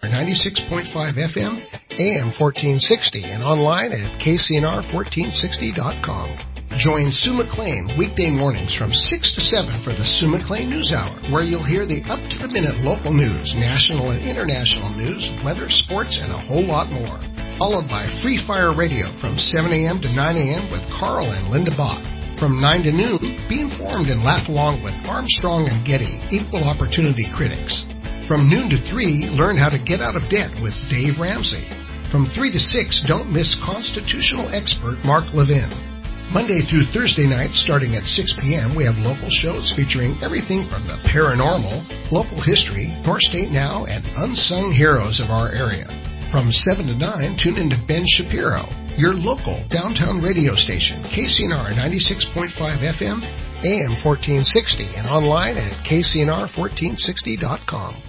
96.5 FM, AM 1460, and online at kcnr1460.com. Join Sue McLean weekday mornings from 6 to 7 for the Sue McLean News Hour, where you'll hear the up-to-the-minute local news, national and international news, weather, sports, and a whole lot more. Followed by Free Fire Radio from 7 a.m. to 9 a.m. with Carl and Linda Bach. From 9 to noon, be informed and laugh along with Armstrong and Getty, equal opportunity critics. From noon to 3, learn how to get out of debt with Dave Ramsey. From 3 to 6, don't miss constitutional expert Mark Levin. Monday through Thursday nights, starting at 6 p.m., we have local shows featuring everything from the paranormal, local history, North State Now, and unsung heroes of our area. From 7 to 9, tune into Ben Shapiro, your local downtown radio station, KCNR 96.5 FM, AM 1460, and online at kcnr1460.com.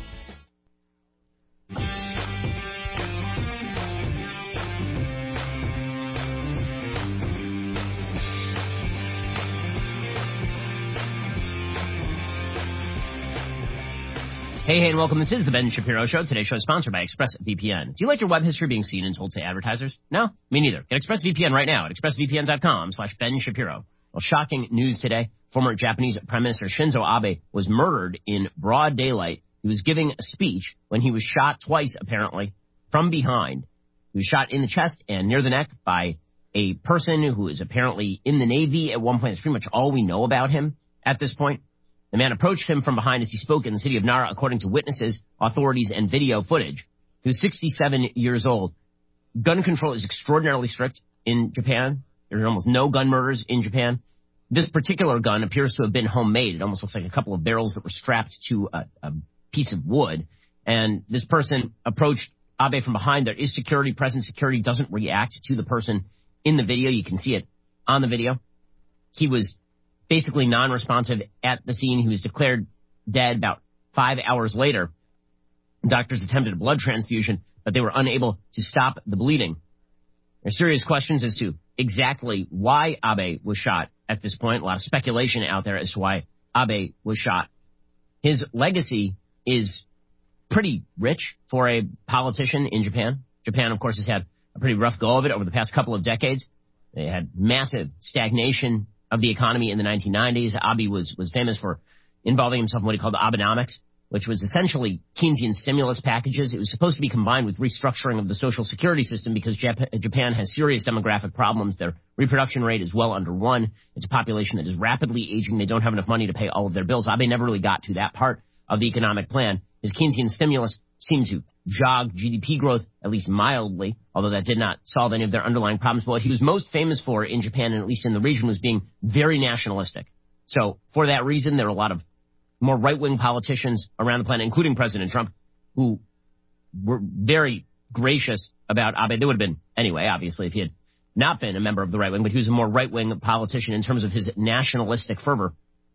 Hey, and welcome. This is the Ben Shapiro Show. Today's show is sponsored by ExpressVPN. Do you like your web history being seen and told to advertisers? No? Me neither. Get ExpressVPN right now at expressvpn.com/Ben Shapiro. Well, shocking news today. Former Japanese Prime Minister Shinzo Abe was murdered in broad daylight. He was giving a speech when he was shot twice, apparently, from behind. He was shot in the chest and near the neck by a person who is apparently in the Navy at one point. That's pretty much all we know about him at this point. The man approached him from behind as he spoke in the city of Nara, according to witnesses, authorities, and video footage. He was 67 years old. Gun control is extraordinarily strict in Japan. There are almost no gun murders in Japan. This particular gun appears to have been homemade. It almost looks like a couple of barrels that were strapped to a piece of wood. And this person approached Abe from behind. There is security present. Security doesn't react to the person in the video. You can see it on the video. He was basically non-responsive at the scene. He was declared dead about 5 hours later. Doctors attempted a blood transfusion, but they were unable to stop the bleeding. There are serious questions as to exactly why Abe was shot at this point. A lot of speculation out there as to why Abe was shot. His legacy is pretty rich for a politician in Japan. Japan, of course, has had a pretty rough go of it over the past couple of decades. They had massive stagnation of the economy in the 1990s. Abe was famous for involving himself in what he called Abenomics, which was essentially Keynesian stimulus packages. It was supposed to be combined with restructuring of the social security system because Japan has serious demographic problems. Their reproduction rate is well under 1. It's a population that is rapidly aging. They don't have enough money to pay all of their bills. Abe never really got to that part of the economic plan. His Keynesian stimulus seemed to jog GDP growth, at least mildly, although that did not solve any of their underlying problems. But what he was most famous for in Japan, and at least in the region, was being very nationalistic. So for that reason, there are a lot of more right-wing politicians around the planet, including President Trump, who were very gracious about Abe. They would have been anyway, obviously, if he had not been a member of the right wing, but he was a more right-wing politician in terms of his nationalistic fervor.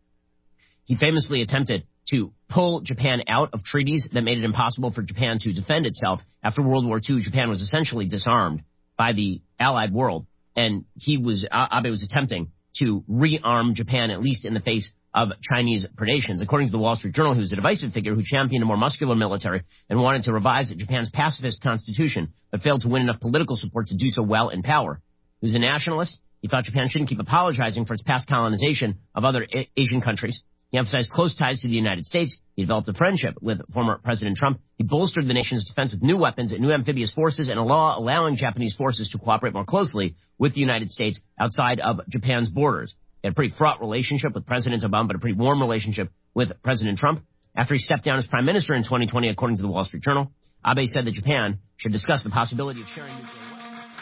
He famously attempted to pull Japan out of treaties that made it impossible for Japan to defend itself. After World War II, Japan was essentially disarmed by the Allied world, and Abe was attempting to rearm Japan, at least in the face of Chinese predations. According to the Wall Street Journal, he was a divisive figure who championed a more muscular military and wanted to revise Japan's pacifist constitution, but failed to win enough political support to do so while in power. He was a nationalist. He thought Japan shouldn't keep apologizing for its past colonization of other Asian countries. He emphasized close ties to the United States. He developed a friendship with former President Trump. He bolstered the nation's defense with new weapons and new amphibious forces and a law allowing Japanese forces to cooperate more closely with the United States outside of Japan's borders. He had a pretty fraught relationship with President Obama, but a pretty warm relationship with President Trump. After he stepped down as prime minister in 2020, according to the Wall Street Journal, Abe said that Japan should discuss the possibility of sharing nuclear weapons.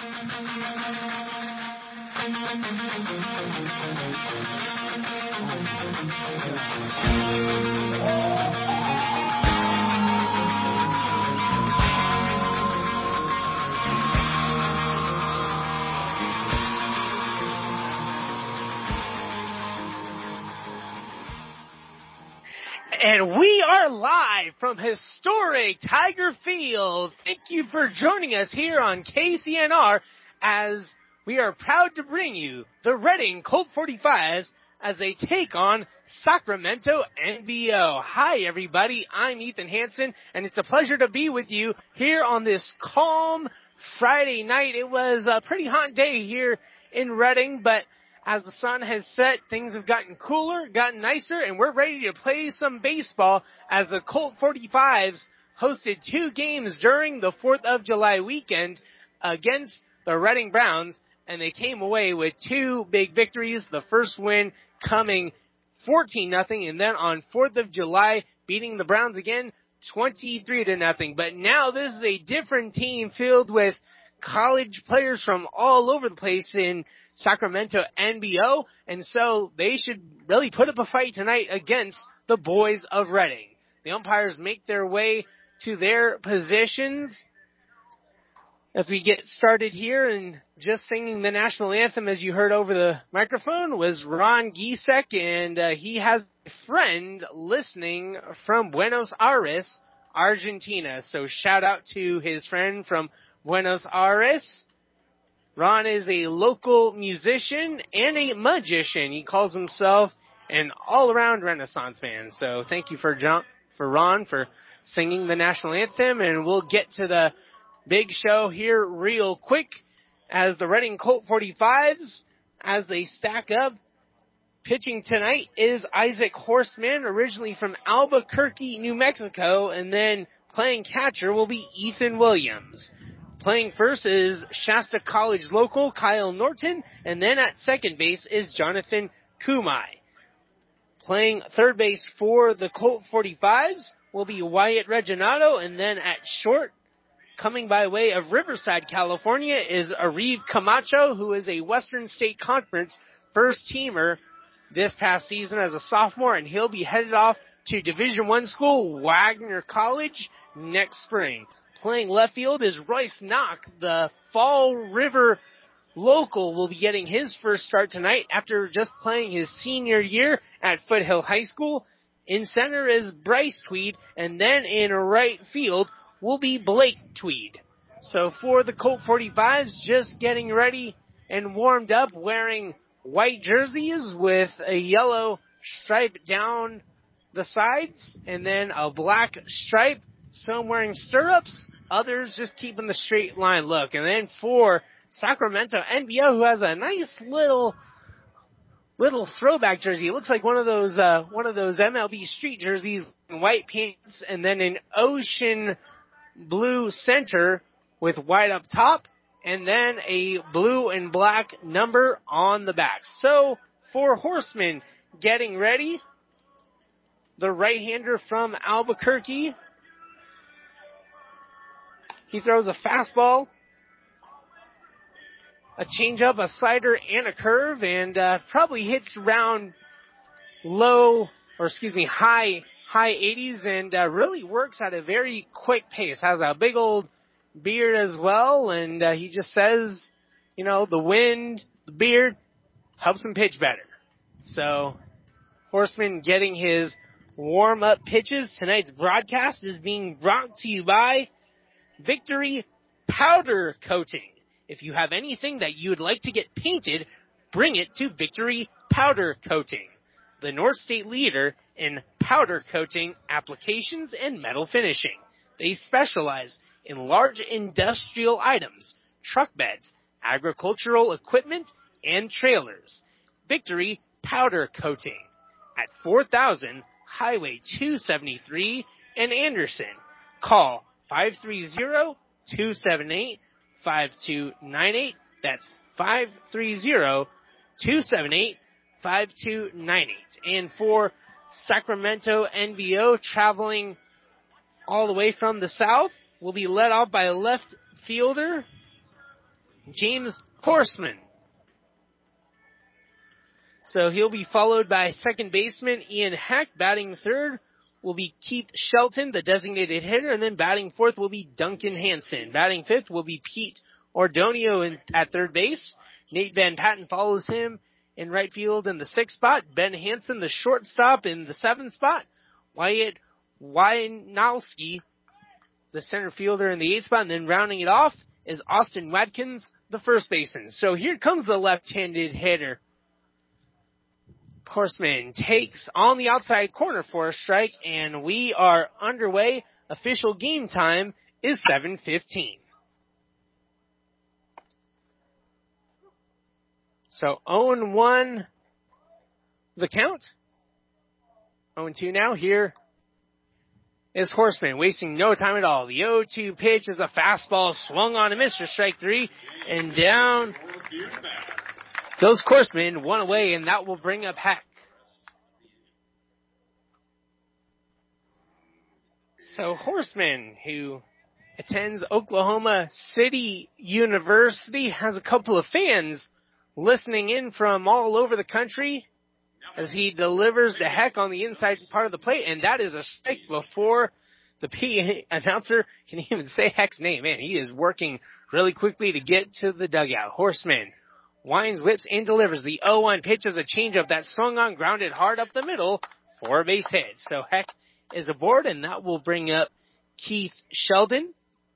And we are live from historic Tiger Field. Thank you for joining us here on KCNR as we are proud to bring you the Reading Colt 45s as they take on Sacramento NBO. Hi, everybody. I'm Ethan Hansen, and it's a pleasure to be with you here on this calm Friday night. It was a pretty hot day here in Reading, but as the sun has set, things have gotten cooler, gotten nicer, and we're ready to play some baseball as the Colt 45s hosted 2 games during the 4th of July weekend against the Reading Browns, and they came away with 2 big victories. The first win coming 14-0, and then on 4th of July, beating the Browns again 23-0. But now this is a different team filled with college players from all over the place in Sacramento NBO, and so they should really put up a fight tonight against the boys of Reading. The umpires make their way to their positions as we get started here, and just singing the national anthem, as you heard over the microphone, was Ron Giesek, and he has a friend listening from Buenos Aires, Argentina. So shout out to his friend from Buenos Aires. Ron is a local musician and a magician. He calls himself an all-around Renaissance man. So thank you for Ron for singing the national anthem, and we'll get to the big show here real quick as the Reading Colt 45s, as they stack up. Pitching tonight is Isaac Horstman, originally from Albuquerque, New Mexico, and then playing catcher will be Ethan Williams. Playing first is Shasta College local Kyle Norton, and then at second base is Jonathan Kumai. Playing third base for the Colt 45s will be Wyatt Reginato, and then at short, coming by way of Riverside, California, is Ariv Camacho, who is a Western State Conference first-teamer this past season as a sophomore, and he'll be headed off to Division I school, Wagner College, next spring. Playing left field is Royce Knock. The Fall River local will be getting his first start tonight after just playing his senior year at Foothill High School. In center is Bryce Tweed, and then in right field will be Blake Tweed. So for the Colt 45s, just getting ready and warmed up, wearing white jerseys with a yellow stripe down the sides, and then a black stripe. Some wearing stirrups, others just keeping the straight line look. And then for Sacramento NBO, who has a nice little throwback jersey. It looks like one of those MLB street jerseys in white pants, and then an ocean blue center with white up top, and then a blue and black number on the back. So for Horseman getting ready, the right-hander from Albuquerque. He throws a fastball, a changeup, a slider, and a curve, and probably hits around high 80s, and really works at a very quick pace. Has a big old beard as well, and he just says, the wind, the beard, helps him pitch better. So, Horseman getting his warm-up pitches. Tonight's broadcast is being brought to you by Victory Powder Coating. If you have anything that you would like to get painted, bring it to Victory Powder Coating, the North State leader in powder coating applications and metal finishing. They specialize in large industrial items, truck beds, agricultural equipment, and trailers. Victory Powder Coating at 4000 Highway 273 in Anderson. Call 530-278-5298. That's 530-278-5298. And for Sacramento NBO, traveling all the way from the south, will be led off by left fielder James Horseman. So he'll be followed by second baseman Ian Heck. Batting third will be Keith Shelton, the designated hitter, and then batting fourth will be Duncan Hansen. Batting fifth will be Pete Ordonio at third base. Nate Van Patten follows him in right field in the 6th spot. Ben Hansen, the shortstop, in the 7th spot. Wyatt Wynowski, the center fielder, in the 8th spot. And then rounding it off is Austin Watkins, the first baseman. So here comes the left-handed hitter Horseman takes on the outside corner for a strike, and we are underway. Official game time is 7:15. So 0-1 the count. 0-2 now. Here is Horseman, wasting no time at all. The 0-2 pitch is a fastball swung on and missed for strike 3, and down goes Horseman, one away, and that will bring up Heck. So Horseman, who attends Oklahoma City University, has a couple of fans listening in from all over the country as he delivers to Heck on the inside part of the plate, and that is a strike before the PA announcer can even say Heck's name. Man, he is working really quickly to get to the dugout. Horseman winds, whips, and delivers. The 0-1 pitch is a changeup that swung on, grounded hard up the middle for a base hit. So Heck is aboard, and that will bring up Keith Sheldon.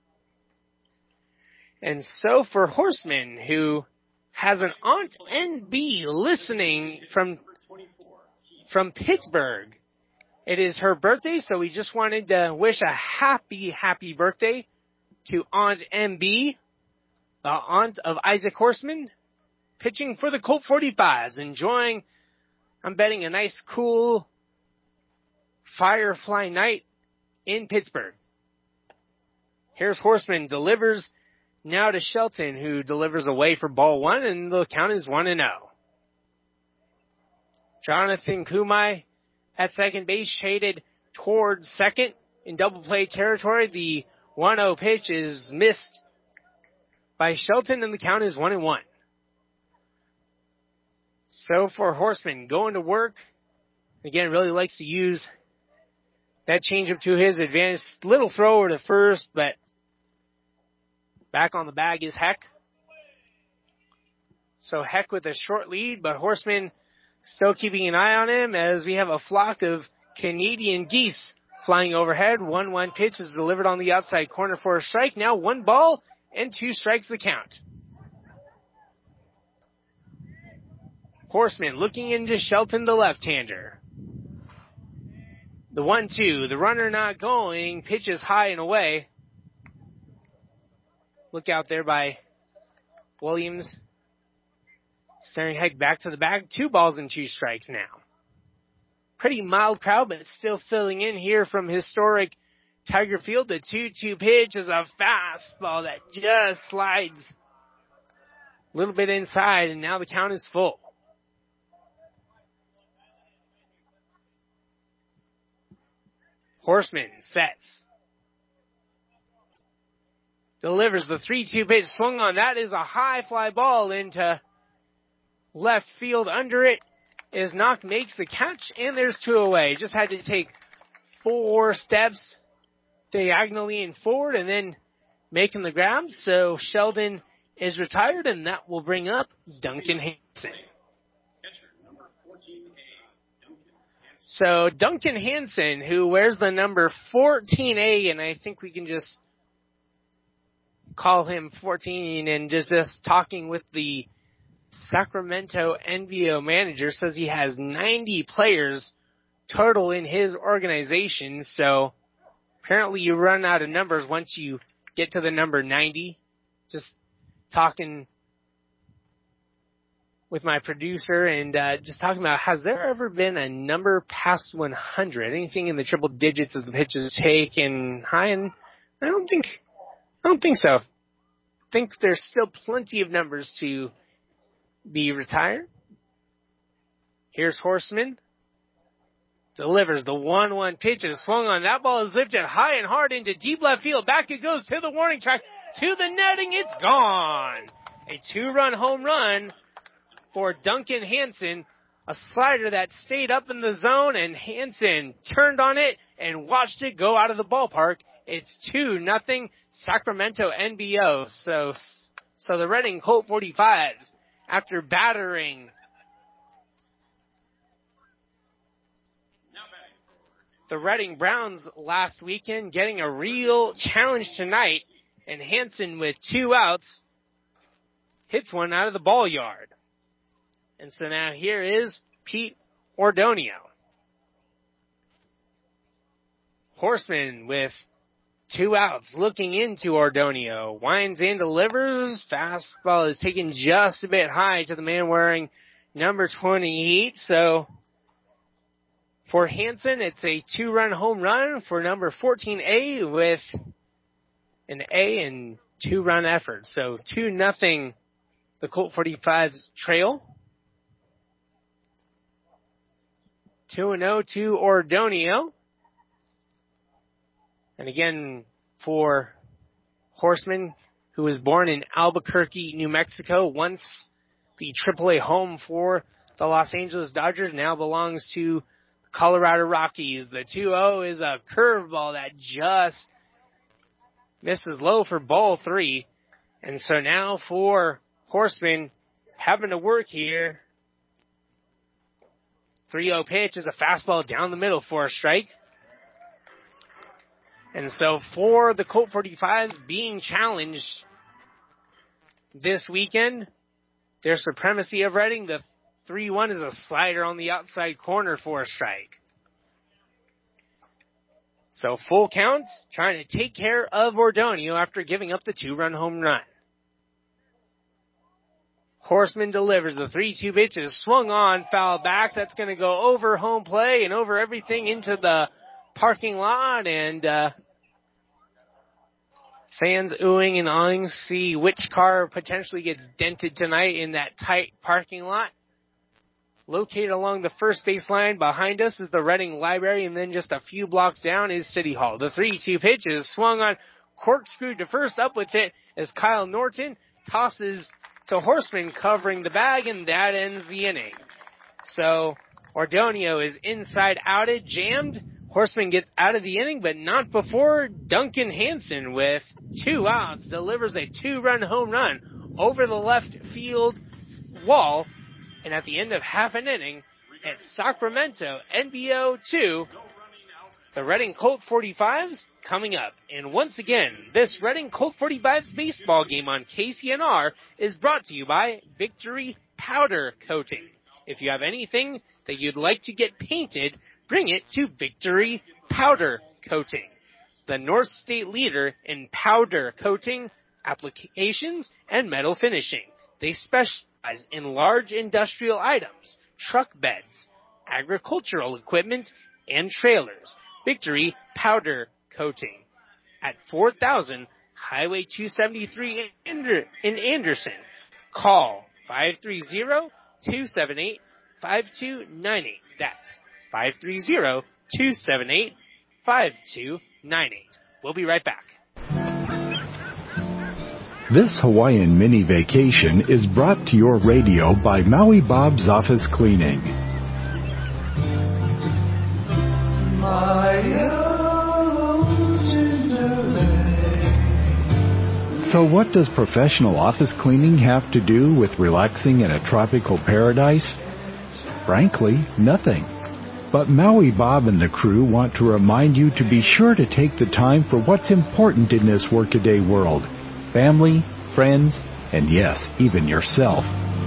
And so for Horseman, who has an Aunt NB listening from Pittsburgh. It is her birthday, so we just wanted to wish a happy birthday to Aunt MB, the aunt of Isaac Horseman, pitching for the Colt 45s, enjoying, I'm betting, a nice, cool Firefly night in Pittsburgh. Here's Horseman, delivers now to Shelton, who delivers away for ball 1, and the count is 1-0. Jonathan Kumai at second base, shaded towards second in double play territory. The 1-0 pitch is missed by Shelton, and the count is 1-1. So for Horseman, going to work. Again, really likes to use that changeup to his advantage. Little throw over to first, but back on the bag is Heck. So Heck with a short lead, but Horseman still keeping an eye on him as we have a flock of Canadian geese flying overhead. 1-1 pitch is delivered on the outside corner for a strike. Now 1 ball and 2 strikes the count. Horseman looking into Shelton, the left-hander. The 1-2, the runner not going, pitches high and away. Look out there by Williams. Staring Heck back to the bag. 2 balls and 2 strikes now. Pretty mild crowd, but it's still filling in here from historic Tiger Field. The 2-2 pitch is a fastball that just slides a little bit inside, and now the count is full. Horseman sets. Delivers the 3-2 pitch, swung on. That is a high fly ball into left field. Under it is Knock, makes the catch, and there's 2 away. Just had to take 4 steps diagonally and forward and then making the grab. So Sheldon is retired, and that will bring up Duncan Hansen. So Duncan Hansen, who wears the number 14A, and I think we can just call him 14, and just talking with the Sacramento NBO manager, says he has 90 players total in his organization. So apparently you run out of numbers once you get to the number 90. Just talking with my producer and just talking about, has there ever been a number past 100? Anything in the triple digits of the pitches taken high? And I don't think so. I think there's still plenty of numbers to be retired. Here's Horseman. Delivers the 1-1 pitch is swung on. That ball is lifted high and hard into deep left field. Back it goes to the warning track, to the netting. It's gone. A 2-run home run for Duncan Hansen. A slider that stayed up in the zone, and Hansen turned on it and watched it go out of the ballpark. It's 2-0 Sacramento NBO. So the Reading Colt 45s, after battering the Reading Browns last weekend, getting a real challenge tonight, and Hansen with 2 outs hits one out of the ball yard. And so now here is Pete Ordonio. Horseman with 2 outs looking into Ordonio. Winds and delivers. Fastball is taken just a bit high to the man wearing number 28. So for Hansen, it's a 2-run home run for number 14A with an A and 2-run effort. So 2-0 the Colt 45's trail. 2-0 to Ordonio. And again, for Horseman, who was born in Albuquerque, New Mexico, once the AAA home for the Los Angeles Dodgers, now belongs to Colorado Rockies. The 2-0 is a curveball that just misses low for ball 3. And so now for Horseman, having to work here. 3-0 pitch is a fastball down the middle for a strike. And so for the Colt 45s being challenged this weekend, their supremacy of Reading, the 3-1 is a slider on the outside corner for a strike. So full count, trying to take care of Ordonio after giving up the 2-run home run. Horseman delivers. The 3-2 pitch is swung on, foul back. That's going to go over home play and over everything into the parking lot, and fans oohing and awing, see which car potentially gets dented tonight in that tight parking lot. Located along the first baseline behind us is the Reading Library, and then just a few blocks down is City Hall. The 3-2 pitch is swung on, corkscrewed to first. Up with it as Kyle Norton tosses to Horseman covering the bag, and that ends the inning. So Ordonio is inside outed, jammed. Horseman gets out of the inning, but not before Duncan Hansen with 2 outs delivers a 2-run home run over the left field wall. And at the end of half an inning, it's Sacramento NBO 2, the Reading Colt 45s coming up. And once again, this Reading Colt 45s baseball game on KCNR is brought to you by Victory Powder Coating. If you have anything that you'd like to get painted, bring it to Victory Powder Coating, the North State leader in powder coating, applications, and metal finishing. They specialize in large industrial items, truck beds, agricultural equipment, and trailers. Victory Powder Coating at 4000 Highway 273 in Anderson. Call 530-278-5298. That's 530-278-5298. We'll be right back. This Hawaiian mini vacation is brought to your radio by Maui Bob's Office Cleaning. So what does professional office cleaning have to do with relaxing in a tropical paradise? Frankly, nothing. But Maui Bob and the crew want to remind you to be sure to take the time for what's important in this workaday world. Family, friends, and yes, even yourself.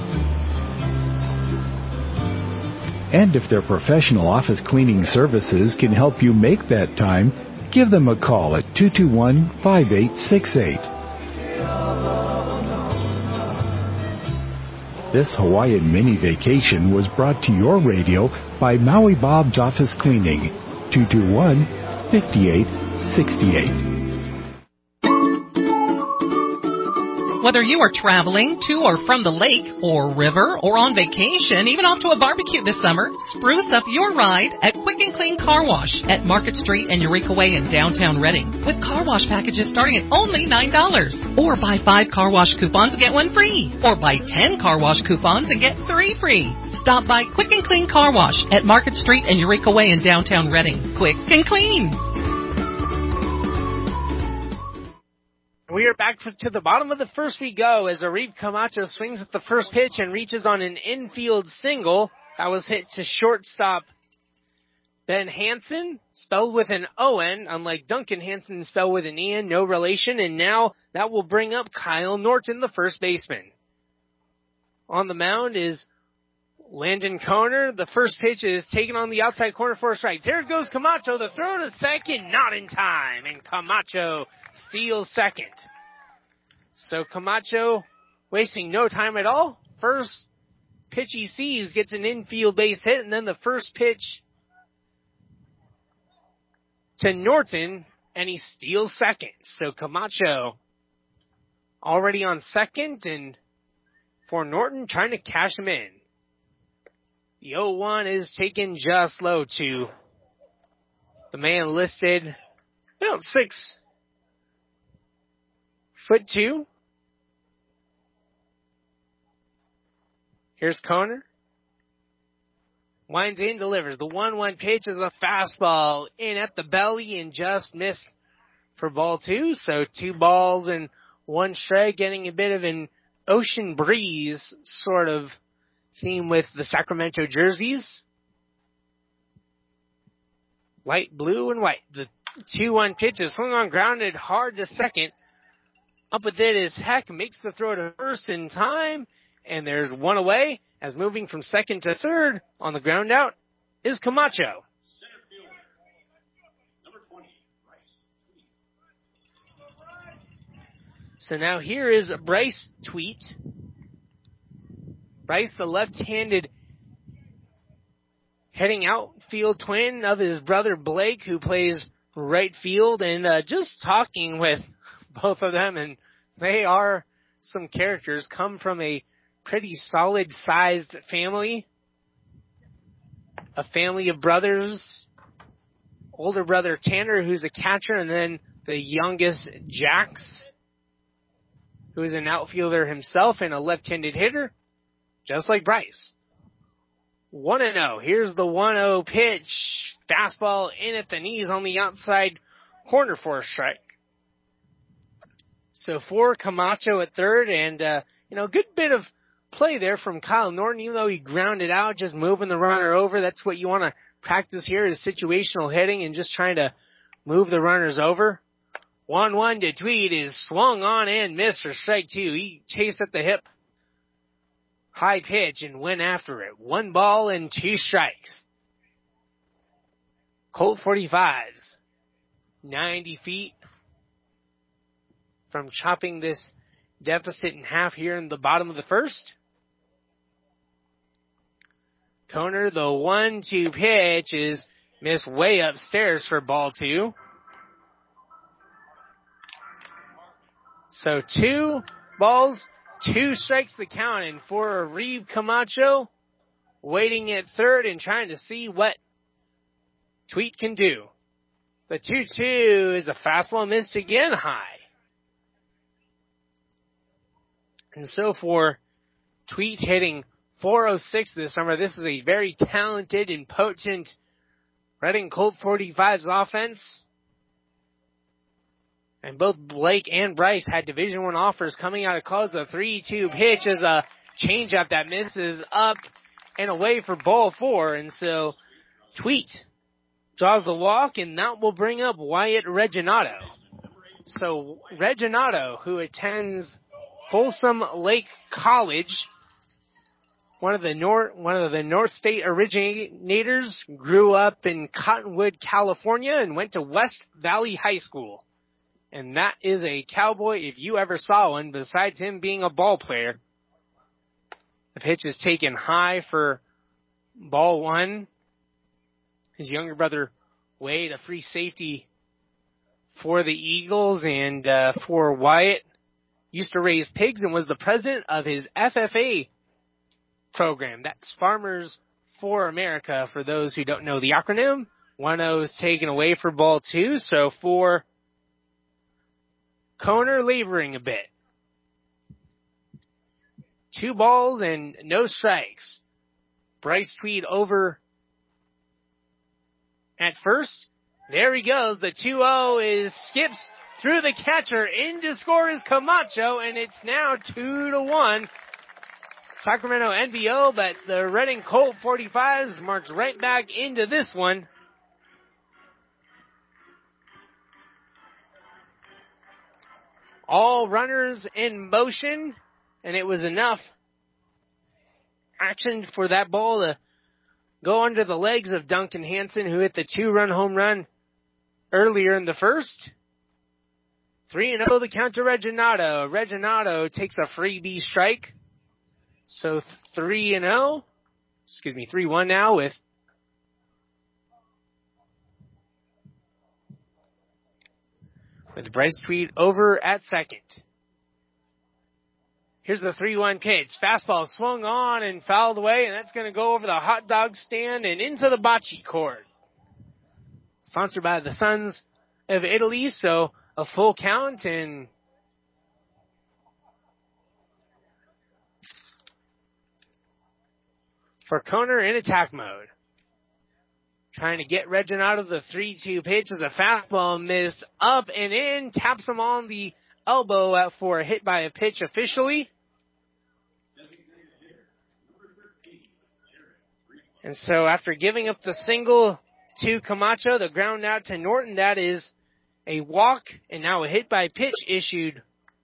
And if their professional office cleaning services can help you make that time, give them a call at 221-5868. This Hawaiian mini vacation was brought to your radio by Maui Bob's Office Cleaning, 221-5868. Whether you are traveling to or from the lake or river or on vacation, even off to a barbecue this summer, spruce up your ride at Quick and Clean Car Wash at Market Street and Eureka Way in downtown Reading, with car wash packages starting at only $9. Or buy 5 car wash coupons and get 1 free. Or buy 10 car wash coupons and get 3 free. Stop by Quick and Clean Car Wash at Market Street and Eureka Way in downtown Reading. Quick and clean. We are back to the bottom of the first we go as Arif Camacho swings at the first pitch and reaches on an infield single that was hit to shortstop Ben Hansen, spelled with an O-N, unlike Duncan Hansen, spelled with an E-N, no relation, and now that will bring up Kyle Norton, the first baseman. On the mound is Landon Koner, the first pitch is taken on the outside corner for a strike. There goes Camacho, the throw to second, not in time, and Camacho steals second. So Camacho wasting no time at all. First pitch he sees gets an infield base hit, and then the first pitch to Norton, and he steals second. So Camacho already on second, and for Norton trying to cash him in. The 0-1 is taken just low to the man listed, 6'2". Here's Koner. Winds in, delivers. The 1-1 pitch is a fastball in at the belly and just missed for ball 2. So 2 balls and 1 strike, getting a bit of an ocean breeze sort of theme with the Sacramento jerseys. Light blue and white. The 2-1 pitch is swung on, grounded hard to second. Up with it is Heck, makes the throw to first in time, and there's 1 away, as moving from second to third on the ground out is Camacho. Center fielder, number 20, Bryce Tweet. So now here is Bryce Tweet. Bryce, the left-handed heading outfield twin of his brother Blake, who plays right field, and just talking with both of them, and they are some characters, come from a pretty solid-sized family, a family of brothers, older brother Tanner, who's a catcher, and then the youngest Jax, who is an outfielder himself and a left-handed hitter, just like Bryce. 1-0. Here's the 1-0 pitch. Fastball in at the knees on the outside corner for a strike. So for Camacho at third, and, good bit of play there from Kyle Norton, even though he grounded out, just moving the runner over. That's what you want to practice here, is situational hitting and just trying to move the runners over. 1-1 to Tweed is swung on and missed for strike 2. He chased at the hip. High pitch and went after it. 1 ball and 2 strikes. Colt 45s. 90 feet from chopping this deficit in half here in the bottom of the first. Koner, the 1-2 pitch is missed way upstairs for ball 2. So 2 balls, 2 strikes the count, and for Reeve Camacho, waiting at third and trying to see what Tweet can do. The 2-2 is a fastball missed again high. And so for Tweet hitting .406 this summer, this is a very talented and potent Reading Colt 45's offense. And both Blake and Bryce had Division I offers coming out of college. The 3-2 pitch is a changeup that misses up and away for ball 4. And so Tweet draws the walk, and that will bring up Wyatt Reginato. So Reginato, who attends Folsom Lake College, one of the North State originators, grew up in Cottonwood, California, and went to West Valley High School. And that is a Cowboy if you ever saw one, besides him being a ball player. The pitch is taken high for ball 1. His younger brother, Wade, a free safety for the Eagles, and for Wyatt, used to raise pigs and was the president of his FFA program. That's Farmers for America, for those who don't know the acronym. 1-0 is taken away for ball 2, so for Koner laboring a bit. 2 balls and no strikes. Bryce Tweed over at first. There he goes. The 2-0 skips through the catcher. In to score is Camacho, and it's now 2-1. Sacramento NBO, but the Reading Colt 45s march right back into this one. All runners in motion, and it was enough action for that ball to go under the legs of Duncan Hansen, who hit the 2-run home run earlier in the first. 3-0 the count to Reginato. Reginato takes a freebie strike. So 3-1 now with Bryce Tweed over at second. Here's the 3-1 pitch. Fastball swung on and fouled away, and that's going to go over the hot dog stand and into the bocce court. Sponsored by the Sons of Italy, so a full count, and for Koner in attack mode. Trying to get Reginato the 3-2 pitch as a fastball missed up and in, taps him on the elbow out for a hit by a pitch officially. And so after giving up the single to Camacho, the ground out to Norton, that is a walk and now a hit by pitch issued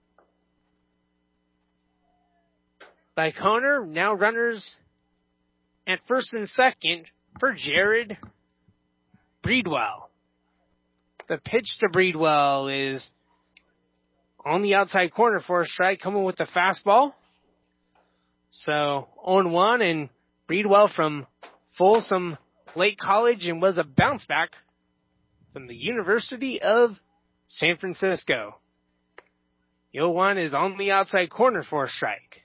by Koner. Now runners at first and second for Jared Breedwell. The pitch to Breedwell is on the outside corner for a strike, coming with the fastball. So 0-1, and Breedwell from Folsom Lake College and was a bounce back from the University of San Francisco. The 0-1 is on the outside corner for a strike.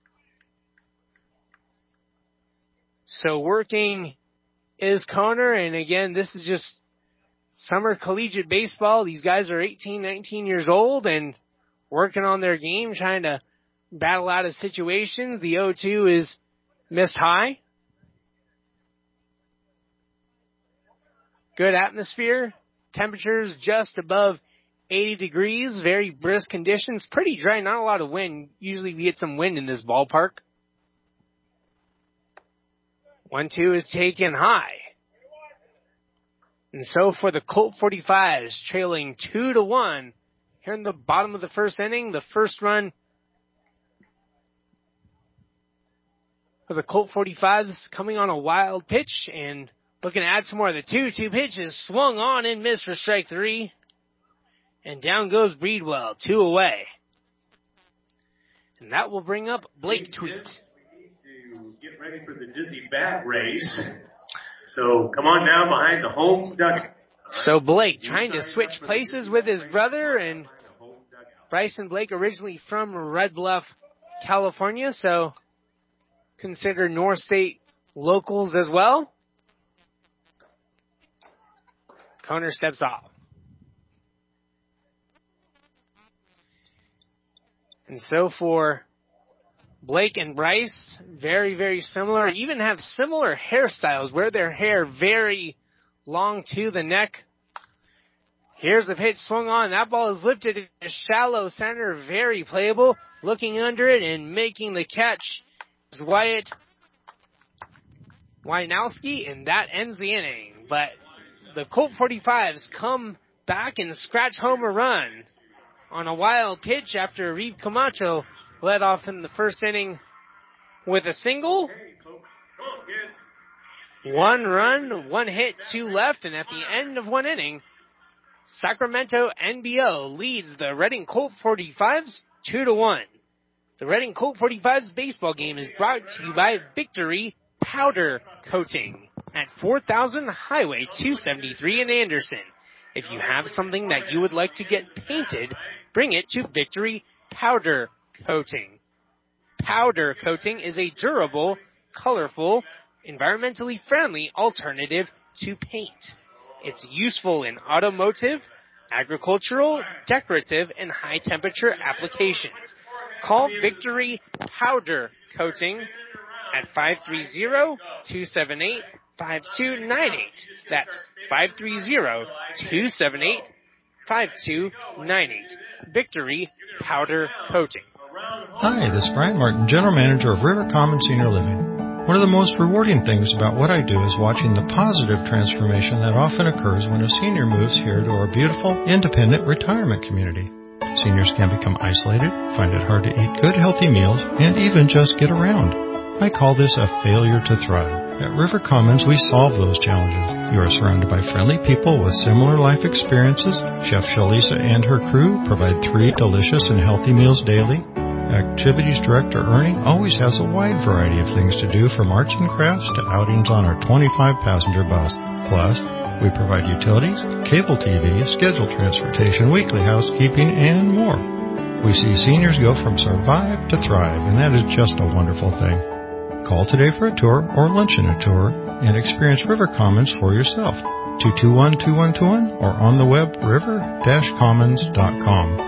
So working is Koner, and again, this is just summer collegiate baseball. These guys are 18, 19 years old and working on their game, trying to battle out of situations. The 0-2 is missed high. Good atmosphere. Temperatures just above 80 degrees. Very brisk conditions. Pretty dry, not a lot of wind. Usually we get some wind in this ballpark. 1-2 is taken high. And so for the Colt 45s, trailing 2-1 here in the bottom of the first inning, the first run for the Colt 45s coming on a wild pitch and looking to add some more. The 2-2 pitch is swung on and missed for strike 3. And down goes Breedwell, 2 away. And that will bring up Blake Tweet. Get ready for the Dizzy Bat race. So come on down behind the home dugout. So Blake trying to switch places with his brother, and Bryson Blake originally from Red Bluff, California, so considered North State locals as well. Koner steps off. And so for Blake and Bryce, very, very similar. Even have similar hairstyles, wear their hair very long to the neck. Here's the pitch swung on. That ball is lifted in a shallow center, very playable. Looking under it and making the catch is Wyatt Wynowski, and that ends the inning. But the Colt 45s come back and scratch home a run on a wild pitch after Reeve Camacho led off in the first inning with a single. 1 run, 1 hit, 2 left, and at the end of 1 inning, Sacramento NBO leads the Reading Colt 45s 2-1. The Reading Colt 45s baseball game is brought to you by Victory Powder Coating at 4000 Highway 273 in Anderson. If you have something that you would like to get painted, bring it to Victory Powder Coating. Powder coating is a durable, colorful, environmentally friendly alternative to paint. It's useful in automotive, agricultural, decorative, and high temperature applications. Call Victory Powder Coating at 530-278-5298. That's 530-278-5298. Victory Powder Coating. Hi, this is Brian Martin, General Manager of River Common Senior Living. One of the most rewarding things about what I do is watching the positive transformation that often occurs when a senior moves here to our beautiful, independent retirement community. Seniors can become isolated, find it hard to eat good, healthy meals, and even just get around. I call this a failure to thrive. At River Commons, we solve those challenges. You are surrounded by friendly people with similar life experiences. Chef Shalisa and her crew provide 3 delicious and healthy meals daily. Activities Director Ernie always has a wide variety of things to do, from arts and crafts to outings on our 25-passenger bus. Plus, we provide utilities, cable TV, scheduled transportation, weekly housekeeping, and more. We see seniors go from survive to thrive, and that is just a wonderful thing. Call today for a tour or luncheon a tour and experience River Commons for yourself. 221-2121 or on the web river-commons.com.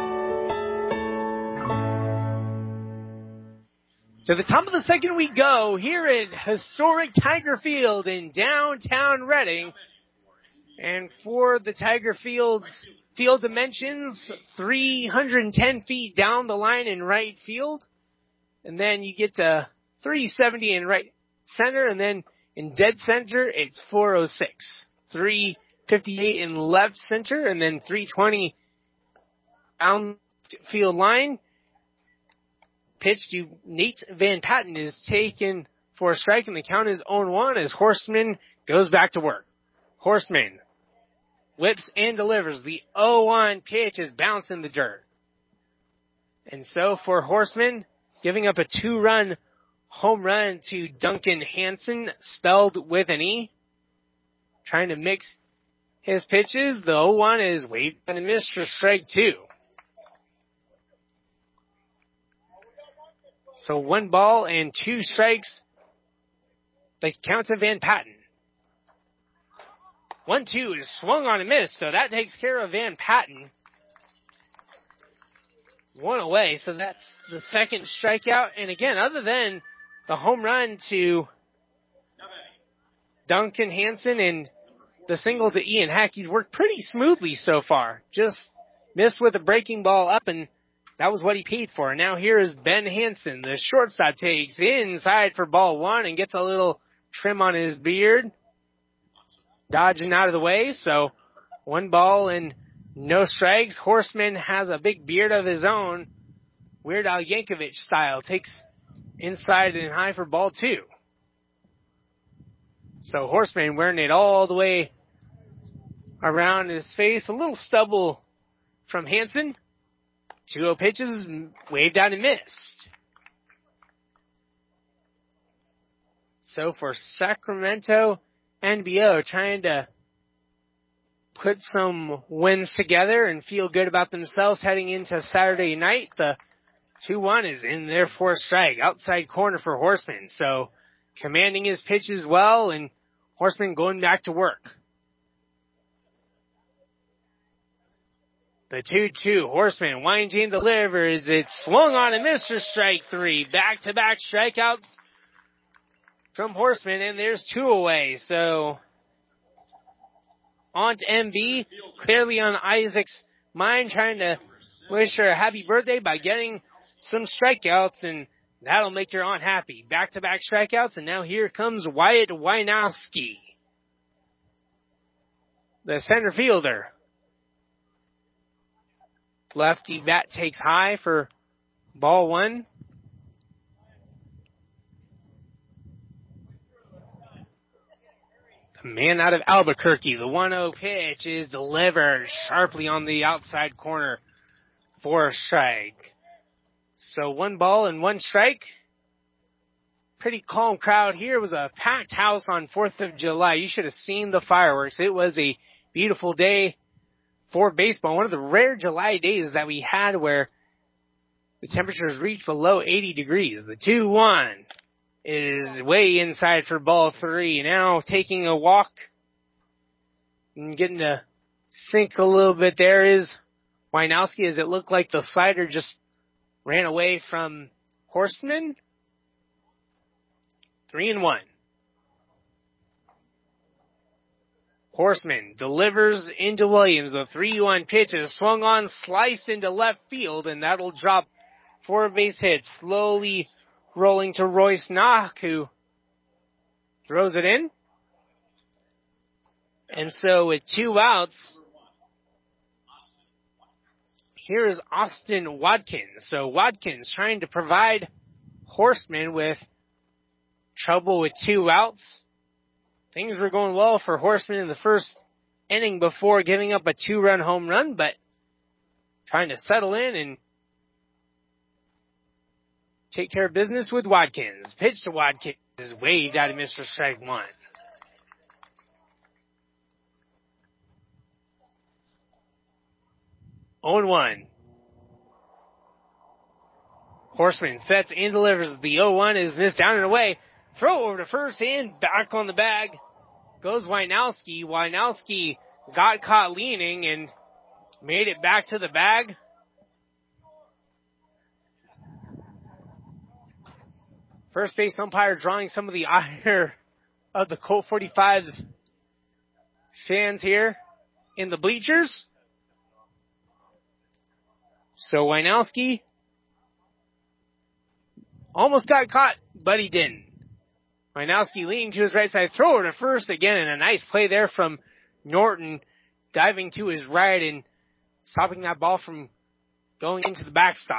To the top of the second we go here at historic Tiger Field in downtown Reading. And for the Tiger Field's field dimensions, 310 feet down the line in right field. And then you get to 370 in right center, and then in dead center, it's 406. 358 in left center, and then 320 down field line. Pitch to Nate Van Patten is taken for a strike, and the count is 0-1 as Horseman goes back to work. Horseman whips and delivers. The 0-1 pitch is bounced in the dirt. And so for Horseman, giving up a 2-run home run to Duncan Hansen, spelled with an E. Trying to mix his pitches. The 0-1 is waved and missed for strike 2. So 1 ball and 2 strikes. The count to Van Patten. 1-2 is swung on and missed, so that takes care of Van Patten. 1 away, so that's the second strikeout. And again, other than the home run to Duncan Hansen and the single to Ian Hack, he's worked pretty smoothly so far. Just missed with a breaking ball up, and that was what he paid for. And now here is Ben Hansen. The shortstop takes inside for ball 1 and gets a little trim on his beard. Dodging out of the way, so 1 ball and no strikes. Horseman has a big beard of his own. Weird Al Yankovic style. Takes inside and high for ball 2. So Horseman wearing it all the way around his face. A little stubble from Hansen. 2-0 pitches, waved out and missed. So for Sacramento, NBO trying to put some wins together and feel good about themselves heading into Saturday night. The 2-1 is in there for a strike. Outside corner for Horseman. So commanding his pitches well, and Horseman going back to work. The 2-2, Horseman winding delivers. It's swung on and missed for strike 3. Back-to-back strikeouts from Horseman, and there's 2 away. So on to MB, clearly on Isaac's mind, trying to wish her a happy birthday by getting some strikeouts, and that'll make your aunt happy. Back-to-back strikeouts, and now here comes Wyatt Wynowski, the center fielder. Lefty bat takes high for ball 1. The man out of Albuquerque, the 1-0 pitch is delivered sharply on the outside corner for a strike. So 1 ball and 1 strike. Pretty calm crowd here. It was a packed house on 4th of July. You should have seen the fireworks. It was a beautiful day for baseball. One of the rare July days that we had where the temperatures reached below 80 degrees. The 2-1 is way inside for ball 3. Now taking a walk and getting to think a little bit there is Wynowski, as it looked like the slider just ran away from Horseman. 3-1. Horseman delivers into Williams. The 3-1 pitch is swung on, sliced into left field, and that'll drop for a base hit. Slowly rolling to Royce Knock, who throws it in. And so with 2 outs, here is Austin Watkins. So Watkins trying to provide Horseman with trouble with 2 outs. Things were going well for Horseman in the first inning before giving up a 2-run home run, but trying to settle in and take care of business with Watkins. Pitch to Watkins is waved out of Mr. Strike 1. On 1. Horseman sets and delivers. The 0-1 is missed down and away. Throw over to first and back on the bag goes Wynowski. Wynowski got caught leaning and made it back to the bag. First base umpire drawing some of the ire of the Colt 45's fans here in the bleachers. So Wynowski almost got caught, but he didn't. Wynowski leaning to his right side, throw over to first again, and a nice play there from Norton, diving to his right and stopping that ball from going into the backstop.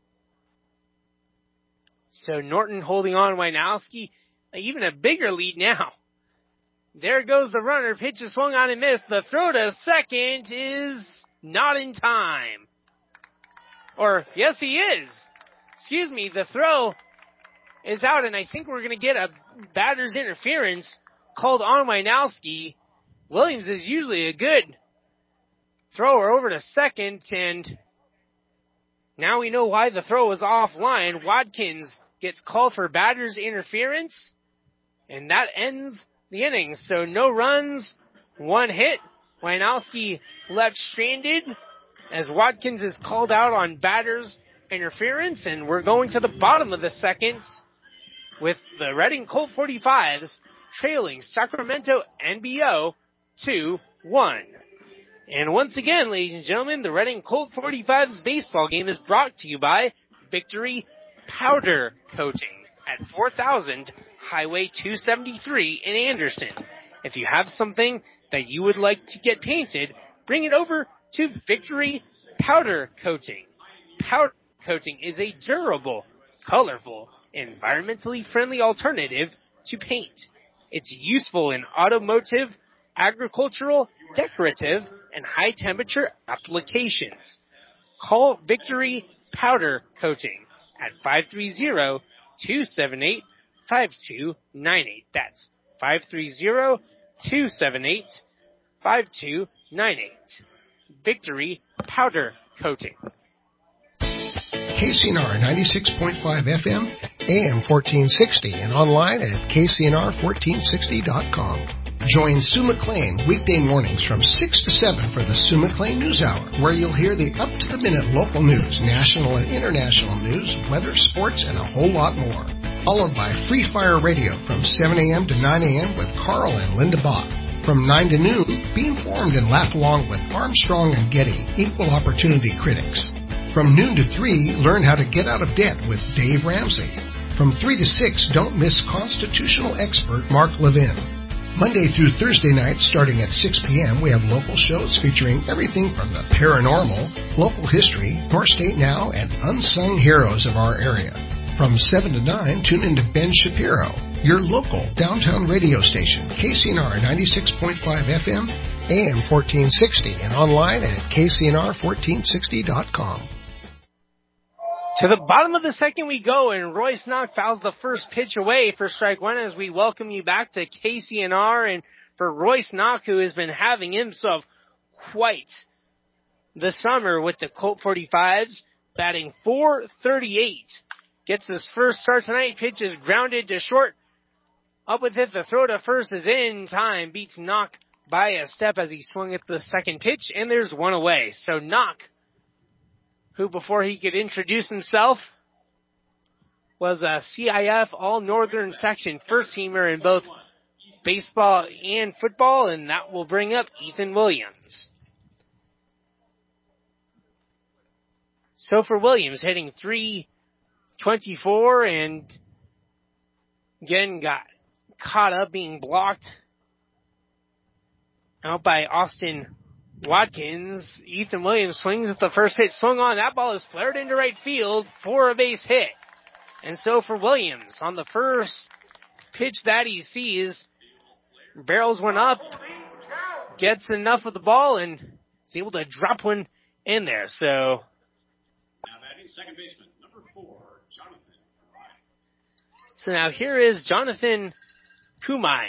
So Norton holding on, Wynowski, even a bigger lead now. There goes the runner, pitch is swung on and missed. The throw to second is not in time. Or, yes, he is. Excuse me, the throw is out, and I think we're going to get a batter's interference called on Wynowski. Williams is usually a good thrower over to second, and now we know why the throw was offline. Watkins gets called for batter's interference, and that ends the inning. So no runs, 1 hit. Wynowski left stranded as Watkins is called out on batter's interference, and we're going to the bottom of the second with the Reading Colt 45s trailing Sacramento NBO 2-1. And once again, ladies and gentlemen, the Reading Colt 45s baseball game is brought to you by Victory Powder Coating at 4000 Highway 273 in Anderson. If you have something that you would like to get painted, bring it over to Victory Powder Coating. Powder coating is a durable, colorful, environmentally friendly alternative to paint. It's useful in automotive, agricultural, decorative, and high-temperature applications. Call Victory Powder Coating at 530-278-5298. That's 530-278-5298. Victory Powder Coating. KCNR 96.5 FM, AM 1460, and online at kcnr1460.com. Join Sue McLean weekday mornings from 6 to 7 for the Sue McLean News Hour, where you'll hear the up-to-the-minute local news, national and international news, weather, sports, and a whole lot more. Followed by Free Fire Radio from 7 a.m. to 9 a.m. with Carl and Linda Bach. From 9 to noon, be informed and laugh along with Armstrong and Getty, equal opportunity critics. From noon to 3, learn how to get out of debt with Dave Ramsey. From 3 to 6, don't miss constitutional expert Mark Levin. Monday through Thursday nights, starting at 6 p.m., we have local shows featuring everything from the paranormal, local history, North State Now, and unsung heroes of our area. From 7 to 9, tune into Ben Shapiro, your local downtown radio station, KCNR 96.5 FM, AM 1460, and online at kcnr1460.com. To the bottom of the second we go, and Royce Knock fouls the first pitch away for strike 1 as we welcome you back to KCNR. And for Royce Knock, who has been having himself quite the summer with the Colt 45s, batting .438. Gets his first start tonight. Pitch is grounded to short. Up with it. The throw to first is in time. Beats Knock by a step as he swung at the second pitch, and there's 1 away. So Knock, who before he could introduce himself was a CIF All-Northern Section first-teamer in both baseball and football, and that will bring up Ethan Williams. So for Williams, hitting .324, and again got caught up being blocked out by Austin Watkins. Ethan Williams swings at the first pitch, swung on. That ball is flared into right field for a base hit. And so for Williams, on the first pitch that he sees. Barrels one up, gets enough of the ball, and is able to drop one in there. So now batting second baseman, number 4, Jonathan. So now here is Jonathan Kumai.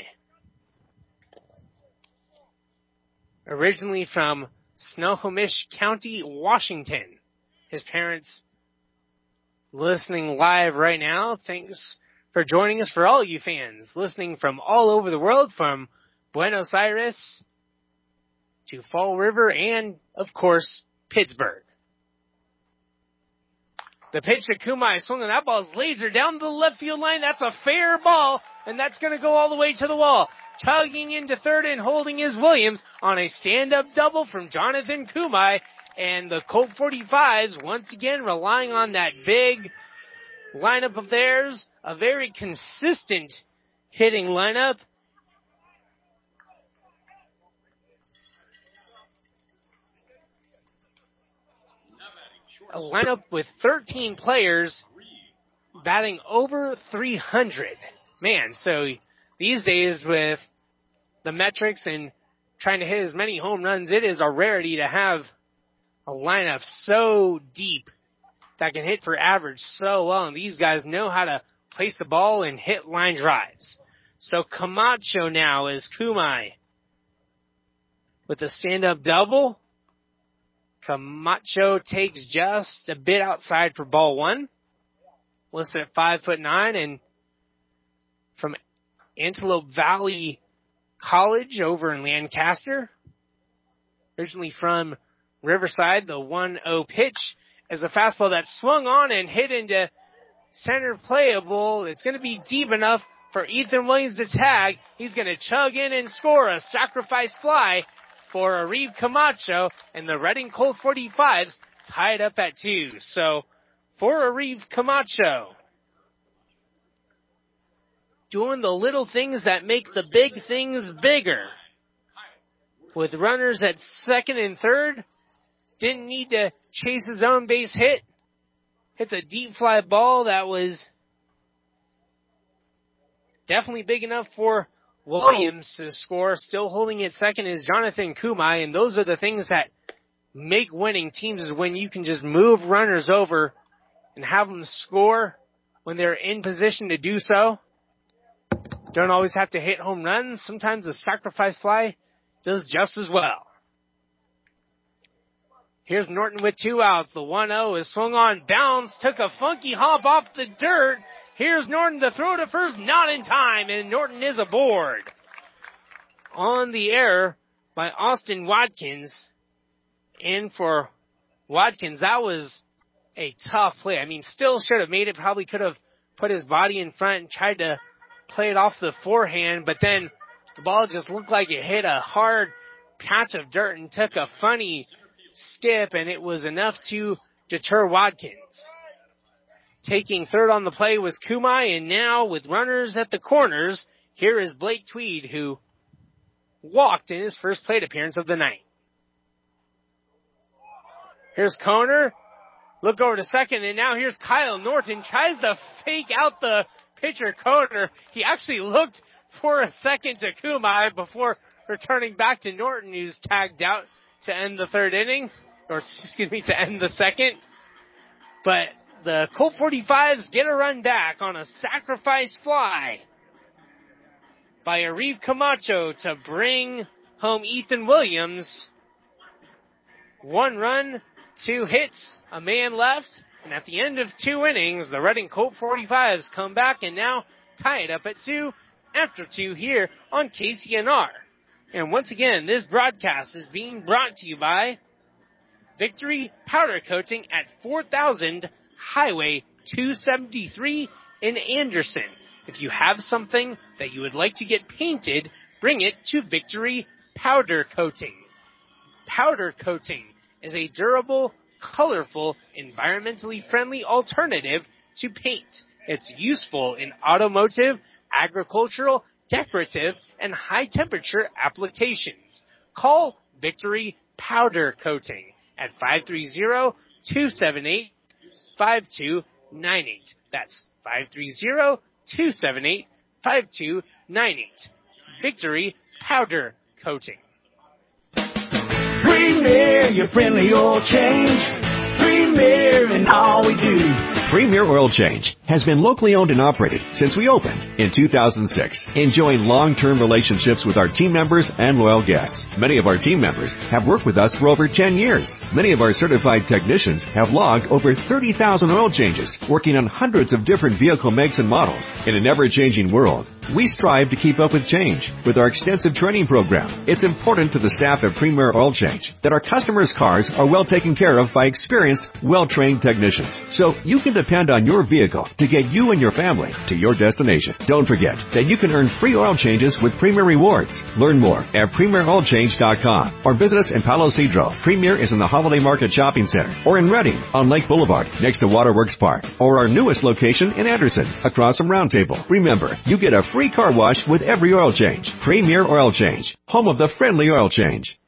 Originally from Snohomish County, Washington. His parents listening live right now. Thanks for joining us, for all you fans listening from all over the world, from Buenos Aires to Fall River and, of course, Pittsburgh. The pitch to Kumai, swinging that ball is laser down the left field line. That's a fair ball, and that's going to go all the way to the wall. Tugging into third and holding is Williams on a stand-up double from Jonathan Kumai. And the Colt 45s, once again, relying on that big lineup of theirs. A very consistent hitting lineup. A lineup with 13 players batting over 300. Man, so these days with the metrics and trying to hit as many home runs, it is a rarity to have a lineup so deep that can hit for average so well. And these guys know how to place the ball and hit line drives. So Camacho now is Kumai with a stand-up double. Camacho takes just a bit outside for ball one. Listed at 5'9", and from Antelope Valley College over in Lancaster. Originally from Riverside, the 1-0 pitch is a fastball that swung on and hit into center playable. It's going to be deep enough for Ethan Williams to tag. He's going to chug in and score a sacrifice fly for Arif Camacho, and the Reading Colt 45s tied up at 2. So for Arif Camacho, doing the little things that make the big things bigger. With runners at second and third, didn't need to chase his own base hit. Hits a deep fly ball that was definitely big enough for Williams to score. Still holding it second is Jonathan Kumai, and those are the things that make winning teams, is when you can just move runners over and have them score when they're in position to do so. Don't always have to hit home runs. Sometimes a sacrifice fly does just as well. Here's Norton with 2 outs. The 1-0 is swung on, bounce, took a funky hop off the dirt. Here's Norton to throw to first, not in time, and Norton is aboard. On the error by Austin Watkins. And for Watkins, that was a tough play. I mean, still should have made it, probably could have put his body in front and tried to play it off the forehand, but then the ball just looked like it hit a hard patch of dirt and took a funny skip, and it was enough to deter Watkins. Taking third on the play was Kumai, and now with runners at the corners, here is Blake Tweed, who walked in his first plate appearance of the night. Here's Koner. Look over to second, and now here's Kyle Norton. Tries to fake out the pitcher Koner. He actually looked for a second to Kumai before returning back to Norton, who's tagged out to end the third inning, or to end the second. But the Colt 45s get a run back on a sacrifice fly by Arif Camacho to bring home Ethan Williams. 1 run, 2 hits, a man left, and at the end of 2 innings, the Reading Colt 45s come back and now tie it up at 2 after 2 here on KCNR. And once again, this broadcast is being brought to you by Victory Powder Coating at 4000 Highway 273 in Anderson. If you have something that you would like to get painted, bring it to Victory Powder Coating. Powder coating is a durable, colorful, environmentally friendly alternative to paint. It's useful in automotive, agricultural, decorative, and high-temperature applications. Call Victory Powder Coating at 530-278-5298. That's 530-278-5298. 5298. Victory Powder Coating. Premier, your friendly oil change. Premier in all we do. Premier Oil Change has been locally owned and operated since we opened in 2006, enjoying long-term relationships with our team members and loyal guests. Many of our team members have worked with us for over 10 years. Many of our certified technicians have logged over 30,000 oil changes, working on hundreds of different vehicle makes and models. In an ever-changing world, we strive to keep up with change with our extensive training program. It's important to the staff at Premier Oil Change that our customers' cars are well taken care of by experienced, well-trained technicians. So you can depend on your vehicle to get you and your family to your destination. Don't forget that you can earn free oil changes with Premier Rewards. Learn more at PremierOilChange.com or visit us in Palo Cedro. Premier is in the Holiday Market Shopping Center or in Reading on Lake Boulevard next to Waterworks Park or our newest location in Anderson across from Round Table. Remember, you get a free car wash with every oil change. Premier Oil Change, home of the friendly oil change.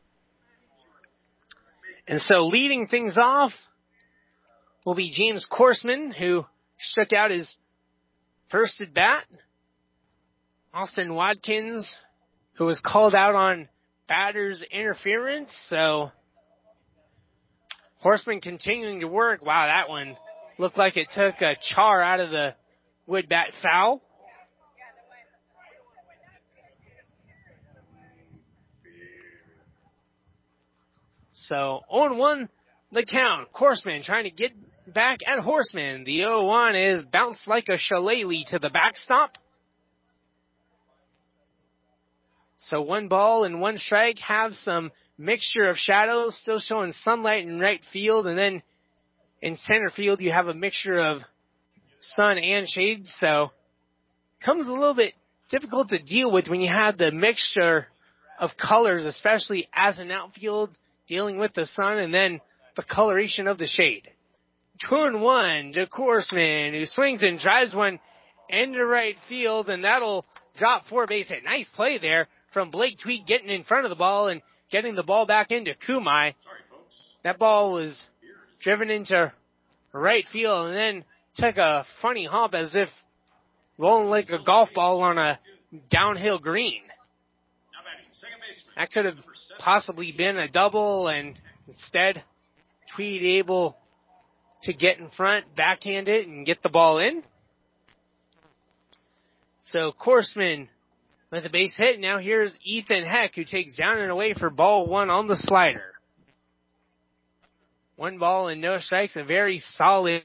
And so leading things off will be James Korsman, who struck out his first at bat. Austin Watkins, who was called out on batter's interference. So Korsman continuing to work. Wow, that one looked like it took a char out of the wood bat foul. So 0-1 the count. Korsman trying to get back at Horseman. The 0-1 is bounced like a shillelagh to the backstop. So 1 ball and 1 strike. Have some mixture of shadows, still showing sunlight in right field. And then in center field, you have a mixture of sun and shade. So comes a little bit difficult to deal with when you have the mixture of colors, especially as an outfield, dealing with the sun and then the coloration of the shade. 2-1 to Korsman, who swings and drives one into right field, and that'll drop 4 base hit. Nice play there from Blake Tweed, getting in front of the ball and getting the ball back into Kumai. That ball was driven into right field and then took a funny hop as if rolling like a golf ball on a downhill green. That could have possibly been a double, and instead, Tweed able to get in front, backhand it, and get the ball in. So Korsman with a base hit. Now here's Ethan Heck, who takes down and away for ball 1 on the slider. 1 ball and no strikes. A very solid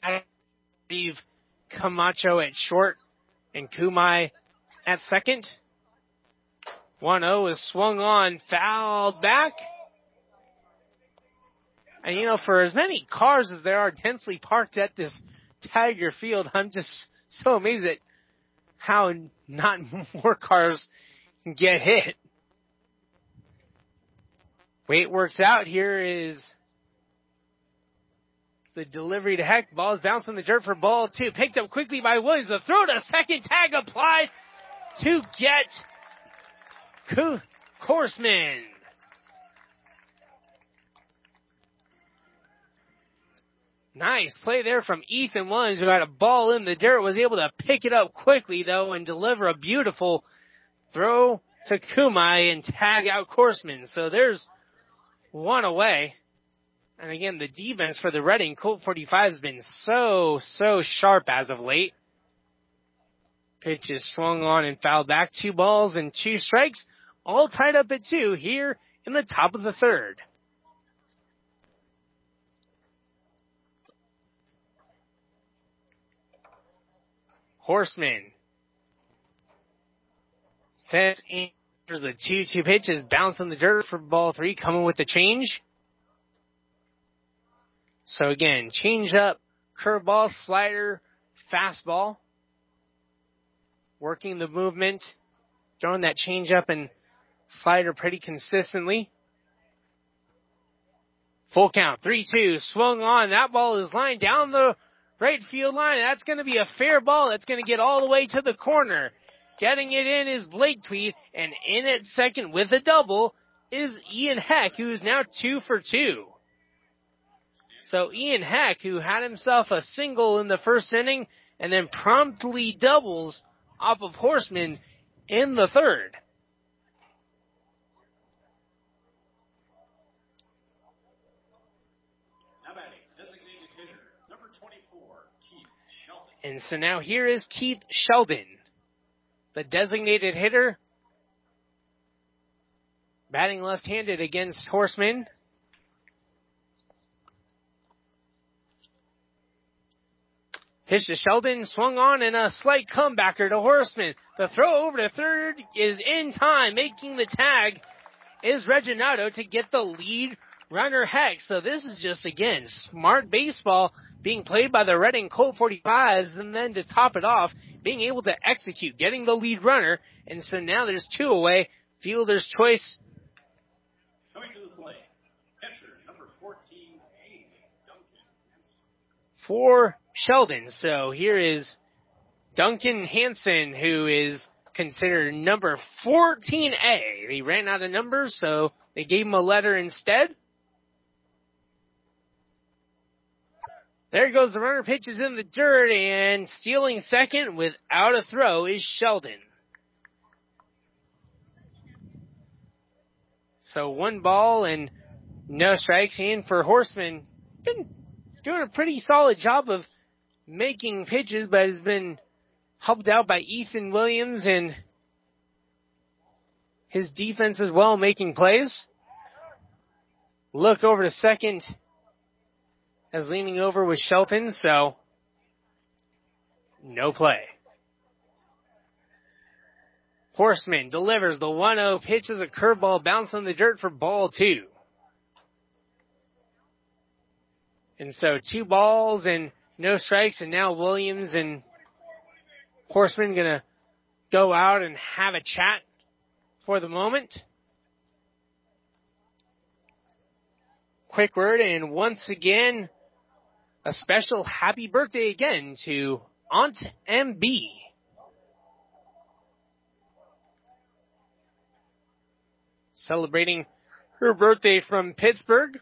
Camacho at short and Kumai at second. 1-0 is swung on, fouled back. And, you know, for as many cars as there are densely parked at this Tiger Field, I'm just so amazed at how not more cars get hit. Way it works out here is the delivery to Heck. Ball is bounced in the dirt for ball 2. Picked up quickly by Williams. The throw to second, tag applied to get Korsman. Nice play there from Ethan Williams, who had a ball in the dirt, was able to pick it up quickly, though, and deliver a beautiful throw to Kumai and tag out Korsman. So there's 1 away. And again, the defense for the Reading Colt 45 has been so sharp as of late. Pitch is swung on and fouled back. 2 balls and 2 strikes. All tied up at 2 here in the top of the third. Horseman sets in. There's the 2-2 pitch is bounced in the dirt for ball 3, coming with the change. So again, change up, curveball, slider, fastball. Working the movement, throwing that change up and slider pretty consistently. Full count, 3-2, swung on. That ball is lined down the right field line. That's going to be a fair ball. That's going to get all the way to the corner. Getting it in is Blake Tweed, and in at second with a double is Ian Heck, who's now 2 for 2. So Ian Heck, who had himself a single in the first inning and then promptly doubles off of Horseman in the third. And so now here is Keith Sheldon, the designated hitter, batting left-handed against Horseman. Pitch to Sheldon, swung on, and a slight comebacker to Horseman. The throw over to third is in time. Making the tag is Reginaldo to get the lead runner Hex. So this is just, again, smart baseball being played by the Reading Colt 45s, and then to top it off, being able to execute, getting the lead runner. And so now there's 2 away. Fielder's choice. Coming to the plate, catcher number 14, Duncan Hansen. For Sheldon. So here is Duncan Hansen, who is considered number 14A. They ran out of numbers, so they gave him a letter instead. There goes the runner, pitches in the dirt, and stealing second without a throw is Sheldon. So 1 ball and no strikes. And for Horseman, been doing a pretty solid job of making pitches, but has been helped out by Ethan Williams and his defense as well, making plays. Look over to second as leaning over with Shelton, so no play. Horseman delivers the 1-0 pitch as a curveball, bounce on the dirt for ball 2. And so 2 balls and no strikes, and now Williams and Horseman gonna go out and have a chat for the moment. Quick word, and once again, a special happy birthday again to Aunt MB. Celebrating her birthday from Pittsburgh.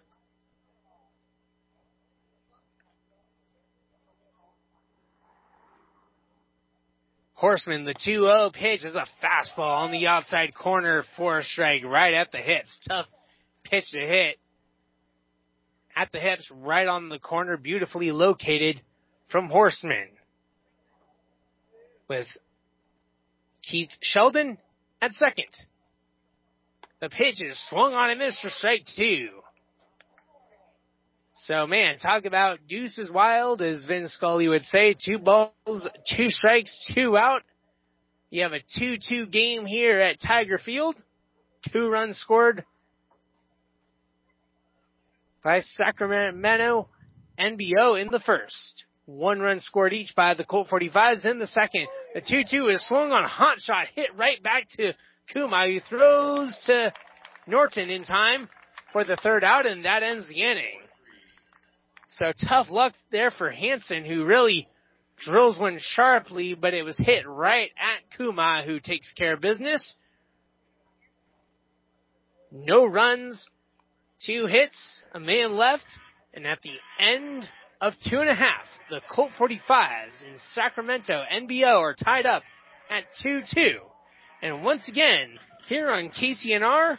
Horseman, the 2-0 pitch is a fastball on the outside corner for a strike right at the hips. Tough pitch to hit. At the hips, right on the corner, beautifully located from Horseman. With Keith Sheldon at second. The pitch is swung on and missed for strike 2. So, man, talk about deuces wild, as Vin Scully would say. 2 balls, 2 strikes, 2 out. You have a 2-2 game here at Tiger Field. 2 runs scored by Sacramento NBO in the first. 1 run scored each by the Colt 45s in the second. The 2-2 is swung on, hot shot, hit right back to Kuma, who throws to Norton in time for the third out, and that ends the inning. So tough luck there for Hansen, who really drills one sharply, but it was hit right at Kuma, who takes care of business. No runs, 2 hits, a man left, and at the end of 2.5, the Colt 45s in Sacramento NBO are tied up at 2-2. And once again, here on KCNR,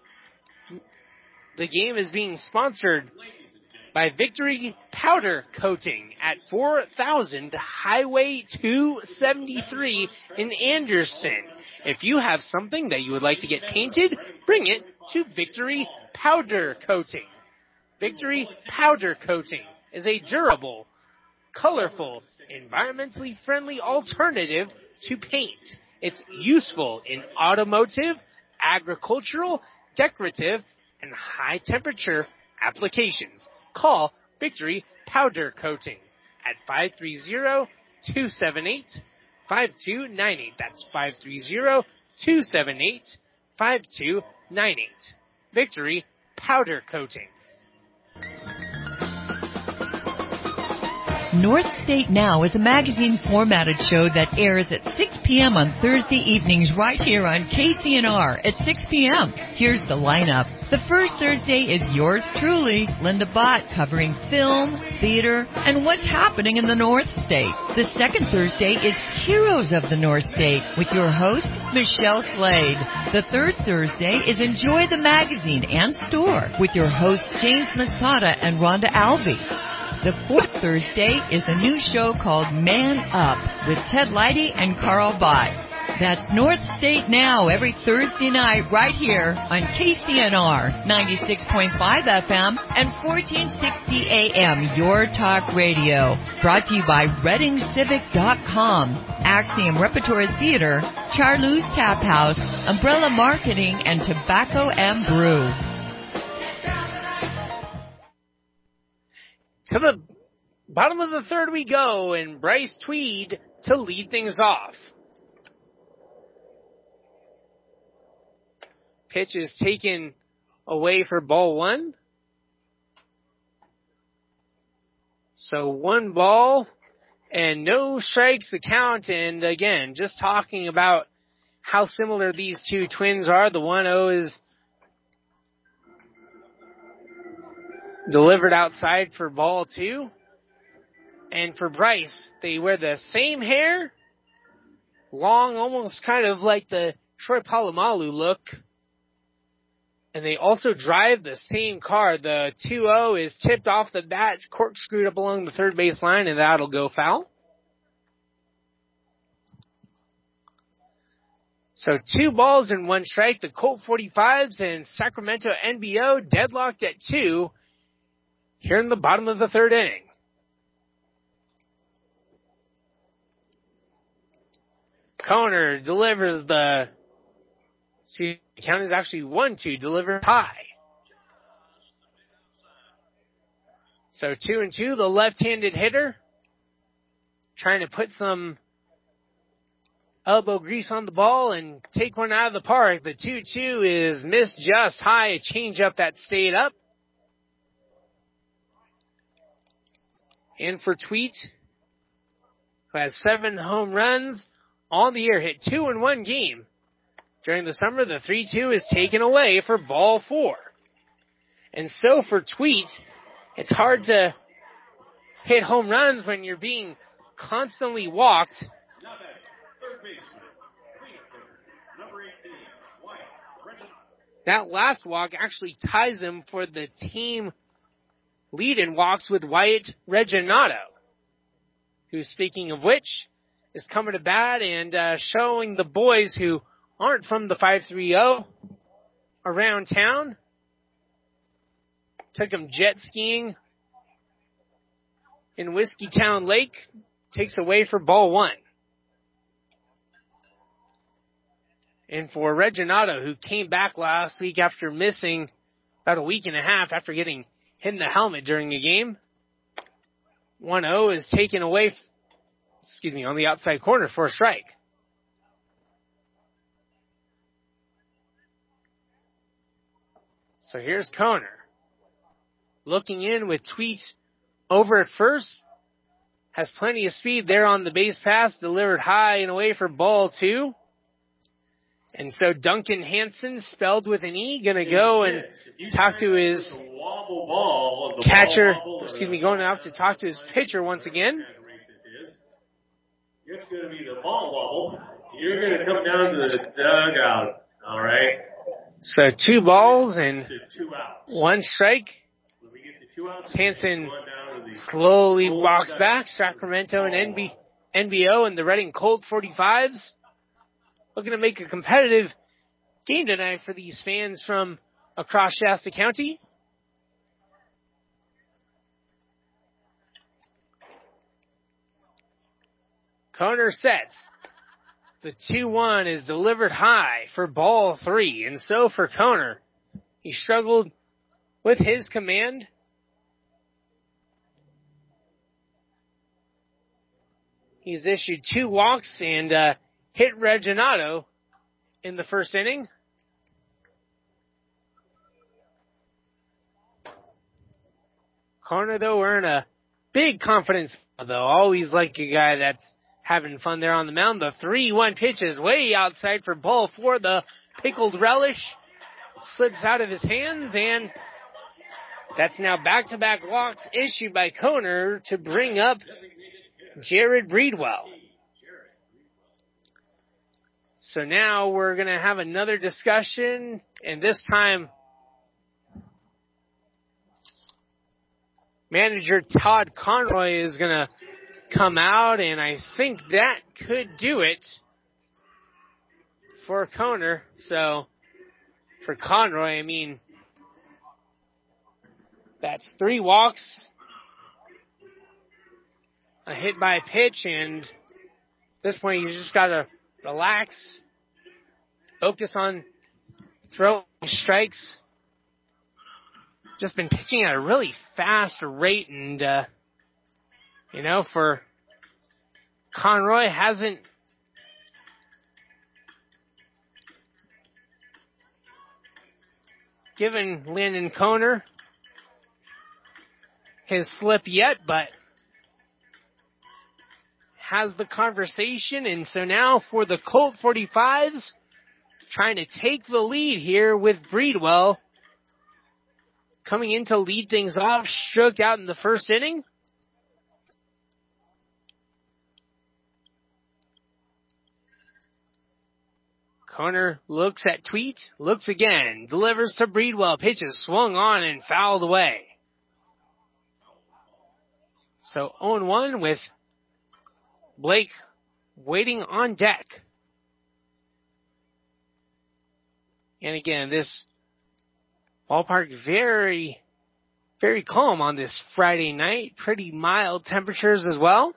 the game is being sponsored by Victory Powder Coating at 4000 Highway 273 in Anderson. If you have something that you would like to get painted, bring it to Victory Powder Coating. Victory Powder Coating is a durable, colorful, environmentally friendly alternative to paint. It's useful in automotive, agricultural, decorative, and high temperature applications. Call Victory Powder Coating at 530-278-5298. That's 530-278-5298. Victory Powder Coating. North State Now is a magazine-formatted show that airs at 6 p.m. on Thursday evenings right here on KCNR at 6 p.m. Here's the lineup. The first Thursday is yours truly, Linda Bott, covering film, theater, and what's happening in the North State. The second Thursday is Heroes of the North State with your host, Michelle Slade. The third Thursday is Enjoy the Magazine and Store with your hosts, James Masada and Rhonda Albee. The fourth Thursday is a new show called Man Up with Ted Leidy and Carl Bott. That's North State Now every Thursday night right here on KCNR 96.5 FM and 1460 AM, Your Talk Radio. Brought to you by ReadingCivic.com, Axiom Repertory Theater, Charlou's Tap House, Umbrella Marketing, and Tobacco and Brew. To the bottom of the third we go, and Bryce Tweed to lead things off. Pitch is taken away for ball one. So 1 ball and no strikes the count. And again, just talking about how similar these two twins are. The 1-0 is delivered outside for ball 2. And for Bryce, they wear the same hair. Long, almost kind of like the Troy Polamalu look. And they also drive the same car. The 2-0 is tipped off the bat, corkscrewed up along the third base line, and that'll go foul. So 2 balls and 1 strike. The Colt 45s and Sacramento NBO deadlocked at 2 here in the bottom of the third inning. Conner delivers the... See, the count is actually 1-2, delivered high. So 2-2, the left-handed hitter trying to put some elbow grease on the ball and take one out of the park. The 2-2 is missed just high, a changeup that stayed up. And for Tweet, who has 7 home runs on the year, hit 2 in 1 game. During the summer, the 3-2 is taken away for ball 4. And so for Tweet, it's hard to hit home runs when you're being constantly walked. That last walk actually ties him for the team lead in walks with Wyatt Reginato, who, speaking of which, is coming to bat and showing the boys who aren't from the 530 around town. Took him jet skiing in Whiskey Town Lake. Takes away for ball 1. And for Reginato, who came back last week after missing about a week and a half after getting hit in the helmet during a game, 1-0 is taken away, on the outside corner for a strike. So here's Conner. Looking in with Tweet over at first. Has plenty of speed there on the base pass. Delivered high and away for ball 2. And so Duncan Hansen, spelled with an E, going to go and talk to his catcher. Going out to talk to his pitcher once again. It's going to be the ball wobble. You're going to come down to the dugout. All right. So 2 balls and 1 strike. Hansen slowly walks back. Sacramento and NBO and the Reading Colt 45s looking to make a competitive game tonight for these fans from across Shasta County. Conner sets. The 2-1 is delivered high for ball 3. And so for Conner, he struggled with his command. He's issued 2 walks and hit Reginato in the first inning. Conner, though, wearing a Big confidence, though. Always like a guy that's having fun there on the mound. The 3-1 pitch is way outside for ball 4. The pickled relish slips out of his hands, and that's now back-to-back walks issued by Koner to bring up Jared Breedwell. So now we're going to have another discussion, and this time manager Todd Conroy is going to come out, and I think that could do it for Koner. So for Conroy, I mean, that's 3 walks, a hit by pitch, and at this point you just got to relax, focus on throwing strikes. Just been pitching at a really fast rate, and, for Conroy hasn't given Landon Koner his slip yet, but has the conversation. And so now for the Colt 45s, trying to take the lead here with Breedwell coming in to lead things off, struck out in the first inning. Koner looks at Tweet, looks again, delivers to Breedwell, pitches swung on and fouled away. So 0-1 with Blake waiting on deck. And again, this ballpark very, very calm on this Friday night. Pretty mild temperatures as well.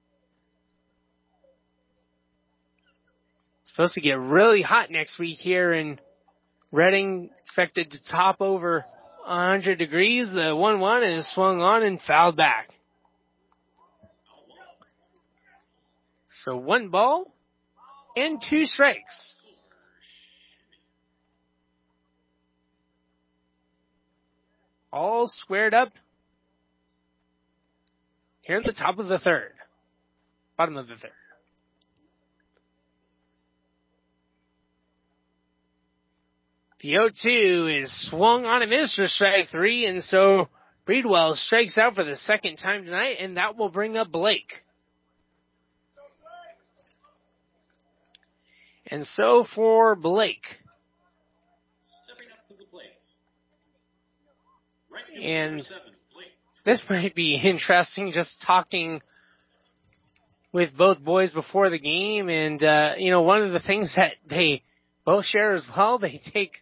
It's supposed to get really hot next week here in Reading. Expected to top over 100 degrees. The 1-1 is swung on and fouled back. So 1 ball and 2 strikes. All squared up here at the top of the third. Bottom of the third. The 0-2 is swung on and missed for strike 3, and so Breedwell strikes out for the second time tonight, and that will bring up Blake. And so for Blake. Stepping up to the plate. And this might be interesting, just talking with both boys before the game. And, one of the things that they both share as well, they take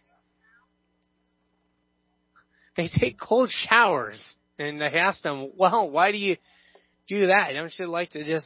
cold showers. And I asked them, well, why do you do that? Don't you like to just,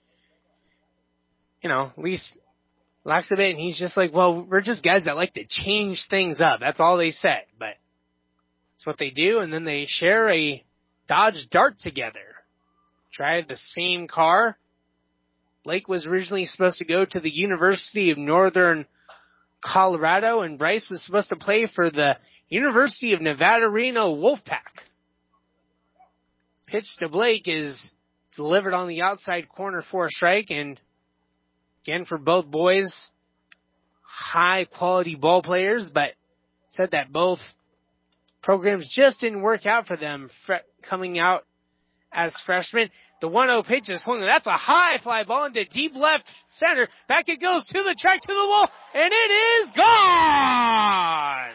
at least relax a bit? And he's just like, well, we're just guys that like to change things up. That's all they said. But it's what they do. And then they share a Dodge Dart together. Drive the same car. Blake was originally supposed to go to the University of Northern Colorado, and Bryce was supposed to play for the University of Nevada, Reno Wolfpack. Pitch to Blake is delivered on the outside corner for a strike, and again for both boys, high quality ball players, but said that both programs just didn't work out for them coming out as freshmen. The 1-0 pitch is swung. That's a high fly ball into deep left center. Back it goes to the track, to the wall, and it is gone!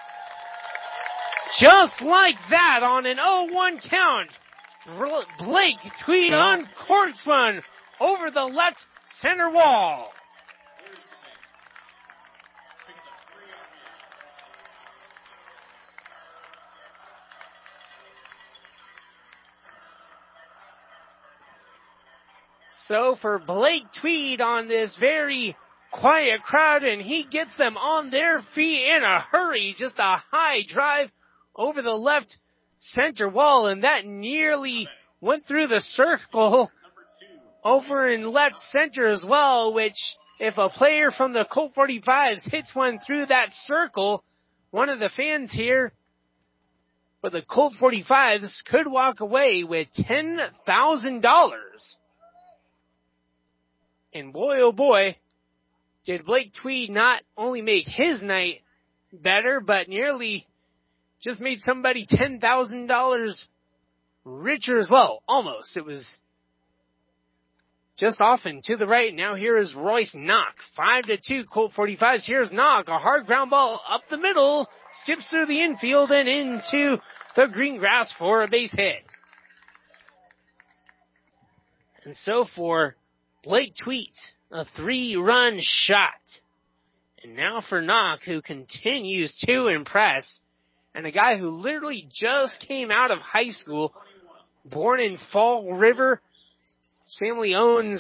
Just like that, on an 0-1 count, Blake Tweed uncorks one over the left center wall. So for Blake Tweed on this very quiet crowd, and he gets them on their feet in a hurry. Just a high drive over the left center wall, and that nearly went through the circle over in left center as well, which if a player from the Colt 45s hits one through that circle, one of the fans here but the Colt 45s could walk away with $10,000. And boy, oh boy, did Blake Tweed not only make his night better, but nearly just made somebody $10,000 richer as well. Almost. It was just off and to the right. Now here is Royce Knock. 5-2 Colt 45s. Here's Knock. A hard ground ball up the middle. Skips through the infield and into the green grass for a base hit. And so for Blake Tweed, a 3-run shot. And now for Knock, who continues to impress. And a guy who literally just came out of high school, born in Fall River. His family owns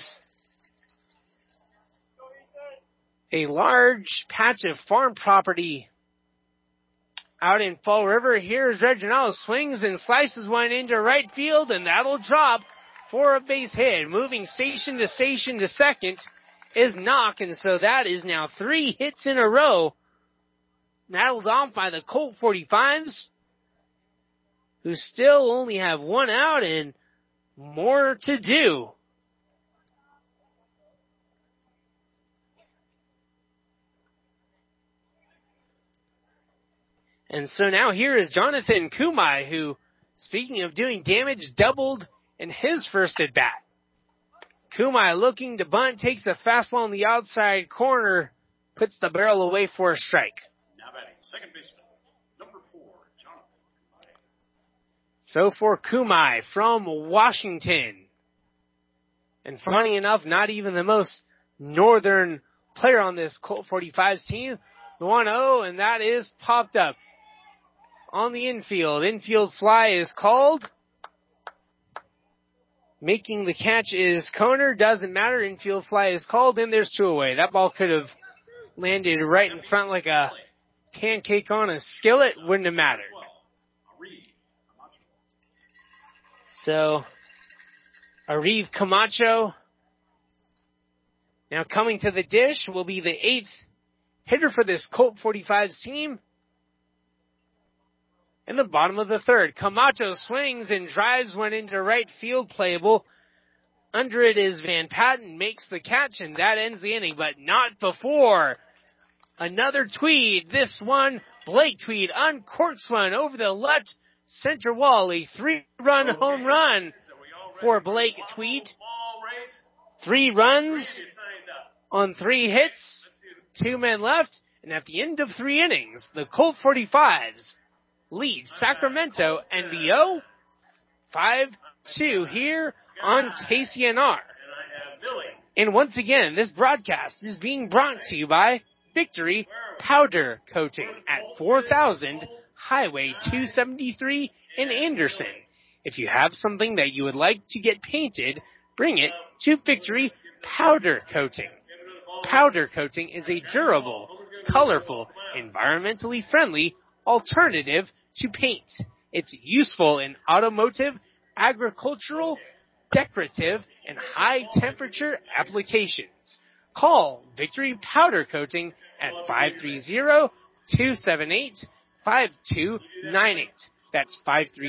a large patch of farm property out in Fall River. Here's Reginaldo, swings and slices one into right field, and that'll drop for a base hit. Moving station to second is Knock, and so that is now 3 hits in a row. Rattled off by the Colt 45s, who still only have 1 out and more to do. And so now here is Jonathan Kumai, who, speaking of doing damage, doubled in his first at bat. Kumai looking to bunt, takes a fastball in the outside corner, puts the barrel away for a strike. Now batting, second baseman, number 4, Jonathan Kumai. So for Kumai from Washington. And funny enough, not even the most northern player on this Colt 45s team. The 1-0, and that is popped up on the infield. Infield fly is called. Making the catch is Koner. Doesn't matter. Infield fly is called, and there's 2 away. That ball could have landed right in front like a pancake on a skillet. Wouldn't have mattered. So, Ariv Camacho now coming to the dish will be the 8th hitter for this Colt 45s team. In the bottom of the 3rd, Camacho swings and drives one into right field, playable. Under it is Van Patten, makes the catch, and that ends the inning, but not before. Another Tweed, this one, Blake Tweed, uncorks one over the left center wall, a 3-run home run for Blake Tweed. 3 runs on 3 hits, 2 men left, and at the end of 3 innings, the Colt 45s lead Sacramento NBO 5-2 here on KCNR. And once again, this broadcast is being brought to you by Victory Powder Coating at 4000 Highway 273 in Anderson. If you have something that you would like to get painted, bring it to Victory Powder Coating. Powder coating is a durable, colorful, environmentally friendly alternative to paint. It's useful in automotive, agricultural, decorative, and high-temperature applications. Call Victory Powder Coating at 530-278-5298. That's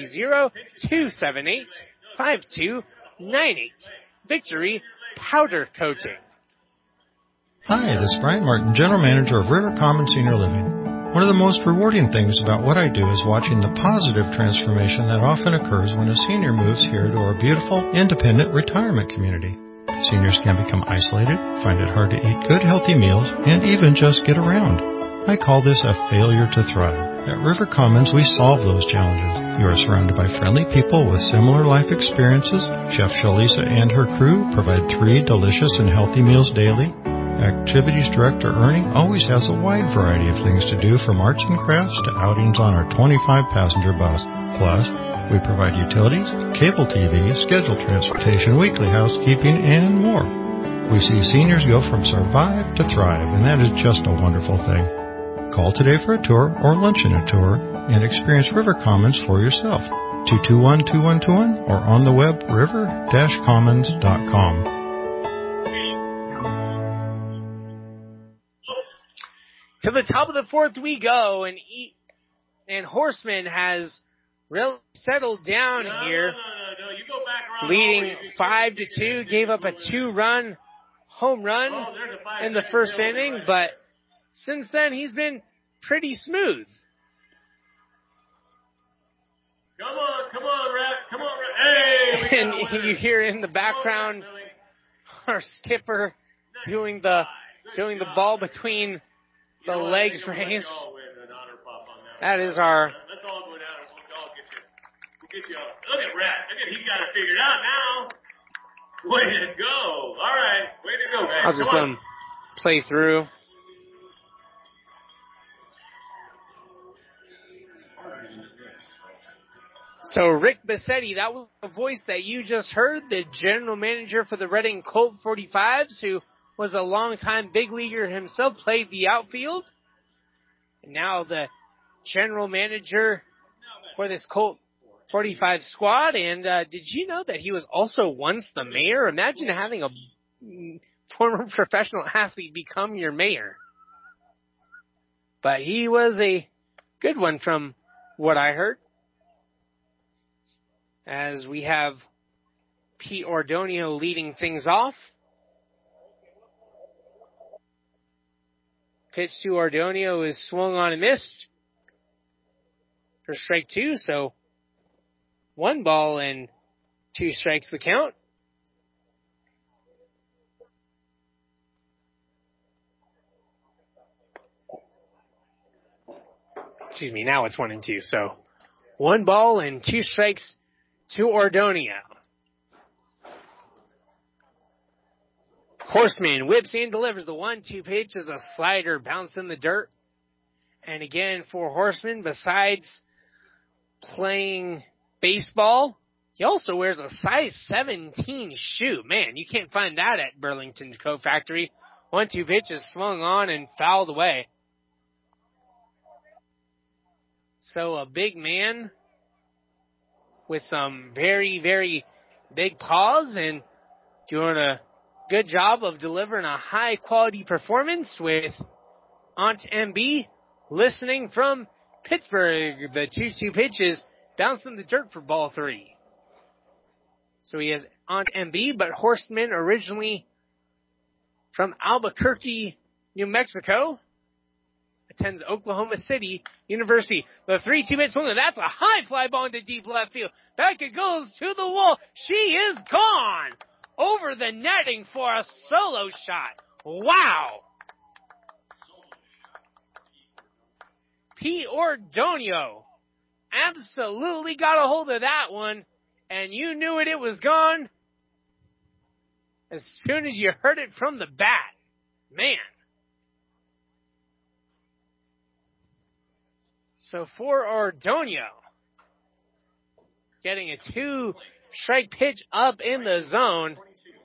530-278-5298. Victory Powder Coating. Hi, this is Brian Martin, General Manager of River Commons Senior Living. One of the most rewarding things about what I do is watching the positive transformation that often occurs when a senior moves here to our beautiful, independent retirement community. Seniors can become isolated, find it hard to eat good, healthy meals, and even just get around. I call this a failure to thrive. At River Commons, we solve those challenges. You are surrounded by friendly people with similar life experiences. Chef Shalisa and her crew provide 3 delicious and healthy meals daily. Activities Director Ernie always has a wide variety of things to do, from arts and crafts to outings on our 25-passenger bus. Plus, we provide utilities, cable TV, scheduled transportation, weekly housekeeping, and more. We see seniors go from survive to thrive, and that is just a wonderful thing. Call today for a tour or lunch and a tour and experience River Commons for yourself. 221-2121 or on the web river-commons.com. To the top of the 4th we go, and Horseman has really settled down here. No. You go back around leading 5-2, gave up a 2-run home run in the first inning, but since then he's been pretty smooth. Come on, Rat. Hey! And you hear in the background our skipper doing the ball between the legs race. That is our... Let's all go down and we'll all get you up. Look at Rat. He got it figured out now. Way to go. All right. Way to go, guys. I'll just let him play through. So Rick Bassetti, that was the voice that you just heard, the general manager for the Reading Colt 45s, who was a longtime big leaguer himself, played the outfield. And now the general manager for this Colt 45 squad. And did you know that he was also once the mayor? Imagine having a former professional athlete become your mayor. But he was a good one from what I heard. As we have Pete Ordonio leading things off. Pitch to Ordonio is swung on and missed for strike 2, so 1 ball and 2 strikes the count. Excuse me, now it's 1 and 2, so 1 ball and 2 strikes to Ordonio. Horseman whips and delivers the 1-2 pitch as a slider bounced in the dirt. And again for Horseman, besides playing baseball, he also wears a size 17 shoe. Man, you can't find that at Burlington Coat Factory. 1-2 pitch is swung on and fouled away. So a big man with some very, very big paws and doing a good job of delivering a high-quality performance with Aunt MB listening from Pittsburgh. The 2-2 pitches bounced in the dirt for ball 3. So he has Aunt MB, but Horseman originally from Albuquerque, New Mexico. Attends Oklahoma City University. The 3-2 pitch swing, and that's a high fly ball into deep left field. Back it goes to the wall. She is gone over the netting for a solo shot. Wow. Pete Ordonio absolutely got a hold of that one, and you knew it was gone as soon as you heard it from the bat. Man. So for Ordonio, getting a 2-strike pitch up in the zone.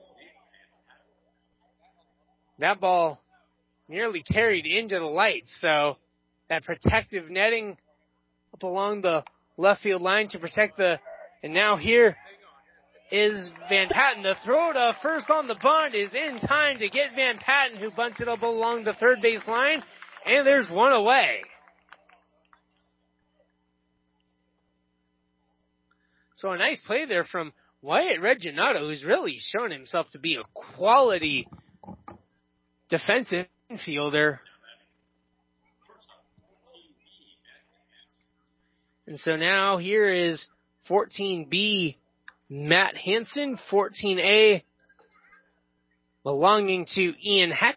That ball nearly carried into the lights. So that protective netting up along the left field line to protect and now here is Van Patten. The throw to first on the bunt is in time to get Van Patten, who bunted up along the third base line. And there's 1 away. So a nice play there from Wyatt Reginato, who's really shown himself to be a quality defensive infielder. And so now here is 14B Matt Hansen, 14A belonging to Ian Heck.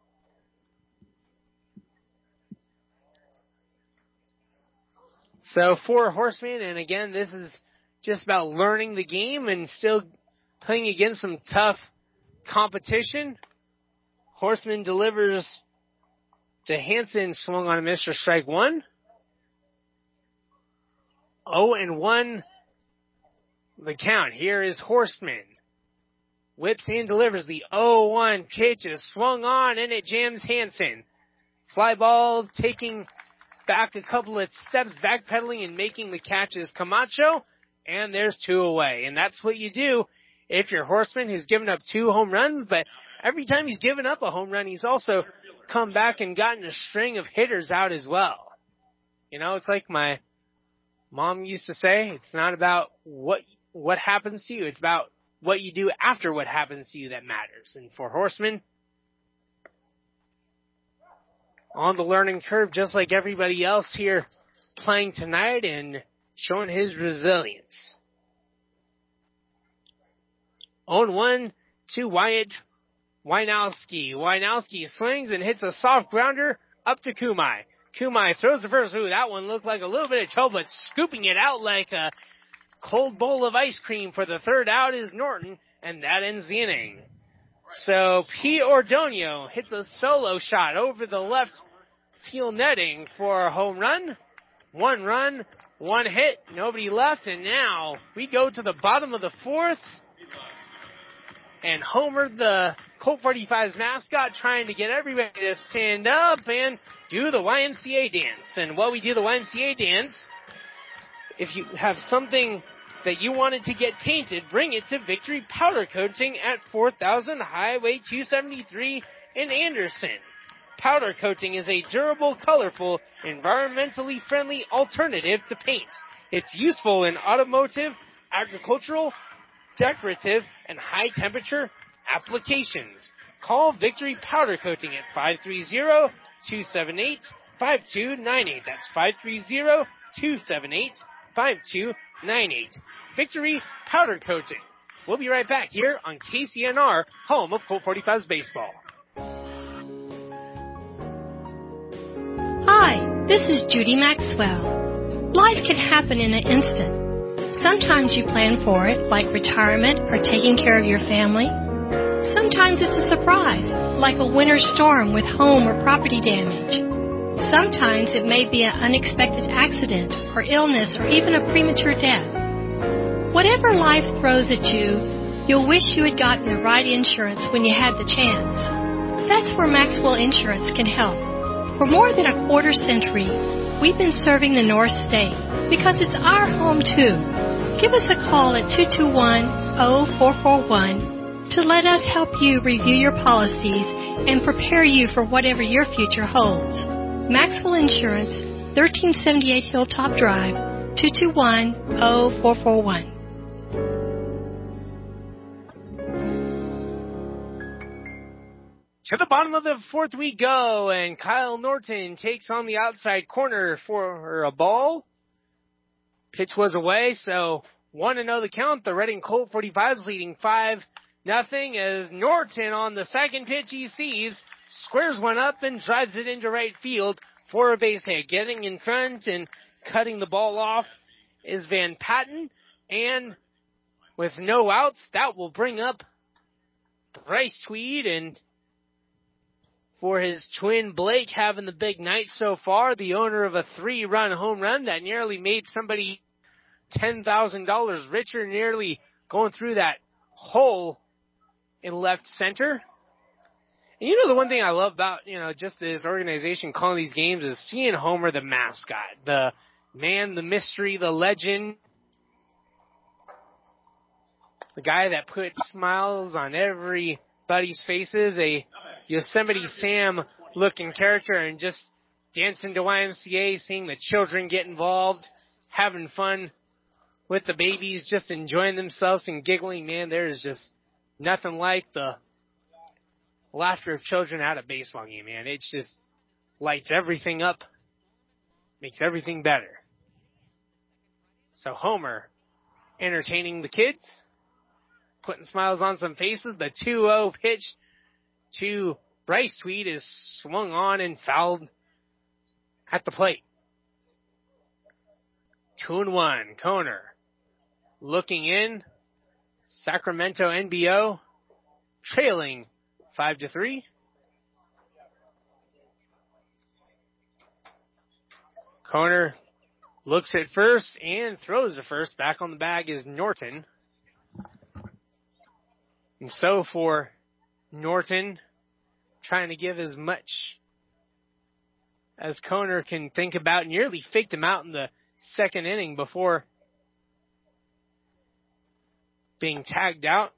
So for Horseman, and again, this is just about learning the game and still playing against some tough competition. Horseman delivers to Hansen, swung on a miss for strike 1. 0-1 the count. Here is Horseman. Whips and delivers the 0-1 pitch is swung on and it jams Hansen. Fly ball taking back a couple of steps, backpedaling and making the catch is Camacho. And there's 2 away. And that's what you do if you're Horseman, who's given up 2 home runs. But every time he's given up a home run, he's also come back and gotten a string of hitters out as well. You know, it's like my Mom used to say, it's not about what happens to you, it's about what you do after what happens to you that matters. And for Horseman, on the learning curve, just like everybody else here playing tonight and showing his resilience. 0-1 to Wyatt Wynowski. Wynowski swings and hits a soft grounder up to Kumai. Kumai throws the first. Ooh, that one looked like a little bit of trouble, but scooping it out like a cold bowl of ice cream for the third out is Norton, and that ends the inning. So Pete Ordonio hits a solo shot over the left field netting for a home run. 1 run, 1 hit, nobody left, and now we go to the bottom of the 4th. And Homer, the Colt 45's mascot, trying to get everybody to stand up and do the YMCA dance. And while we do the YMCA dance, if you have something that you wanted to get painted, bring it to Victory Powder Coating at 4000 Highway 273 in Anderson. Powder coating is a durable, colorful, environmentally friendly alternative to paint. It's useful in automotive, agricultural, decorative, and high-temperature applications. Call Victory Powder Coating at 530-278-5298. That's 530-278-5298. Victory Powder Coating. We'll be right back here on KCNR, home of Colt 45's baseball. Hi, this is Judy Maxwell. Life can happen in an instant. Sometimes you plan for it, like retirement or taking care of your family. Sometimes it's a surprise, like a winter storm with home or property damage. Sometimes it may be an unexpected accident or illness or even a premature death. Whatever life throws at you, you'll wish you had gotten the right insurance when you had the chance. That's where Maxwell Insurance can help. For more than a quarter century, we've been serving the North State because it's our home too. Give us a call at 221-0441 to let us help you review your policies and prepare you for whatever your future holds. Maxwell Insurance, 1378 Hilltop Drive, 221-0441. To the bottom of the 4th we go, and Kyle Norton takes on the outside corner for a ball. Pitch was away, so 1-0 the count. The Reading Colt 45's leading 5-0 as Norton on the second pitch he sees, squares one up and drives it into right field for a base hit. Getting in front and cutting the ball off is Van Patten, and with no outs, that will bring up Bryce Tweed, and for his twin Blake having the big night so far, the owner of a 3-run home run that nearly made somebody $10,000 richer, nearly going through that hole in left center. And you know, the one thing I love about, just this organization calling these games is seeing Homer, the mascot, the man, the mystery, the legend, the guy that puts smiles on everybody's faces, a Yosemite Sam looking character, and just dancing to YMCA, seeing the children get involved, having fun with the babies, just enjoying themselves and giggling. Man, there is just nothing like the laughter of children at a baseball game, man. It just lights everything up, makes everything better. So Homer entertaining the kids, putting smiles on some faces. The 2-0 pitch to Bryce Tweed is swung on and fouled at the plate. 2-1. Koner looking in. Sacramento NBO trailing 5-3. Koner looks at first and throws to first. Back on the bag is Norton. And so for Norton, trying to give as much as Koner can think about, nearly faked him out in the second inning before being tagged out,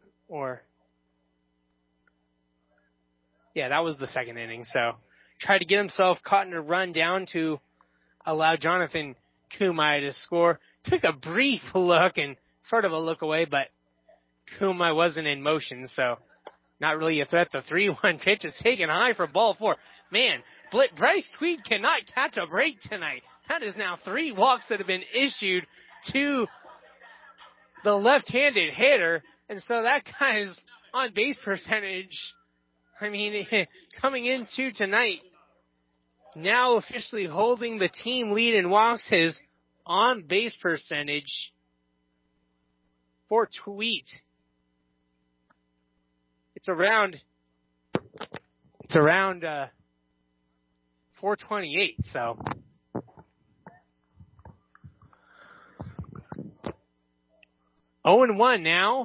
that was the second inning. So tried to get himself caught in a run down to allow Jonathan Kumai to score. Took a brief look and sort of a look away, but Kumai wasn't in motion, so not really a threat. The 3-1 pitch is taken high for ball 4. Man, Bryce Tweed cannot catch a break tonight. That is now 3 walks that have been issued to the left-handed hitter, and so that guy's on-base percentage, coming into tonight, now officially holding the team lead in walks, his on-base percentage for Tweet. It's around 428, so. Oh and 1 now.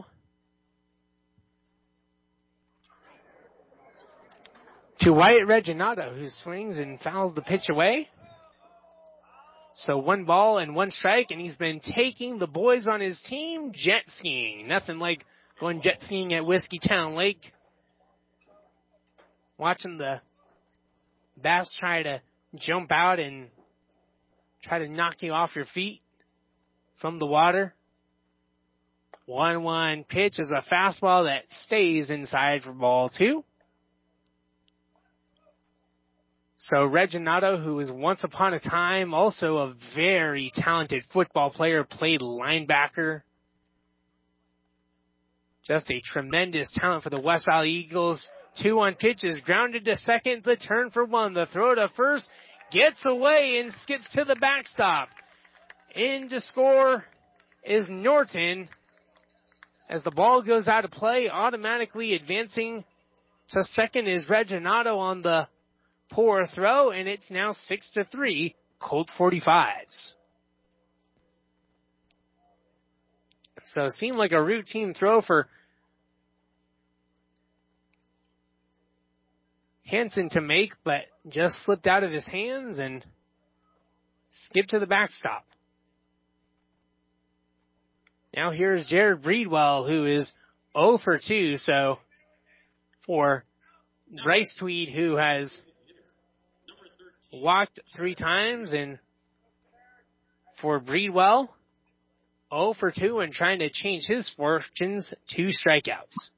To Wyatt Reginato, who swings and fouls the pitch away. So 1 ball and 1 strike, and he's been taking the boys on his team jet skiing. Nothing like going jet skiing at Whiskeytown Lake. Watching the bass try to jump out and try to knock you off your feet from the water. 1-1 pitch is a fastball that stays inside for ball 2. So Reginato, who was once upon a time also a very talented football player, played linebacker. Just a tremendous talent for the West Valley Eagles. 2-1 pitch is grounded to second. The turn for 1. The throw to first. Gets away and skips to the backstop. In to score is Norton. As the ball goes out of play, automatically advancing to second is Reginato on the poor throw, and it's now 6-3, Colt 45s. So it seemed like a routine throw for Hansen to make, but just slipped out of his hands and skipped to the backstop. Now here's Jared Breedwell, who is 0 for 2, so for Bryce Tweed, who has walked 3 times, and for Breedwell, 0 for 2 and trying to change his fortunes, 2 strikeouts.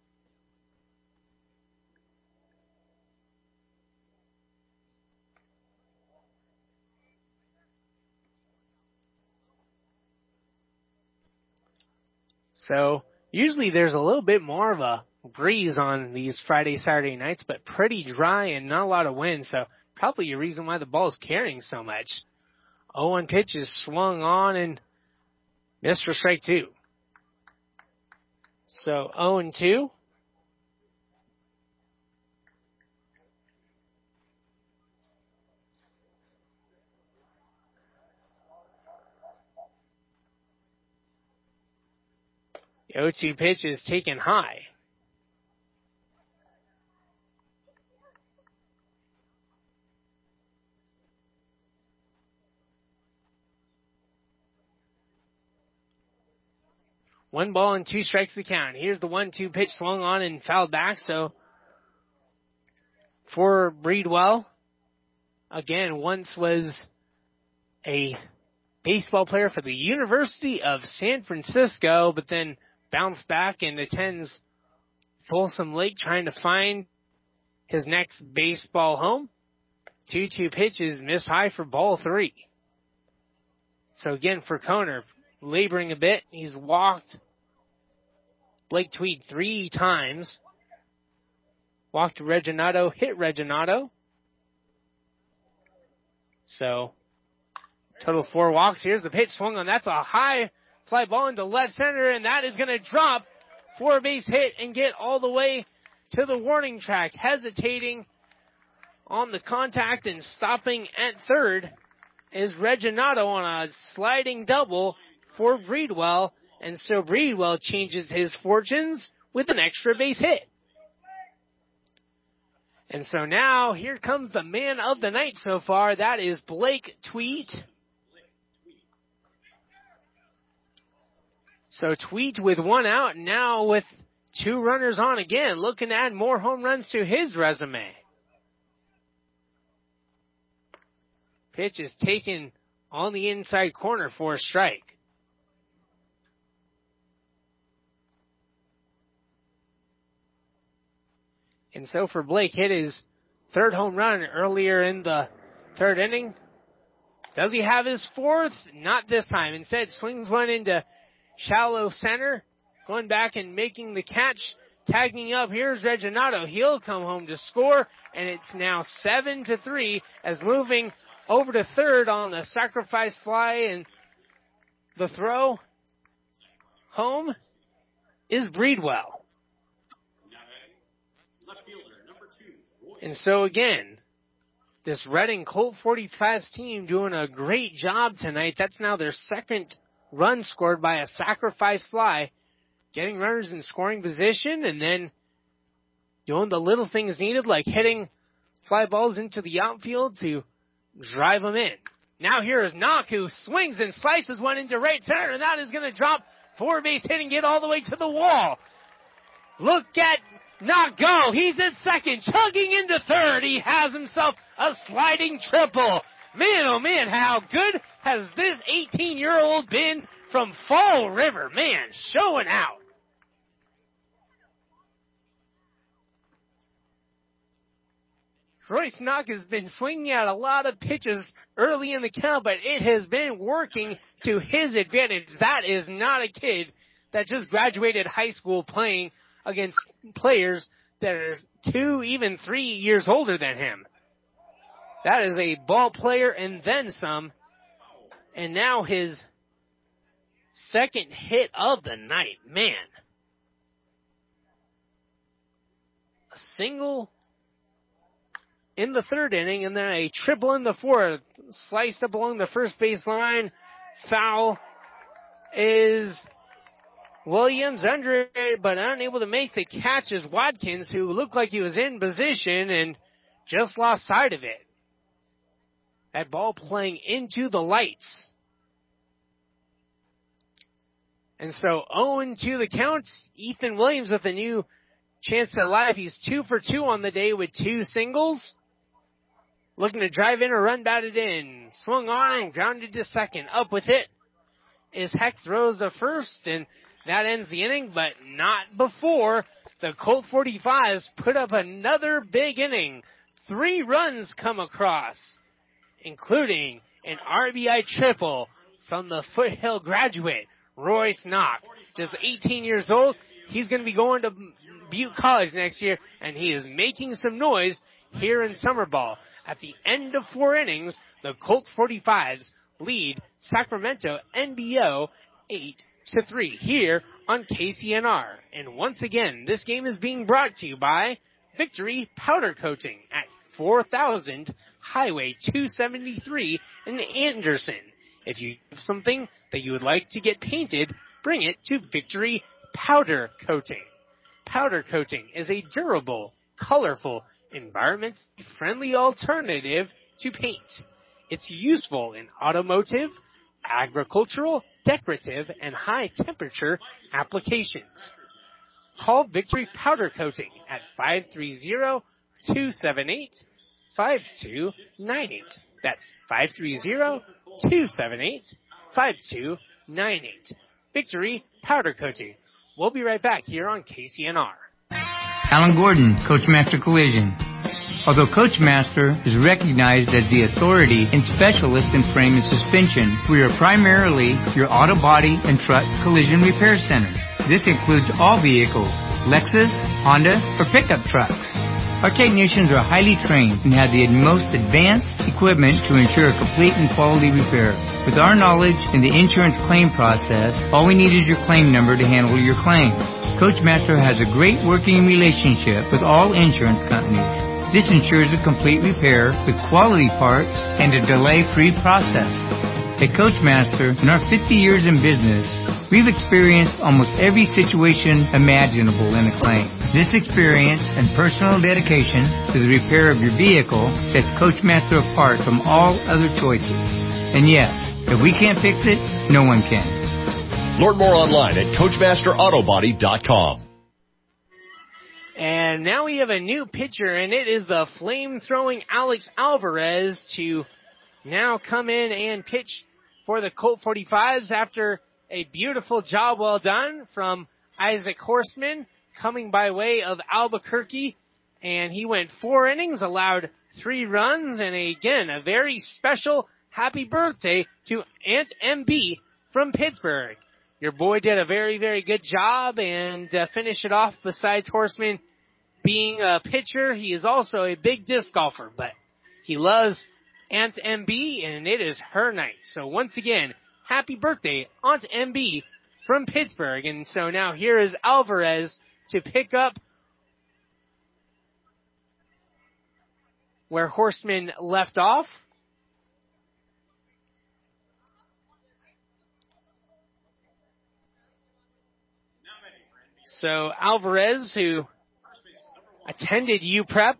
So usually there's a little bit more of a breeze on these Friday, Saturday nights, but pretty dry and not a lot of wind, so probably a reason why the ball is carrying so much. 0-1 pitch is swung on and missed for strike 2. So 0-2. The 0-2 pitch is taken high. One ball and 2 strikes to count. Here's the 1-2 pitch swung on and fouled back. So for Breedwell, again, once was a baseball player for the University of San Francisco, but then bounced back and attends Folsom Lake trying to find his next baseball home. 2-2 pitches miss high for ball 3. So again, for Koner, laboring a bit. He's walked Blake Tweed 3 times. Walked Reginato, hit Reginato. So, total 4 walks. Here's the pitch swung on. That's a high fly ball into left center, and that is going to drop for a base hit and get all the way to the warning track. Hesitating on the contact and stopping at third is Reginato on a sliding double for Breedwell, and so Breedwell changes his fortunes with an extra base hit. And so now, here comes the man of the night so far. That is Blake Tweet. So Tweet with 1 out, now with 2 runners on again, looking to add more home runs to his resume. Pitch is taken on the inside corner for a strike. And so for Blake, hit his third home run earlier in the third inning. Does he have his fourth? Not this time. Instead, swings one into shallow center. Going back and making the catch. Tagging up, here's Reginato. He'll come home to score, and it's now 7-3 as moving over to third on the sacrifice fly, and the throw home is Breedwell. And so again, this Reading Colt 45's team doing a great job tonight. That's now their second run scored by a sacrifice fly. Getting runners in scoring position and then doing the little things needed like hitting fly balls into the outfield to drive them in. Now here is Knock, who swings and slices one into right center, and that is going to drop four base hit and get all the way to the wall. Look at Knock go. He's at second, chugging into third. He has himself a sliding triple. Man, oh man, how good has this 18-year-old been from Fall River? Man, showing out. Royce Knock has been swinging at a lot of pitches early in the count, but it has been working to his advantage. That is not a kid that just graduated high school playing against players that are 2, even 3 years older than him. That is a ball player and then some. And now his second hit of the night. Man. A single in the third inning, and then a triple in the fourth. Sliced up along the first base line. Foul is Williams under it, but unable to make the catch is Watkins, who looked like he was in position and just lost sight of it. That ball playing into the lights. And so 0-2 the count. Ethan Williams with a new chance at life. He's 2 for 2 on the day with 2 singles. Looking to drive in, a run batted in. Swung on and grounded to second. Up with it is Heck, throws the first, and that ends the inning, but not before the Colt 45s put up another big inning. 3 runs come across, including an RBI triple from the Foothill graduate, Royce Knock. Just 18 years old. He's going to be going to Butte College next year, and he is making some noise here in summer ball. At the end of 4 innings, the Colt 45s lead Sacramento NBO 8-3 here on KCNR. And once again, this game is being brought to you by Victory Powder Coating at 4000 Highway 273 in Anderson. If you have something that you would like to get painted, bring it to Victory Powder Coating. Powder coating is a durable, colorful, environment-friendly alternative to paint. It's useful in automotive, agricultural, decorative, and high-temperature applications. Call Victory Powder Coating at 530-278-5298. That's 530-278-5298. Victory Powder Coating. We'll be right back here on KCNR. Alan Gordon, Coachmaster Collision. Although Coachmaster is recognized as the authority and specialist in frame and suspension, we are primarily your auto body and truck collision repair center. This includes all vehicles, Lexus, Honda, or pickup trucks. Our technicians are highly trained and have the most advanced equipment to ensure a complete and quality repair. With our knowledge in the insurance claim process, all we need is your claim number to handle your claim. Coachmaster has a great working relationship with all insurance companies. This ensures a complete repair with quality parts and a delay-free process. At Coachmaster, in our 50 years in business, we've experienced almost every situation imaginable in a claim. This experience and personal dedication to the repair of your vehicle sets Coachmaster apart from all other choices. And yes, if we can't fix it, no one can. Learn more online at CoachmasterAutobody.com. And now we have a new pitcher, and it is the flame-throwing Alex Alvarez to now come in and pitch for the Colt 45s after a beautiful job well done from Isaac Horseman coming by way of Albuquerque. And he went 4 innings, allowed 3 runs, and again, a very special happy birthday to Aunt MB from Pittsburgh. Your boy did a very, very good job, and finish it off. Besides Horseman being a pitcher, he is also a big disc golfer, but he loves Aunt MB, and it is her night. So once again, happy birthday, Aunt MB from Pittsburgh. And so now here is Alvarez to pick up where Horseman left off. So Alvarez, who attended UPrep,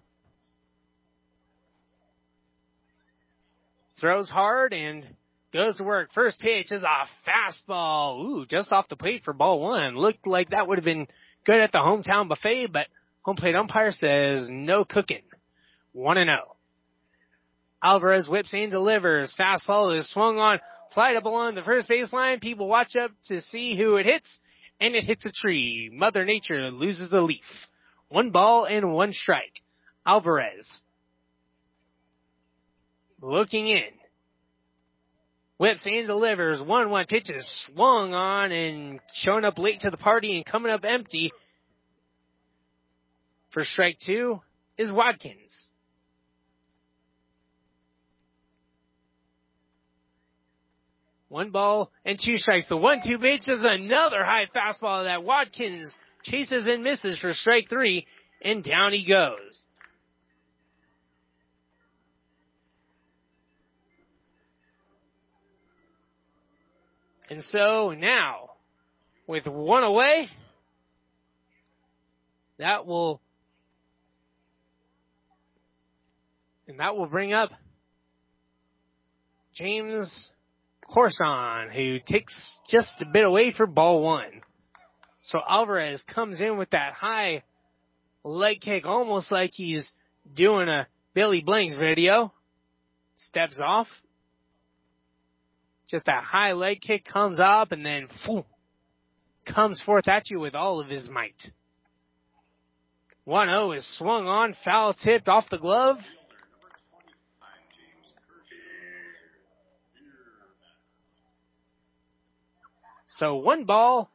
throws hard and goes to work. First pitch is a fastball. Ooh, just off the plate for ball 1. Looked like that would have been good at the hometown buffet, but home plate umpire says no cooking. 1-0. Alvarez whips and delivers. Fastball is swung on, slide up along the first baseline. People watch up to see who it hits, and it hits a tree. Mother Nature loses a leaf. 1 ball and 1 strike. Alvarez looking in. Whips and delivers. 1-1 pitch is swung on and showing up late to the party and coming up empty for strike 2 is Watkins. One ball and 2 strikes. The 1-2 pitch is another high fastball that Watkins chases and misses for strike 3, and down he goes. And so now, with 1 away, that will bring up James Corson, who takes just a bit away for ball 1. So Alvarez comes in with that high leg kick, almost like he's doing a Billy Blanks video. Steps off. Just that high leg kick comes up and then comes forth at you with all of his might. 1-0 is swung on, foul tipped off the glove. So 1 ball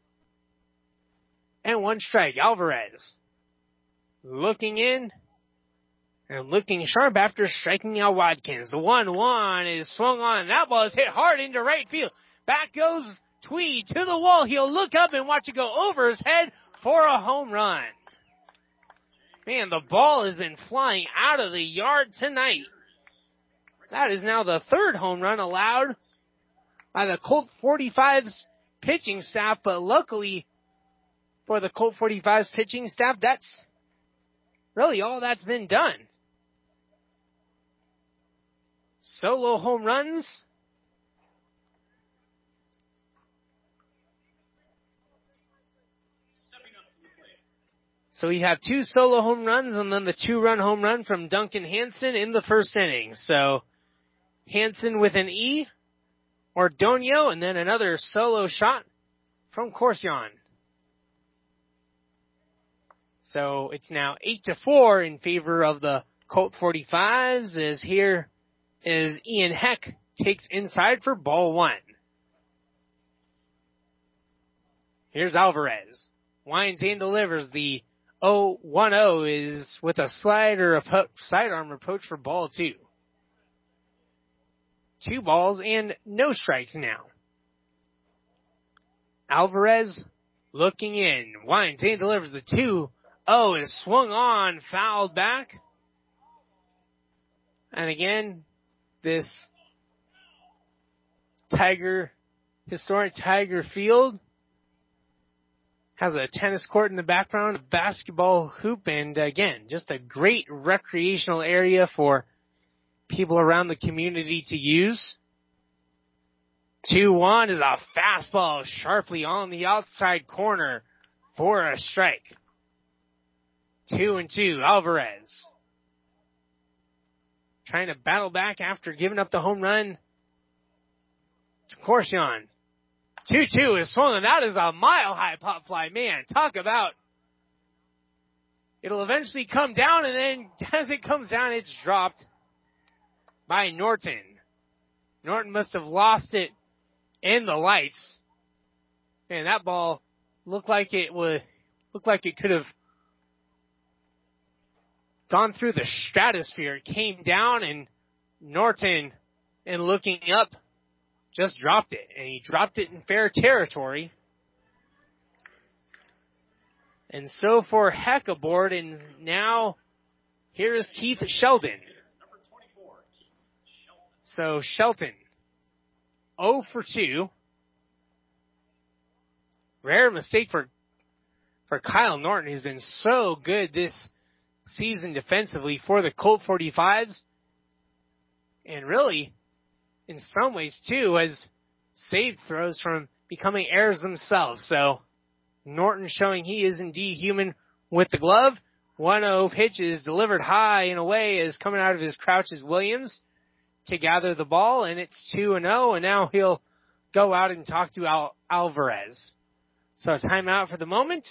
and 1 strike. Alvarez looking in and looking sharp after striking out Watkins. The 1-1 is swung on, and that ball is hit hard into right field. Back goes Tweed to the wall. He'll look up and watch it go over his head for a home run. Man, the ball has been flying out of the yard tonight. That is now the 3rd home run allowed by the Colt 45's pitching staff, but luckily for the Colt 45's pitching staff, that's really all that's been done. Solo home runs. So we have 2 solo home runs and then the 2-run home run from Duncan Hansen in the first inning. So Hansen with an E, Ordonio, and then another solo shot from Corson. So it's now 8-4 in favor of the Colt 45s, as here is Ian Heck takes inside for ball 1. Here's Alvarez. Winds and delivers. The 0-1-0 is with a sidearm approach for ball 2. 2 balls and no strikes now. Alvarez looking in. Winds and delivers. The 2-0 is swung on, fouled back. And again, this historic Tiger Field has a tennis court in the background, a basketball hoop, and again, just a great recreational area for people around the community to use. 2-1 is a fastball sharply on the outside corner for a strike. 2-2, Alvarez. trying to battle back after giving up the home run to Corshon. 2-2 is swung, and that is a mile-high pop fly. Man, talk about... It'll eventually come down, and then as it comes down, it's dropped by Norton. Norton must have lost it in the lights. And that ball looked like it could have gone through the stratosphere. It came down, and Norton, in looking up, just dropped it. And he dropped it in fair territory. And so for Heck aboard, and now here is Keith Sheldon. So Shelton, 0 for 2. Rare mistake for Kyle Norton, who's been so good this season defensively for the Colt 45s. And really, in some ways too, has saved throws from becoming errors themselves. So Norton showing he is indeed human with the glove. 1-0 pitch is delivered high and away as coming out of his crouch is Williams to gather the ball, and it's 2-0, and now he'll go out and talk to Alvarez. So timeout for the moment.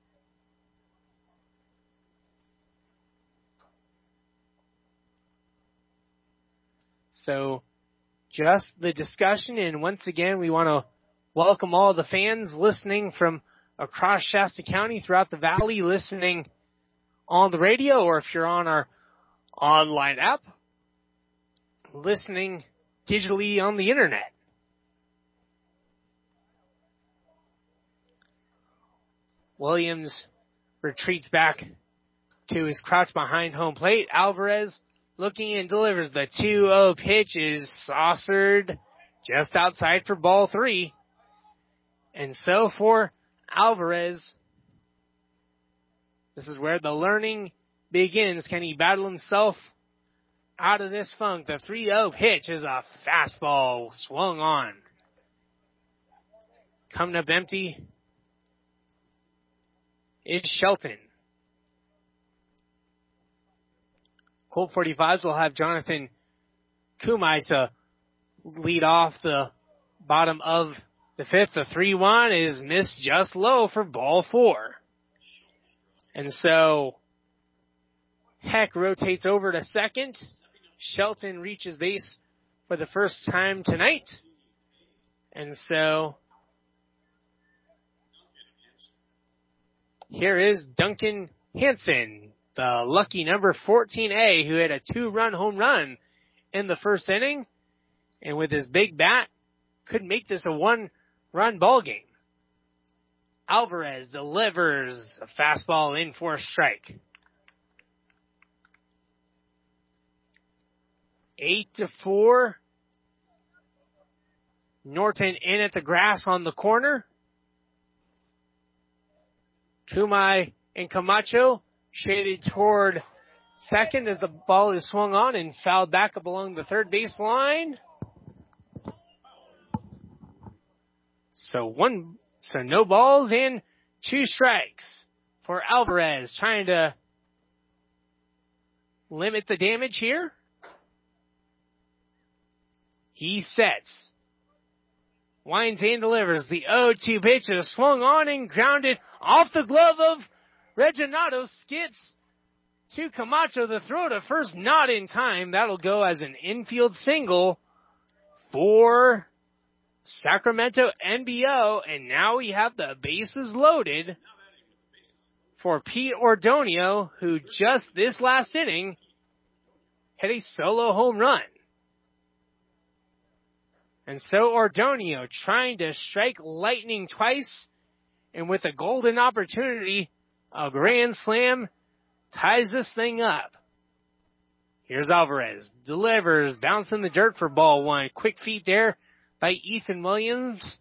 So just the discussion, and once again, we want to welcome all the fans listening from across Shasta County, throughout the valley, listening on the radio, or if you're on our online app, listening digitally on the internet. Williams retreats back to his crouch behind home plate. Alvarez looking and delivers. The 2-0 pitch is saucered just outside for ball 3. And so for Alvarez, this is where the learning begins. Can he battle himself out of this funk? The 3-0 pitch is a fastball swung on. Coming up empty is Shelton. Colt 45s will have Jonathan Kumai to lead off the bottom of the fifth. The 3-1 is missed just low for ball 4. And so Heck rotates over to second. Shelton reaches base for the first time tonight. And so here is Duncan Hansen, the lucky number 14A, who had a 2-run home run in the first inning. And with his big bat, could make this a 1-run ball game. Alvarez delivers a fastball in for a strike. 8-4. Norton in at the grass on the corner. Kumai and Camacho shaded toward second as the ball is swung on and fouled back up along the third baseline. So no balls and 2 strikes for Alvarez, trying to limit the damage here. He sets. Winds and delivers. The 0-2 pitch is swung on and grounded off the glove of Reginato. Skips to Camacho. The throw to first not in time. That'll go as an infield single for Sacramento NBO. And now we have the bases loaded for Pete Ordonio, who just this last inning hit a solo home run. And so Ordonio trying to strike lightning twice, and with a golden opportunity, a grand slam ties this thing up. Here's Alvarez. Delivers, bouncing the dirt for ball 1. Quick feet there by Ethan Williams.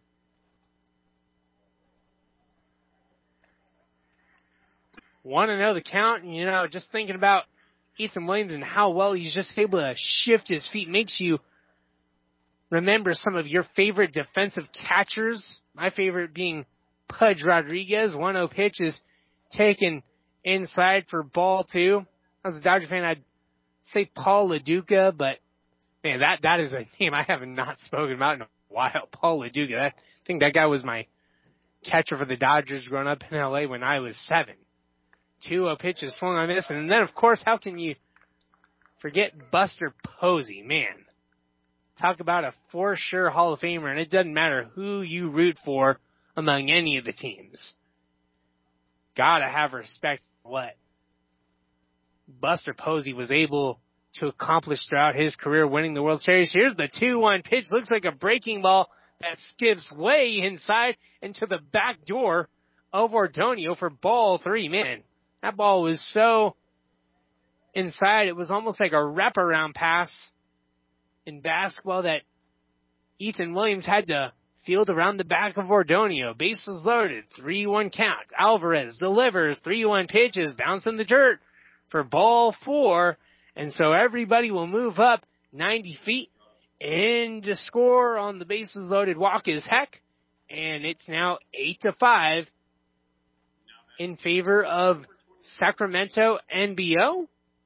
Want to know the count? And, just thinking about Ethan Williams and how well he's just able to shift his feet makes you remember some of your favorite defensive catchers. My favorite being Pudge Rodriguez. 1-0 pitch is taken inside for ball 2. As a Dodger fan, I'd say Paul LaDuca, but man, that is a name I have not spoken about in a while. Paul LaDuca. I think that guy was my catcher for the Dodgers growing up in LA when I was 7. 2-0 pitches swung on this, and then of course, how can you forget Buster Posey? Man, talk about a for sure Hall of Famer, and it doesn't matter who you root for among any of the teams. Gotta have respect for what Buster Posey was able to accomplish throughout his career, winning the World Series. Here's the 2-1 pitch. Looks like a breaking ball that skips way inside into the back door of Ordonio for ball 3. Man, that ball was so inside, it was almost like a wraparound pass in basketball that Ethan Williams had to field around the back of Ordonio. Bases loaded, 3-1 count. Alvarez delivers, 3-1 pitches, bouncing the dirt for ball 4. And so everybody will move up 90 feet and to score on the bases loaded walk is Heck. And it's now 8-5 in favor of Sacramento NBO.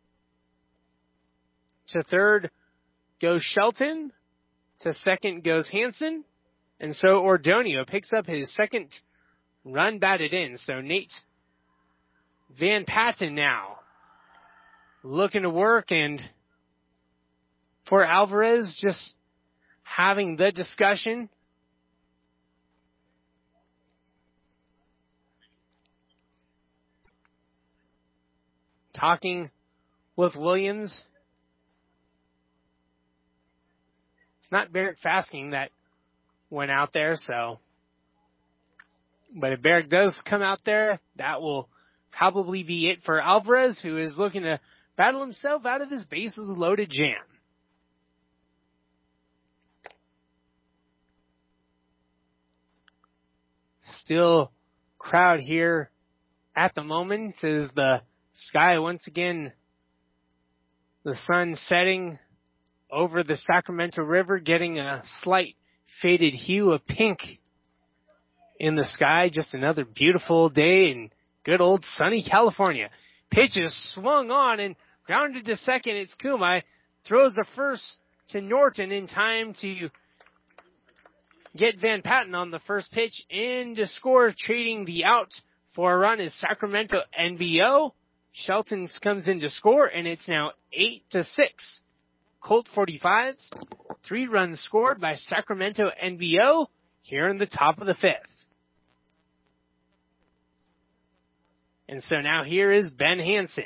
To third goes Shelton. To second goes Hansen. And so Ordonio picks up his second run batted in. So Nate Van Patten now looking to work, and for Alvarez just having the discussion. Talking with Williams. It's not Barrick Fasking that went out there, so. But if Barrick does come out there, that will probably be it for Alvarez, who is looking to battle himself out of this bases loaded jam. Still crowd here at the moment as the sky once again, the sun setting over the Sacramento River, getting a slight faded hue of pink in the sky. Just another beautiful day in good old sunny California. Pitch is swung on and grounded to second. It's Kumai. Throws the first to Norton in time to get Van Patten on the first pitch. In to score, trading the out for a run is Sacramento NBO. Shelton comes in to score, and it's now 8-6. Colt 45s. 3 runs scored by Sacramento NBO here in the top of the 5th. And so now here is Ben Hansen.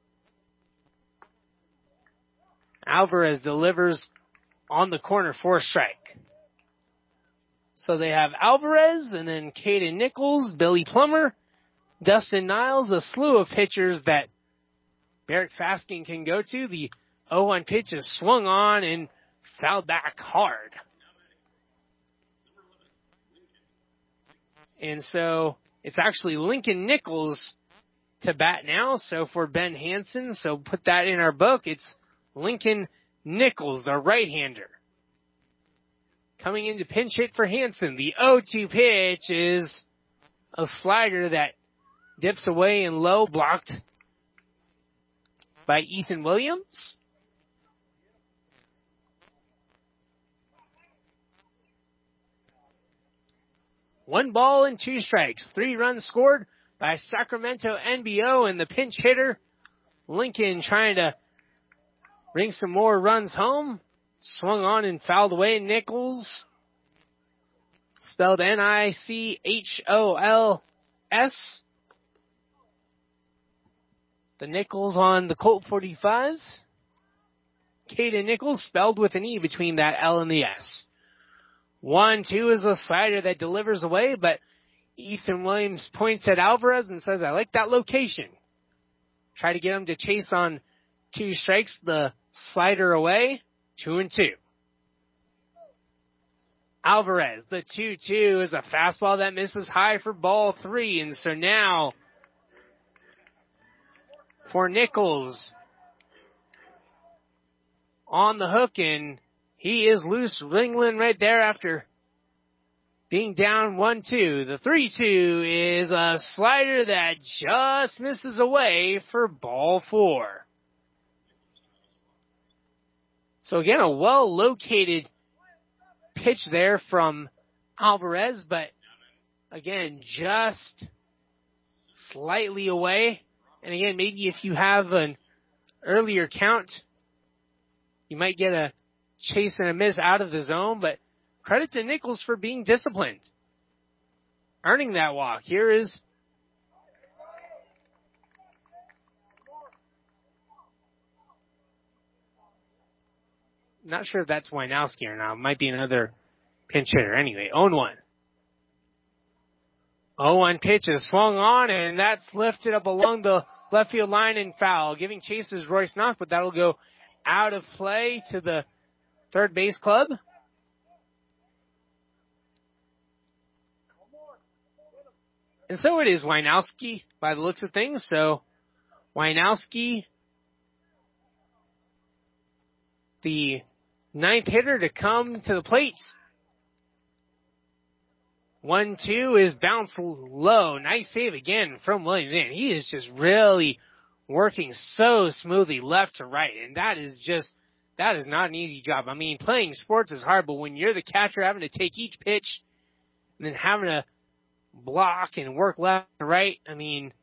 Alvarez delivers on the corner for a strike. So they have Alvarez and then Caden Nichols, Billy Plummer, Dustin Niles, a slew of pitchers that Barrett Fasking can go to. The 0-1 pitch is swung on and fouled back hard. And so it's actually Lincoln Nichols to bat now. So for Ben Hansen, so put that in our book. It's Lincoln Nichols, the right-hander. Coming in to pinch hit for Hansen. The 0-2 pitch is a slider that dips away and low, blocked by Ethan Williams. One ball and 2 strikes. 3 runs scored by Sacramento NBO, and the pinch hitter, Lincoln, trying to bring some more runs home. Swung on and fouled away. Nichols, spelled Nicholls. The Nichols on the Colt 45s. Caden Nichols, spelled with an E between that L and the S. 1-2 is a slider that delivers away, but Ethan Williams points at Alvarez and says, I like that location. Try to get him to chase on 2 strikes, the slider away. 2-2. Alvarez, the 2-2 is a fastball that misses high for ball 3. And so now for Nichols on the hook, and he is loose, wriggling right there after being down 1-2. The 3-2 is a slider that just misses away for ball 4. So again, a well-located pitch there from Alvarez, but again, just slightly away. And again, maybe if you have an earlier count, you might get a chase and a miss out of the zone, but credit to Nichols for being disciplined, earning that walk. Here is not sure if that's Wienowski or not. It might be another pinch hitter. Anyway, 0-1. 0-1 pitch is swung on, and that's lifted up along the left field line and foul. Giving chase is Royce Knock, but that'll go out of play to the third base club. And so it is Wienowski by the looks of things. So Wienowski, the ninth hitter to come to the plate. 1-2 is bounced low. Nice save again from Williams. Man, he is just really working so smoothly left to right. And that is not an easy job. I mean, playing sports is hard, but when you're the catcher having to take each pitch and then having to block and work left to right, I mean,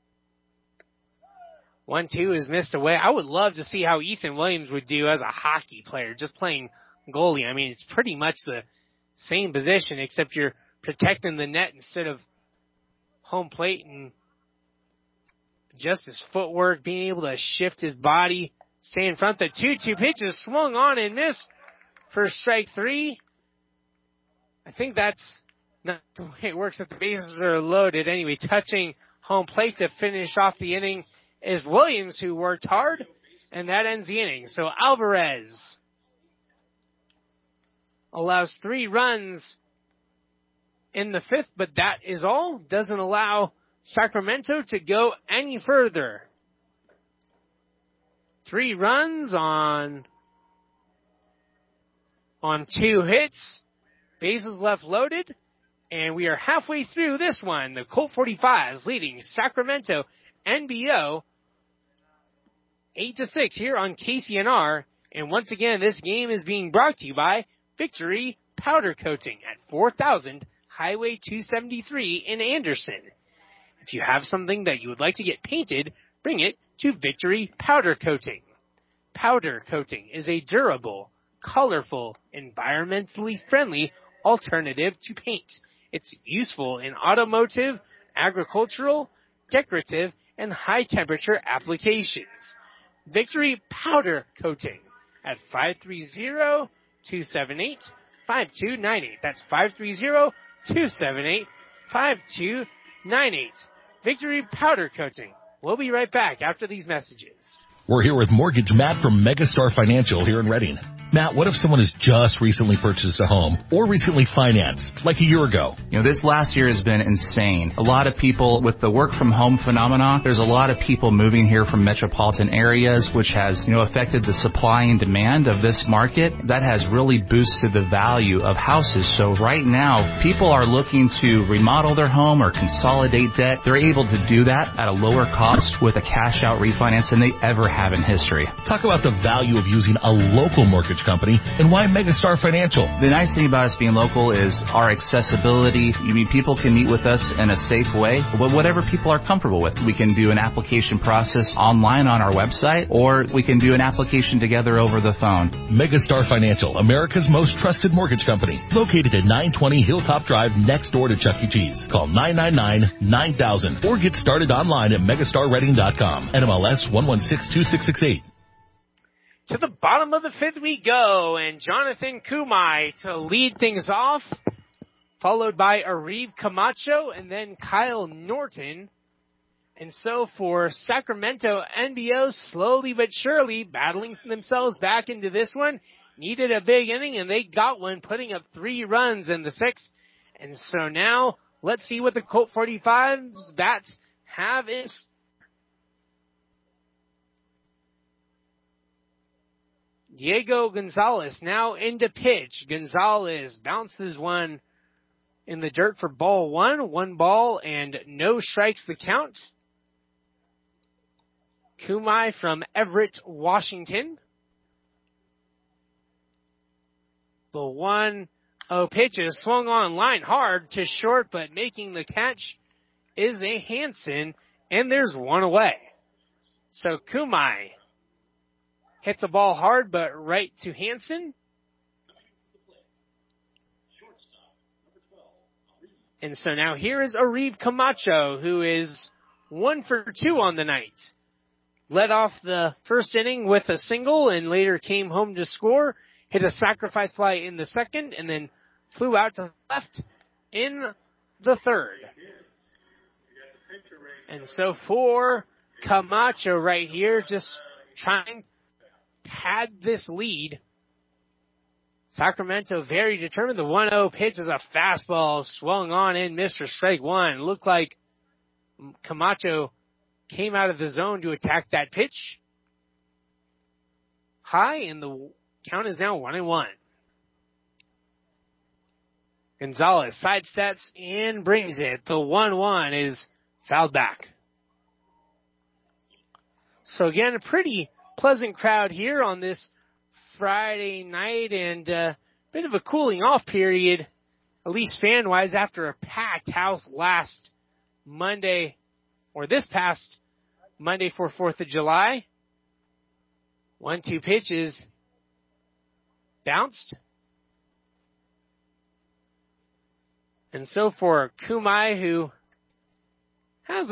1-2 is missed away. I would love to see how Ethan Williams would do as a hockey player, just playing goalie. I mean, it's pretty much the same position, except you're protecting the net instead of home plate, and just his footwork, being able to shift his body, stay in front. The 2-2 pitch is swung on and missed for strike three. I think that's not the way it works if the bases are loaded. Anyway, touching home plate to finish off the inning is Williams, who worked hard, and that ends the inning. So Alvarez allows 3 runs in the fifth, but that is all. Doesn't allow Sacramento to go any further. 3 runs on 2 hits. Bases left loaded. And we are halfway through this one. The Colt 45s leading Sacramento NBO 8-6 here on KCNR. And once again, this game is being brought to you by Victory Powder Coating at 4000 Highway 273 in Anderson. If you have something that you would like to get painted, bring it to Victory Powder Coating. Powder coating is a durable, colorful, environmentally friendly alternative to paint. It's useful in automotive, agricultural, decorative, and high-temperature applications. Victory Powder Coating at 530-278-5298. That's 530-278-5298. Victory Powder Coating. We'll be right back after these messages. We're here with Mortgage Matt from Megastar Financial here in Reading. Matt, what if someone has just recently purchased a home or recently financed, like a year ago? You know, this last year has been insane. A lot of people, with the work from home phenomenon, there's a lot of people moving here from metropolitan areas, which has, affected the supply and demand of this market. That has really boosted the value of houses. So right now, people are looking to remodel their home or consolidate debt. They're able to do that at a lower cost with a cash out refinance than they ever have in history. Talk about the value of using a local mortgage company and why Megastar Financial. The nice thing about us being local is our accessibility. People can meet with us in a safe way, but whatever people are comfortable with. We can do an application process online on our website, or we can do an application together over the phone. Megastar Financial, America's most trusted mortgage company, located at 920 Hilltop Drive next door to Chuck E. Cheese. Call 999-9000 or get started online at megastarreading.com. NMLS 1162668. To the bottom of the fifth we go, and Jonathan Kumai to lead things off, followed by Ariv Camacho and then Kyle Norton. And so for Sacramento NBO, slowly but surely battling themselves back into this one. Needed a big inning, and they got one, putting up 3 runs in the 6th. And so now, let's see what the Colt 45's bats have in. Diego Gonzalez now into pitch. Gonzalez bounces one in the dirt for ball 1. 1 ball and no strikes the count. Kumai from Everett, Washington. The 1-0 pitch is swung on line hard to short, but making the catch is a Hansen, and there's one away. So Kumai hits the ball hard, but right to Hansen. And so now here is Ariv Camacho, who is 1 for 2 on the night. Led off the first inning with a single and later came home to score. Hit a sacrifice fly in the second and then flew out to left in the third. And so for Camacho right here, just trying to pad this lead. Sacramento very determined. The 1-0 pitch is a fastball swung on in, Mr. Strike one. Looked like Camacho came out of the zone to attack that pitch. High, and the count is now 1-1. Gonzalez sidesteps and brings it. The 1-1 is fouled back. So again, a pretty pleasant crowd here on this Friday night, and a bit of a cooling off period, at least fan-wise, after a packed house last Monday, or this past Monday for 4th of July. 1-2 pitches bounced. And so for Kumai, who has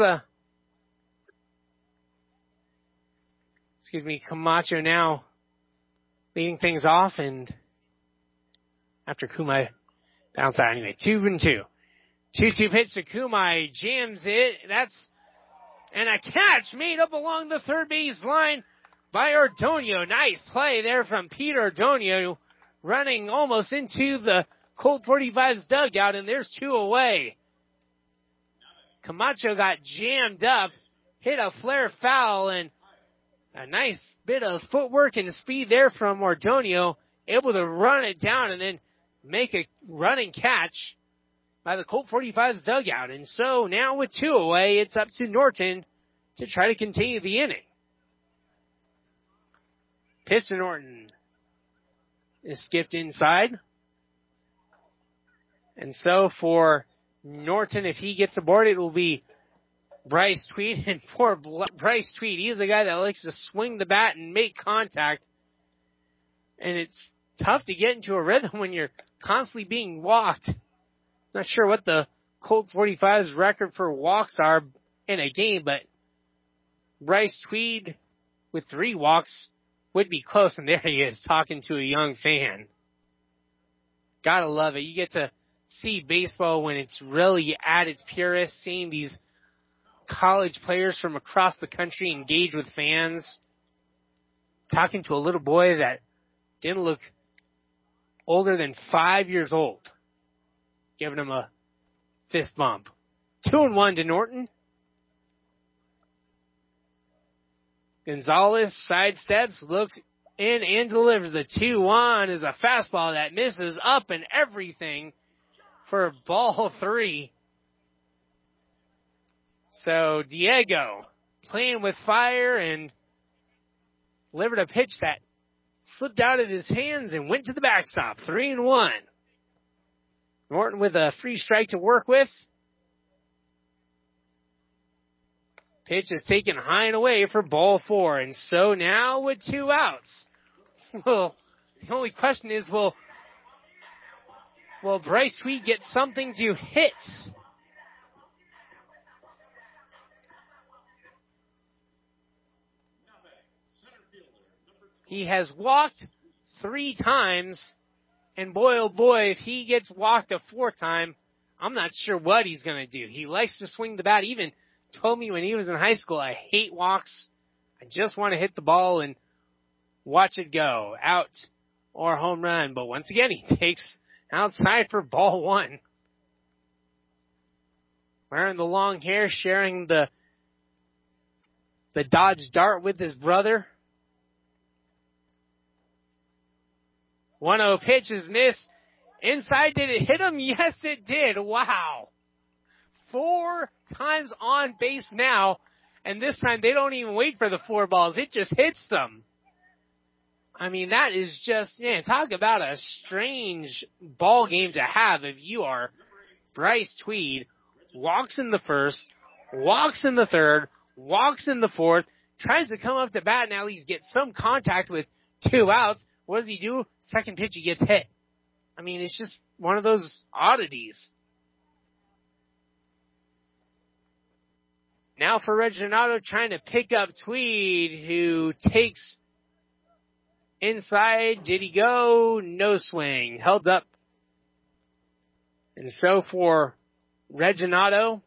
Camacho now leading things off, and after Kumai bounced out anyway. 2-2. 2-2 pitch to Kumai, jams it. And a catch made up along the third base line by Ordonio. Nice play there from Pete Ordonio, running almost into the Colt 45's dugout, and there's 2 away. Camacho got jammed up, hit a flare foul, and a nice bit of footwork and speed there from Ordonio, able to run it down and then make a running catch by the Colt 45's dugout. And so now with 2 away, it's up to Norton to try to continue the inning. Pitch to Norton is skipped inside. And so for Norton, if he gets aboard, it will be Bryce Tweed. And for Bryce Tweed, he is a guy that likes to swing the bat and make contact. And it's tough to get into a rhythm when you're constantly being walked. Not sure what the Colt 45's record for walks are in a game, but Bryce Tweed with 3 walks would be close, and there he is talking to a young fan. Gotta love it. You get to see baseball when it's really at its purest, seeing these college players from across the country engage with fans, talking to a little boy that didn't look older than 5 years old, giving him a fist bump. 2-1 to Norton. Gonzalez sidesteps, looks in and delivers. The 2-1 is a fastball that misses up and everything for ball 3. So Diego playing with fire and delivered a pitch that slipped out of his hands and went to the backstop. 3-1. Norton with a free strike to work with. Pitch is taken high and away for ball 4. And so now with 2 outs. Well, the only question is, will Bryce Tweed get something to hit? He has walked 3 times, and boy, oh boy, if he gets walked a 4th time, I'm not sure what he's going to do. He likes to swing the bat. Even told me when he was in high school, I hate walks. I just want to hit the ball and watch it go, out or home run. But once again, he takes outside for ball 1. Wearing the long hair, sharing the Dodge Dart with his brother. 1-0 pitch is missed. Inside, did it hit him? Yes, it did. Wow. 4 times on base now, and this time they don't even wait for the 4 balls. It just hits them. I mean, that is just, talk about a strange ball game to have if you are Bryce Tweed. Walks in the first, walks in the third, walks in the fourth, tries to come up to bat and at least get some contact with 2 outs. What does he do? Second pitch, he gets hit. I mean, it's just one of those oddities. Now for Reginato trying to pick up Tweed, who takes inside. Did he go? No swing. Held up. And so for Reginato,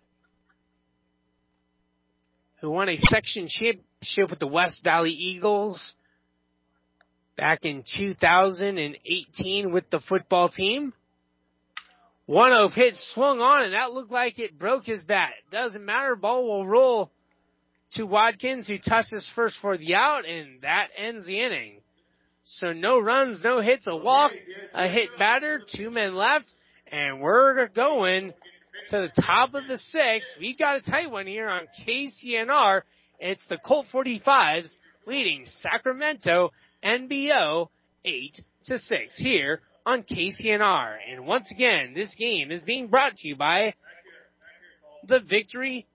who won a section championship with the West Valley Eagles back in 2018 with the football team. 1-0 pitch swung on, and that looked like it broke his bat. Doesn't matter. Ball will roll to Watkins, who touches first for the out, and that ends the inning. So no runs, no hits, a walk, a hit batter, 2 men left, and we're going to the top of the 6th. We've got a tight one here on KCNR. It's the Colt 45s leading Sacramento NBO 8-6 here on KCNR. And once again, this game is being brought to you by Victory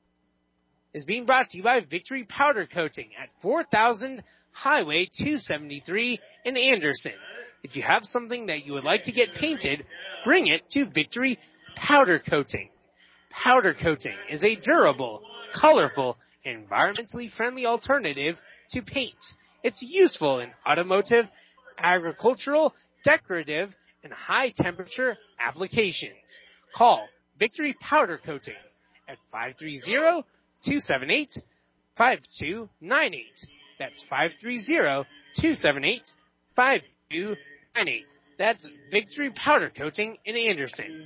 Powder Coating at 4000 Highway 273 in Anderson. If you have something that you would like to get painted, bring it to Victory Powder Coating. Powder coating is a durable, colorful, environmentally friendly alternative to paint. It's useful in automotive, agricultural, decorative, and high-temperature applications. Call Victory Powder Coating at 530-278-5298. That's 530-278-5298. That's Victory Powder Coating in Anderson.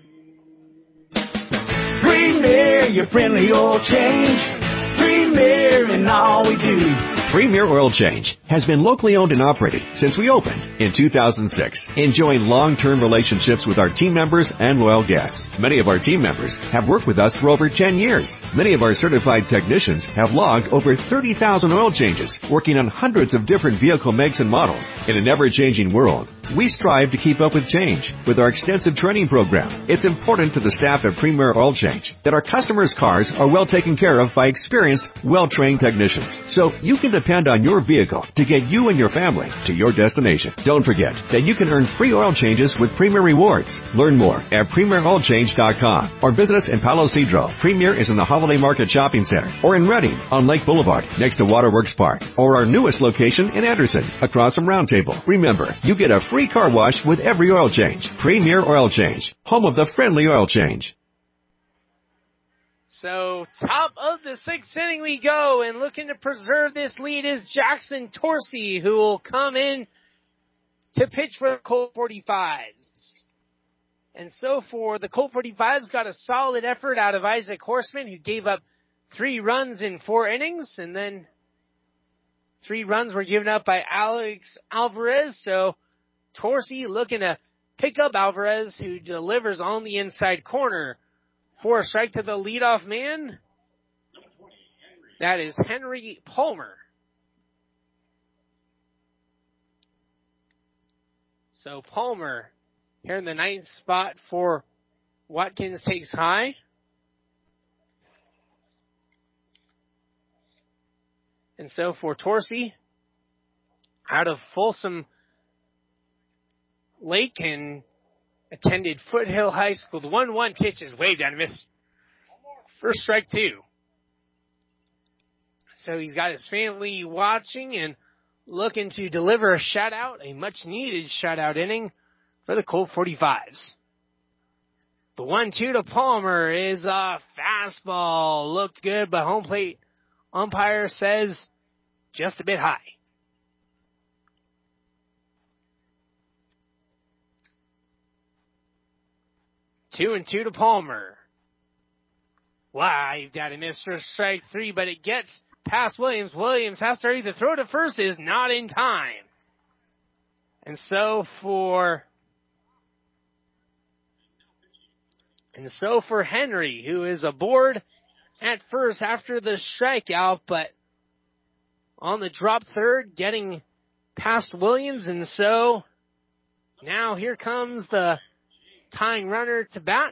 Premier, your friendly oil change. Premier in all we do. Premier Oil Change has been locally owned and operated since we opened in 2006, enjoying long-term relationships with our team members and loyal guests. Many of our team members have worked with us for over 10 years. Many of our certified technicians have logged over 30,000 oil changes, working on hundreds of different vehicle makes and models. In an ever-changing world, we strive to keep up with change with our extensive training program. It's important to the staff at Premier Oil Change that our customers' cars are well taken care of by experienced, well-trained technicians, so you can depend on your vehicle to get you and your family to your destination. Don't forget that you can earn free oil changes with Premier Rewards. Learn more at PremierOilChange.com or visit us in Palo Cedro. Premier is in the Holiday Market Shopping Center, or in Redding on Lake Boulevard next to Waterworks Park, or our newest location in Anderson across from Round Table. Remember, you get a free car wash with every oil change. Premier Oil Change, home of the friendly oil change. So, top of the 6th inning we go, and looking to preserve this lead is Jackson Torsey, who will come in to pitch for the Colt 45s. And so for the Colt 45s, got a solid effort out of Isaac Horseman, who gave up 3 runs in 4 innings, and then 3 runs were given up by Alex Alvarez. So Torsey looking to pick up Alvarez, who delivers on the inside corner. For a strike to the leadoff man. That is Henry Palmer. So Palmer here in the 9th spot for Watkins takes high. And so for Torsey, out of Folsom Lake and attended Foothill High School. The 1-1 pitch is waved down and missed. First strike 2. So he's got his family watching and looking to deliver a shutout, a much-needed shutout inning for the Colt 45s. The 1-2 to Palmer is a fastball. Looked good, but home plate umpire says just a bit high. 2-2 to Palmer. Wide got a miss for strike 3, but it gets past Williams. Williams has to either throw to first, is not in time. And so for Henry, who is aboard at first after the strikeout, but on the drop third, getting past Williams, and so now here comes the tying runner to bat.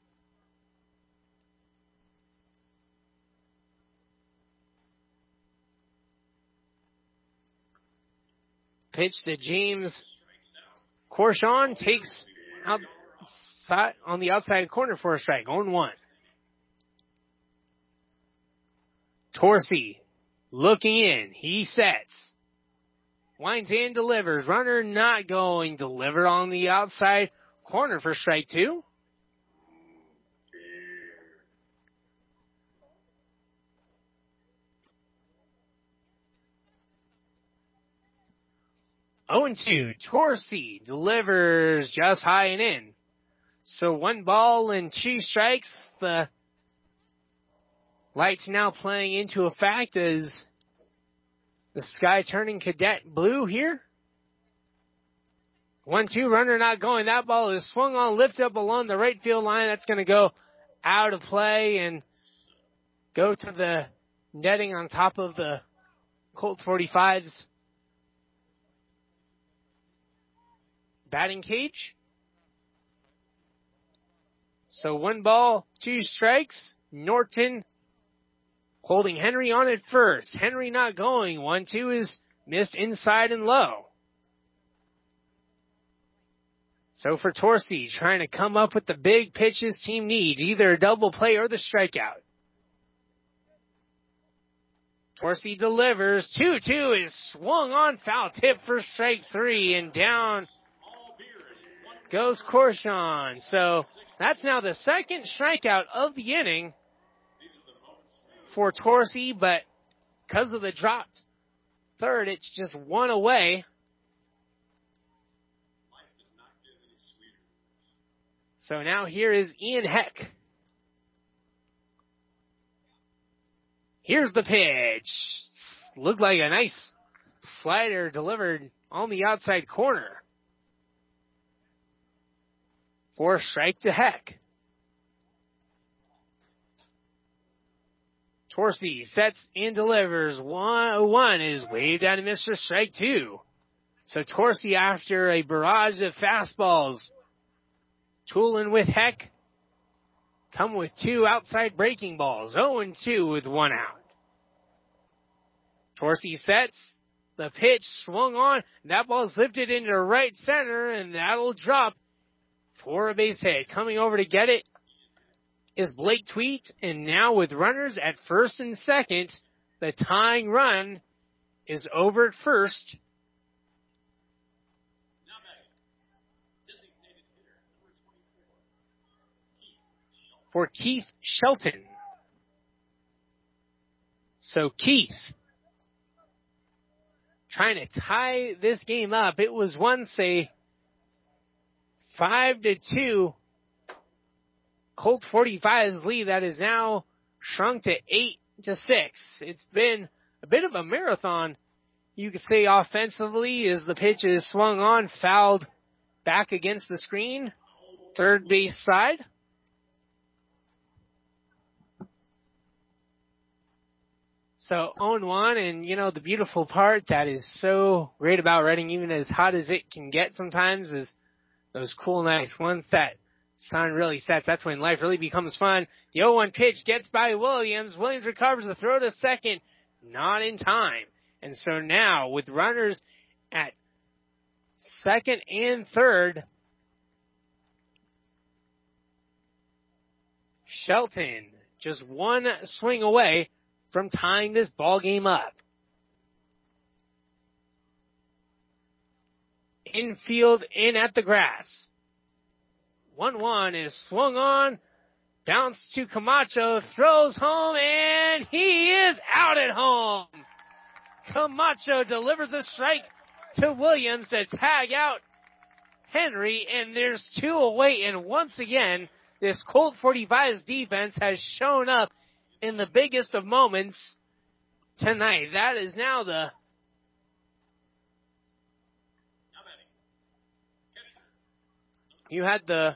Pitch to James Corshon, takes outside on the outside corner for a strike, 0-1. Torsey looking in, he sets. Winds in, delivers. Runner not going. Delivered on the outside corner for strike 2. Oh and 2. Torsey delivers just high and in. So 1 ball and 2 strikes. The lights now playing into effect as the sky turning cadet blue here. 1-2, runner not going. That ball is swung on, lift up along the right field line. That's going to go out of play and go to the netting on top of the Colt 45's batting cage. So 1 ball, 2 strikes. Norton holding Henry on at first. Henry not going. 1-2 is missed inside and low. So for Torsey, trying to come up with the big pitch his team needs, either a double play or the strikeout. Torsey delivers. 2-2 is swung on, foul tip for strike 3, and down goes Corshon. So that's now the second strikeout of the inning for Torsey, but because of the dropped third, it's just 1 away. So now here is Ian Heck. Here's the pitch. Looked like a nice slider delivered on the outside corner. 4 strike to Heck. Torsey sets and delivers. 1-1 is waved out of Mr. Strike 2. So Torsey, after a barrage of fastballs, tooling with Heck, come with 2 outside breaking balls. 0-2 with 1 out. Torsey sets. The pitch swung on. That ball's lifted into right center, and that'll drop for a base hit. Coming over to get it is Blake Tweet, and now with runners at first and second, the tying run is over at first. For Keith Shelton. So Keith trying to tie this game up. It was once a 5-2 Colt 45's lead that is now shrunk to 8-6. It's been a bit of a marathon, you could say, offensively, as the pitch is swung on, fouled back against the screen, third base side. So 0-1, and you know, the beautiful part that is so great about Reading, even as hot as it can get sometimes, is those cool nights. Once that sun really sets, that's when life really becomes fun. The 0-1 pitch gets by Williams. Williams recovers the throw to second, not in time. And so now, with runners at second and third, Shelton just 1 swing away from tying this ball game up. Infield in at the grass. 1-1 is swung on. Bounce to Camacho. Throws home, and he is out at home. Camacho delivers a strike to Williams to tag out Henry, and there's 2 away. And once again, this Colt 45's defense has shown up in the biggest of moments tonight. That is now the You had the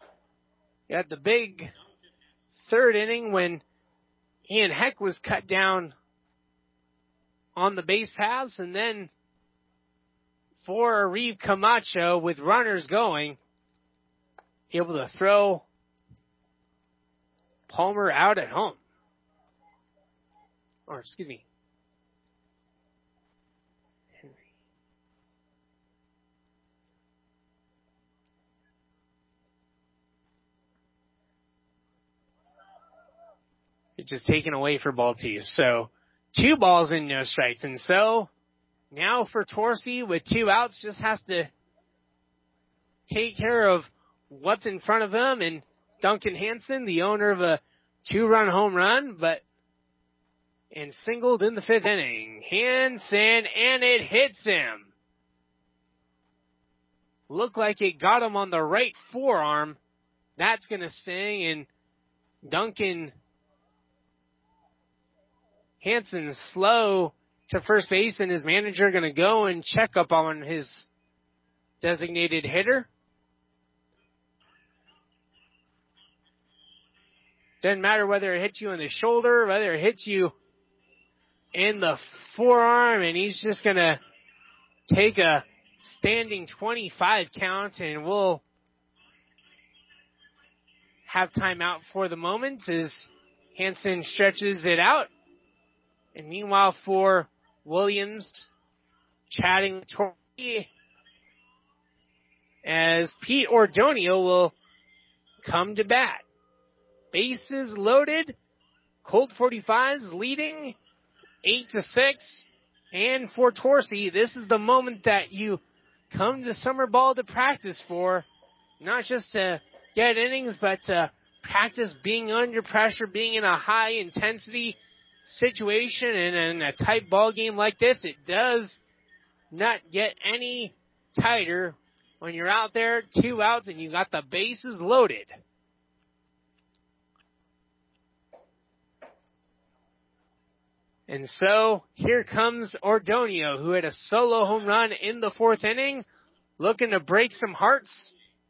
big third inning when Ian Heck was cut down on the base paths, and then for Reeve Camacho with runners going. Able to throw Palmer out at home. Or, excuse me. Henry. It's just taken away for ball two. So, 2 balls and no strikes. And so, now for Torcy with 2 outs, just has to take care of what's in front of him. And Duncan Hansen, the owner of a 2-run home run, and singled in the 5th inning. Hansen, and it hits him. Looked like it got him on the right forearm. That's going to sting, and Duncan Hansen's slow to first base, and his manager going to go and check up on his designated hitter. Doesn't matter whether it hits you in the shoulder, whether it hits you in the forearm, and he's just going to take a standing 25 count, and we'll have timeout for the moment as Hansen stretches it out. And meanwhile for Williams, chatting with Torcy, as Pete Ordonio will come to bat. Bases loaded, Colt 45s leading 8-6. And for Torcy, this is the moment that you come to summer ball to practice for, not just to get innings, but to practice being under pressure, being in a high intensity situation, and in a tight ball game like this, it does not get any tighter when you're out there, 2 outs, and you got the bases loaded. And so here comes Ordonio, who had a solo home run in the 4th inning, looking to break some hearts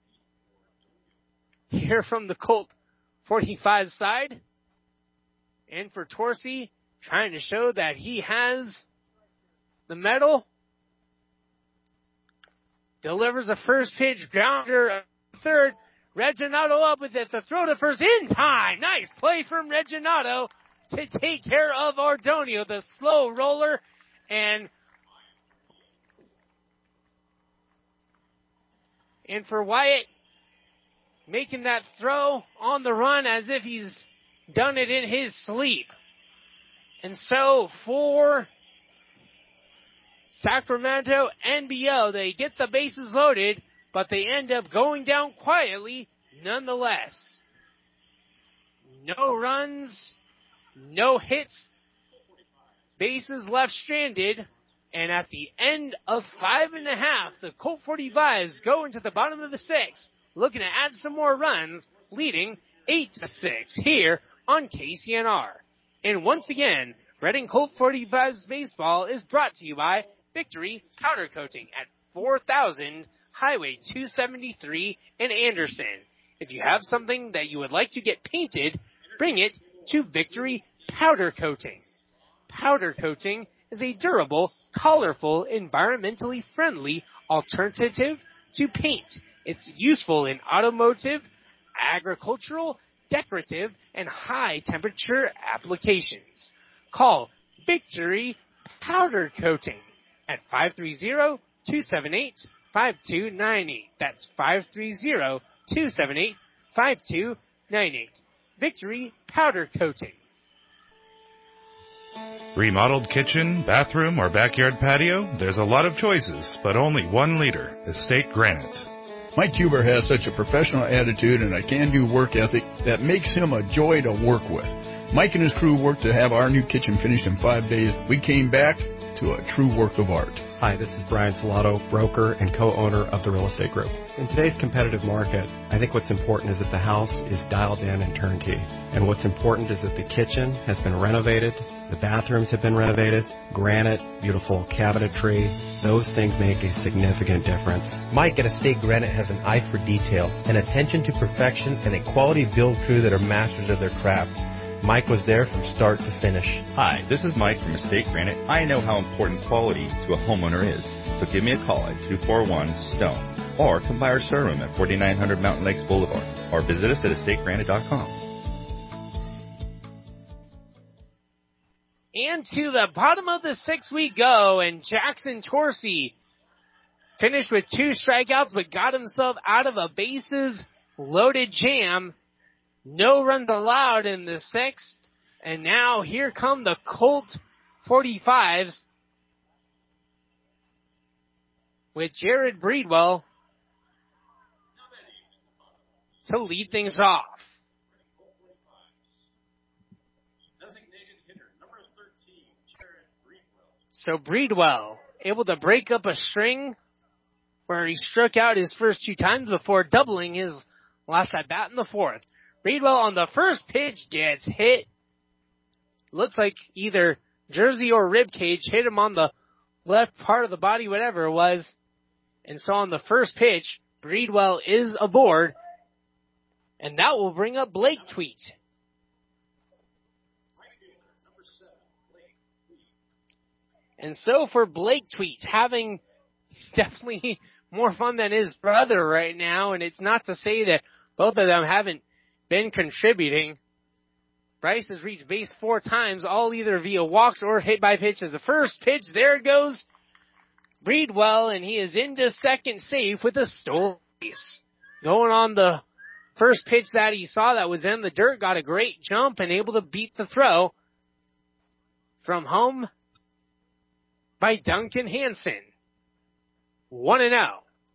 here from the Colt 45 side. And for Torcy, trying to show that he has the medal. Delivers a first pitch grounder, third. Reginato up with it. The throw to first in time. Nice play from Reginato to take care of Ordonio, the slow roller. And for Wyatt, making that throw on the run as if he's done it in his sleep. And so for Sacramento NBO, they get the bases loaded, but they end up going down quietly nonetheless. No runs, no hits, bases left stranded, and at the end of 5.5, the Colt 45s go into the bottom of the 6th, looking to add some more runs, leading 8-6 here on KCNR. And once again, Reading Colt 45's baseball is brought to you by Victory Powder Coating at 4000 Highway 273 in Anderson. If you have something that you would like to get painted, bring it to Victory Powder Coating. Powder coating is a durable, colorful, environmentally friendly alternative to paint. It's useful in automotive, agricultural, decorative, and high-temperature applications. Call Victory Powder Coating at 530-278-5298. That's 530-278-5298. Victory Powder Coating. Remodeled kitchen, bathroom, or backyard patio? There's a lot of choices, but only one leader, Estate Granite. Mike Huber has such a professional attitude and a can-do work ethic that makes him a joy to work with. Mike and his crew worked to have our new kitchen finished in 5 days. We came back to a true work of art. Hi, this is Brian Salato, broker and co-owner of the Real Estate Group. In today's competitive market, I think what's important is that the house is dialed in and turnkey. And what's important is that the kitchen has been renovated, the bathrooms have been renovated, granite, beautiful cabinetry. Those things make a significant difference. Mike at Estate Granite has an eye for detail, an attention to perfection, and a quality build crew that are masters of their craft. Mike was there from start to finish. Hi, this is Mike from Estate Granite. I know how important quality to a homeowner is. So give me a call at 241-STONE or come by our showroom at 4900 Mountain Lakes Boulevard or visit us at estategranite.com. And to the bottom of the 6th we go, and Jackson Torsey finished with 2 strikeouts but got himself out of a bases-loaded jam. No runs allowed in the 6th, and now here come the Colt 45s with Jared Breedwell to lead things off. So Breedwell able to break up a string where he struck out his first 2 times before doubling his last at bat in the 4th. Breedwell on the first pitch gets hit. Looks like either jersey or rib cage hit him on the left part of the body, whatever it was. And so on the first pitch, Breedwell is aboard. And that will bring up Blake Tweet. And so for Blake Tweet, having definitely more fun than his brother right now, and it's not to say that both of them haven't been contributing. Bryce has reached base 4 times, all either via walks or hit by pitches. The first pitch, there it goes. Breedwell, and he is into second safe with a stolen base. Going on the first pitch that he saw that was in the dirt, got a great jump and able to beat the throw from home by Duncan Hansen. 1-0.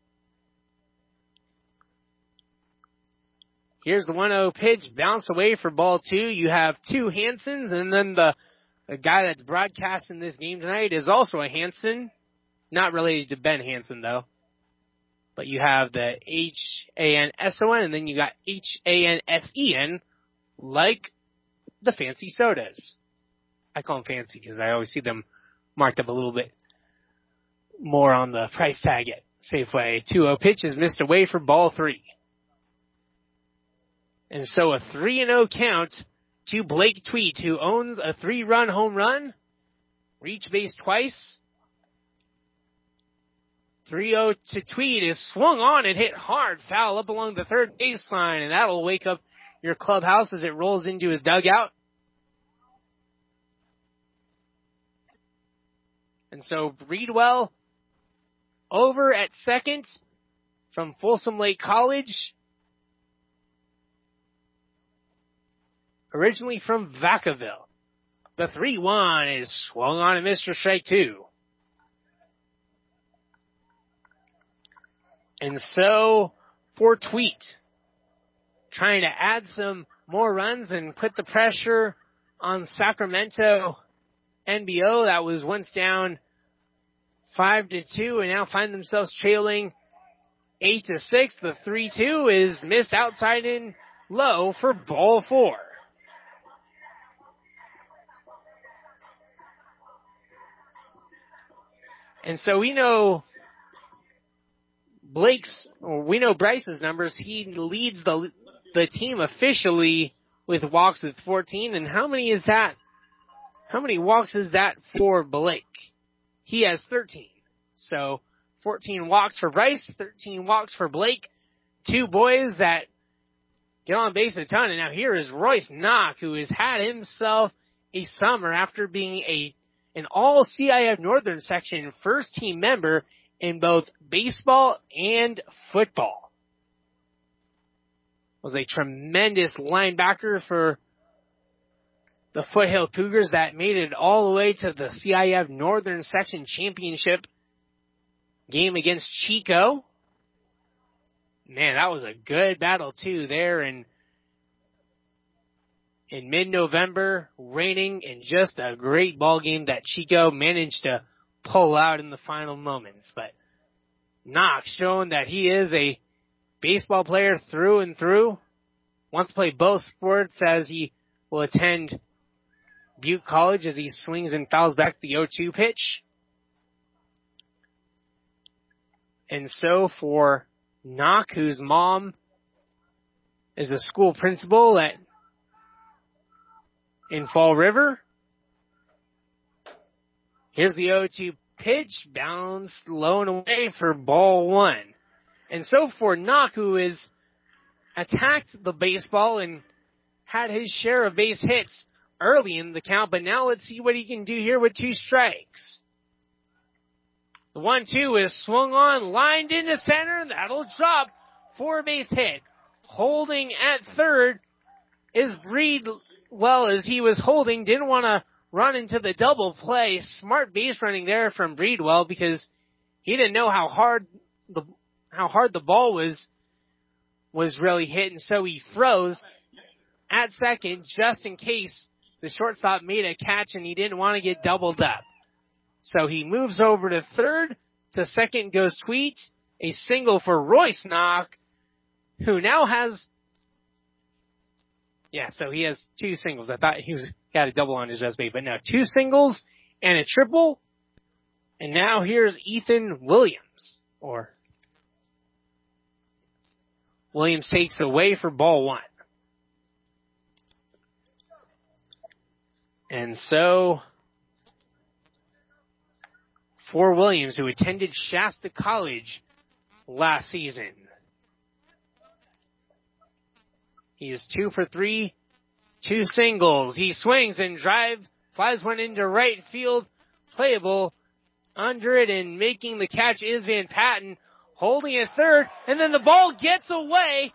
Here's the 1-0 pitch, bounce away for ball 2. You have 2 Hansens, and then the guy that's broadcasting this game tonight is also a Hansen. Not related to Ben Hansen, though. But you have the Hanson, and then you got Hansen, like the fancy sodas. I call them fancy because I always see them marked up a little bit more on the price tag at Safeway. 2-0 pitch is missed away for ball 3. And so a 3-0 count to Blake Tweet, who owns a 3-run home run. Reach base twice. 3-0 to Tweet is swung on and hit hard. Foul up along the third baseline, and that'll wake up your clubhouse as it rolls into his dugout. And so Breedwell over at second from Folsom Lake College. Originally from Vacaville. The 3-1 is swung on and missed for strike 2. And so for Tweet, trying to add some more runs and put the pressure on Sacramento NBO that was once down 5-2 and now find themselves trailing 8-6. The 3-2 is missed outside and low for ball 4. And so we know Bryce's numbers. He leads the team officially with walks with 14. And how many is that? How many walks is that for Blake? He has 13. So 14 walks for Bryce, 13 walks for Blake. 2 boys that get on base a ton. And now here is Royce Knock, who has had himself a summer after being an all CIF Northern Section first team member in both baseball and football. Was a tremendous linebacker for the Foothill Cougars that made it all the way to the CIF Northern Section Championship game against Chico. Man, that was a good battle too there in mid-November, raining, and just a great ball game that Chico managed to pull out in the final moments. But Knox showing that he is a baseball player through and through. Wants to play both sports as he will attend Butte College as he swings and fouls back the 0-2 pitch. And so for Knock, whose mom is a school principal in Fall River, here's the 0-2 pitch bounced low and away for ball one. And so for Knock, who has attacked the baseball and had his share of base hits early in the count, but now let's see what he can do here with 2 strikes. The 1-2 is swung on, lined into center, and that'll drop for a base hit. Holding at third is Breedwell as he was holding, didn't want to run into the double play. Smart base running there from Breedwell because he didn't know how hard the ball was really hit, and so he froze at second just in case the shortstop made a catch and he didn't want to get doubled up. So he moves over to third. To second goes Tweet. A single for Royce Knock, who now has... Yeah, so he has 2 singles. I thought he got a double on his resume, but no, 2 singles and a triple. And now here's Ethan Williams. Or Williams takes away for ball one. And so for Williams, who attended Shasta College last season, he is 2 for 3, 2 singles. He swings and flies one into right field, playable under it, and making the catch is Van Patten, holding it third, and then the ball gets away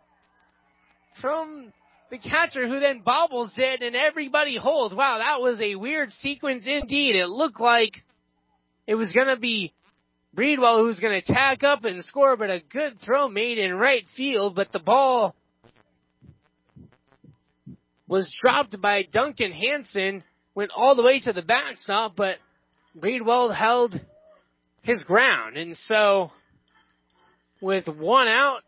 from the catcher, who then bobbles it, and everybody holds. Wow, that was a weird sequence indeed. It looked like it was going to be Breedwell who was going to tack up and score, but a good throw made in right field, but the ball was dropped by Duncan Hansen, went all the way to the backstop, but Breedwell held his ground. And so, with 1 out,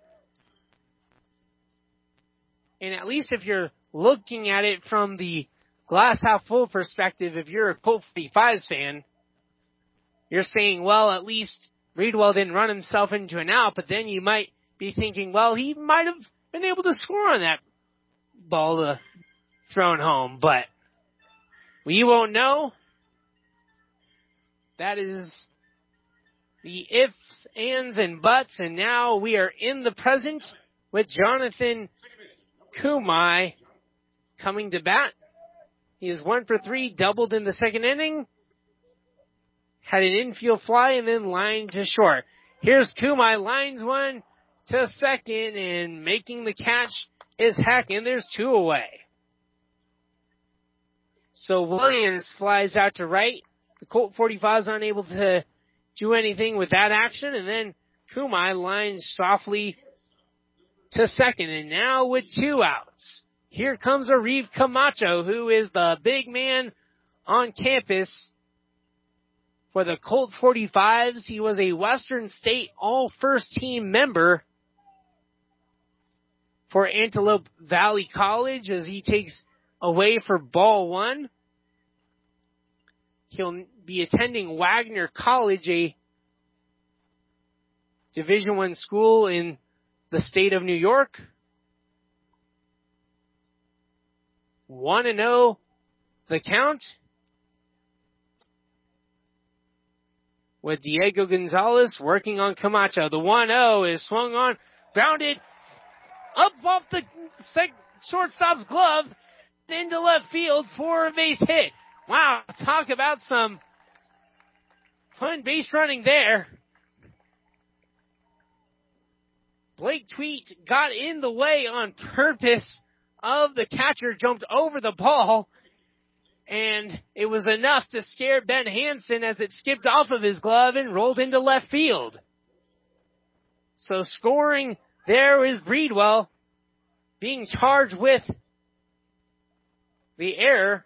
and at least if you're looking at it from the glass half full perspective, if you're a Colt 45s fan, you're saying, well, at least Breedwell didn't run himself into an out, but then you might be thinking, well, he might have been able to score on that ball thrown home, but we won't know. That is the ifs, ands, and buts, and now we are in the present with Jonathan Kumai coming to bat. He is 1 for 3, doubled in the second inning, had an infield fly, and then lined to short. Here's Kumai, lines one to second, and making the catch is Heck, and there's 2 away. So Williams flies out to right. The Colt 45 is unable to do anything with that action, and then Kumai lines softly to second, and now with 2 outs, here comes Arif Camacho, who is the big man on campus for the Colt 45s. He was a Western State All-First Team member for Antelope Valley College as he takes away for ball one. He'll be attending Wagner College, a Division I school in the state of New York. 1-0 the count, with Diego Gonzalez working on Camacho. The 1-0 is swung on, grounded up off the shortstop's glove into left field for a base hit. Wow, talk about some fun base running there. Blake Tweet got in the way on purpose of the catcher, jumped over the ball, and it was enough to scare Ben Hansen as it skipped off of his glove and rolled into left field. So scoring there is Breedwell, being charged with the error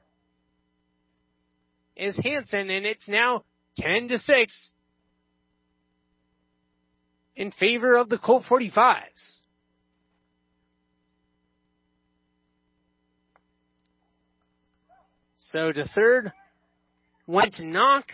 is Hansen, and it's now 10-6 in favor of the Colt 45s. So to third went to Knock.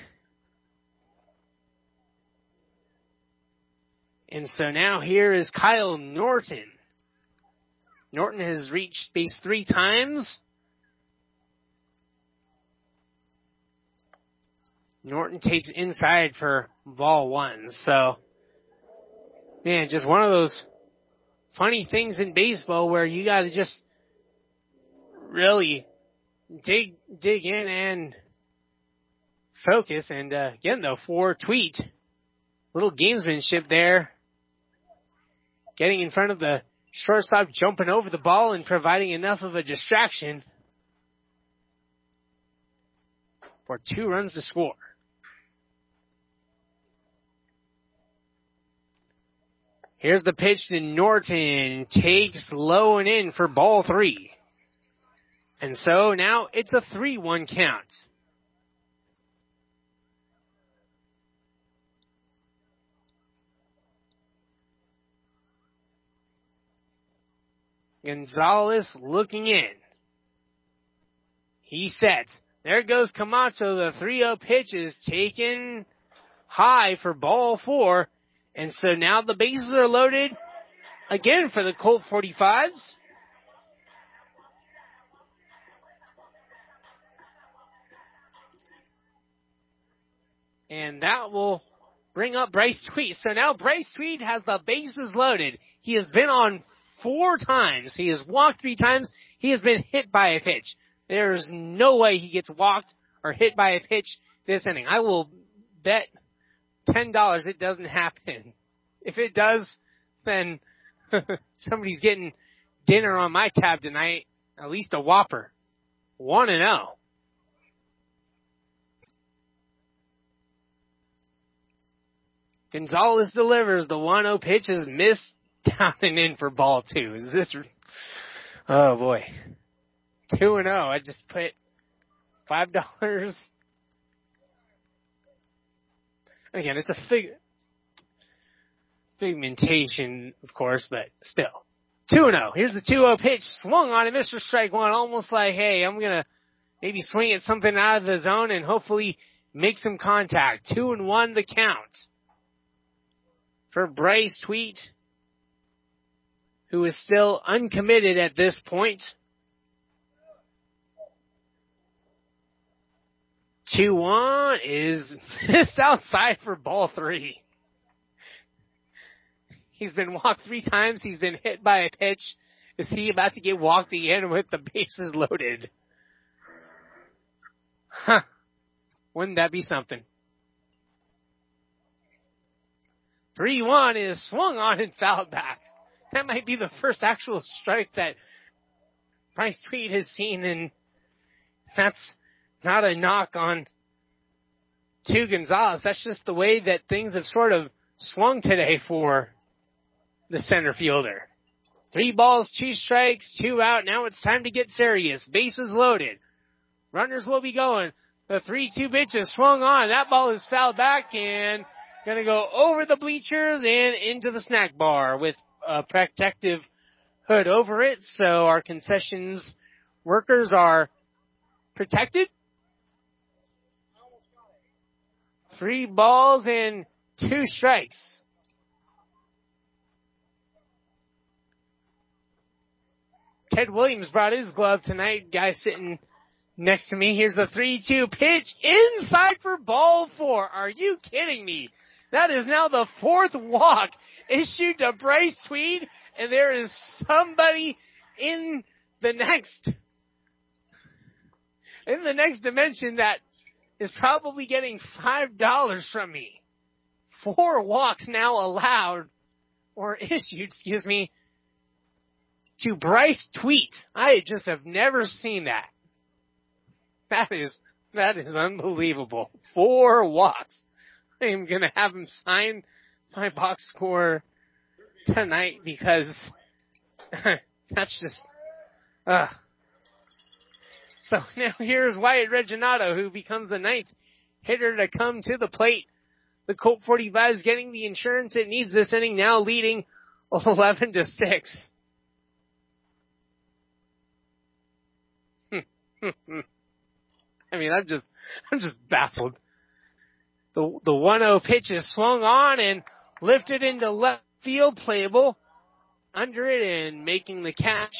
And so now here is Kyle Norton. Norton has reached base 3 times. Norton takes inside for ball 1. So, man, just one of those funny things in baseball where you got to just really dig in and focus. And again, though, for Tweet, little gamesmanship there, getting in front of the shortstop, jumping over the ball and providing enough of a distraction for 2 runs to score. Here's the pitch to Norton. Takes low and in for ball 3. And so now it's a 3-1 count. Gonzalez looking in. He sets. There goes Camacho. The 3-0 pitch is taken high for ball 4. And so now the bases are loaded again for the Colt 45s. And that will bring up Bryce Tweed. So now Bryce Tweed has the bases loaded. He has been on 4 times. He has walked 3 times. He has been hit by a pitch. There's no way he gets walked or hit by a pitch this inning. I will bet $10 it doesn't happen. If it does, then somebody's getting dinner on my tab tonight. At least a Whopper. 1-0. Gonzalez delivers. The 1-0 pitch is missed down and in for ball 2. Is this... Oh, boy. 2-0. I just put $5. Again, it's a figmentation, of course, but still. 2-0. Here's the 2-0 pitch. Swung on it. Mr. Strike 1. Almost like, hey, I'm going to maybe swing at something out of the zone and hopefully make some contact. 2-1 the count for Bryce Tweet, who is still uncommitted at this point. 2-1 is missed outside for ball 3. He's been walked 3 times. He's been hit by a pitch. Is he about to get walked again with the bases loaded? Huh. Wouldn't that be something? 3-1 is swung on and fouled back. That might be the first actual strike that Bryce Tweed has seen, and that's not a knock on to Gonzalez. That's just the way that things have sort of swung today for the center fielder. 3 balls, 2 strikes, 2 out. Now it's time to get serious. Bases loaded. Runners will be going. The 3-2 pitch is swung on. That ball is fouled back and going to go over the bleachers and into the snack bar with a protective hood over it. So our concessions workers are protected. 3 balls and 2 strikes. Ted Williams brought his glove tonight. Guy sitting next to me. Here's the 3-2 pitch inside for ball 4. Are you kidding me? That is now the 4th walk issued to Bryce Tweed, and there is somebody in the next dimension that is probably getting $5 from me. 4 walks now allowed, or issued, to Bryce Tweed. I just have never seen that. That is unbelievable. 4 walks. I am going to have him sign my box score tonight because that's just... So now here's Wyatt Reginato, who becomes the 9th hitter to come to the plate. The Colt 45 is getting the insurance it needs this inning, now leading 11-6. I mean, I'm just baffled. The 1-0 pitch is swung on and lifted into left field, playable under it, and making the catch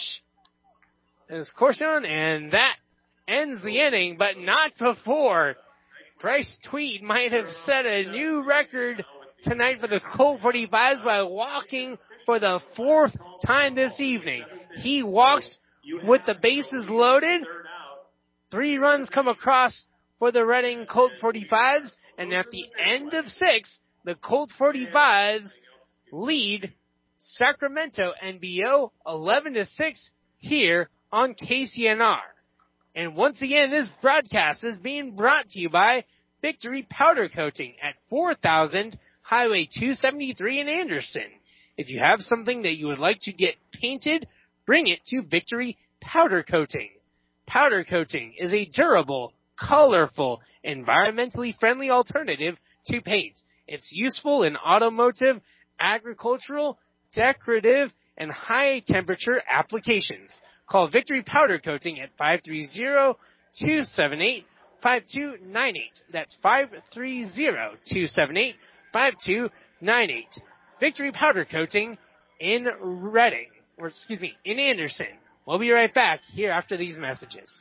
is Corson, and that ends the inning, but not before Bryce Tweed might have set a new record tonight for the Colt 45s by walking for the 4th time this evening. He walks with the bases loaded. 3 runs come across for the Reading Colt 45s, and at the end of 6, the Colt 45s lead Sacramento NBO 11-6 here on KCNR. And once again, this broadcast is being brought to you by Victory Powder Coating at 4000 Highway 273 in Anderson. If you have something that you would like to get painted, bring it to Victory Powder Coating. Powder coating is a durable, colorful, environmentally friendly alternative to paint. It's useful in automotive, agricultural, decorative, and high-temperature applications. Call Victory Powder Coating at 530-278-5298. That's 530-278-5298. Victory Powder Coating in Reading, in Anderson. We'll be right back here after these messages.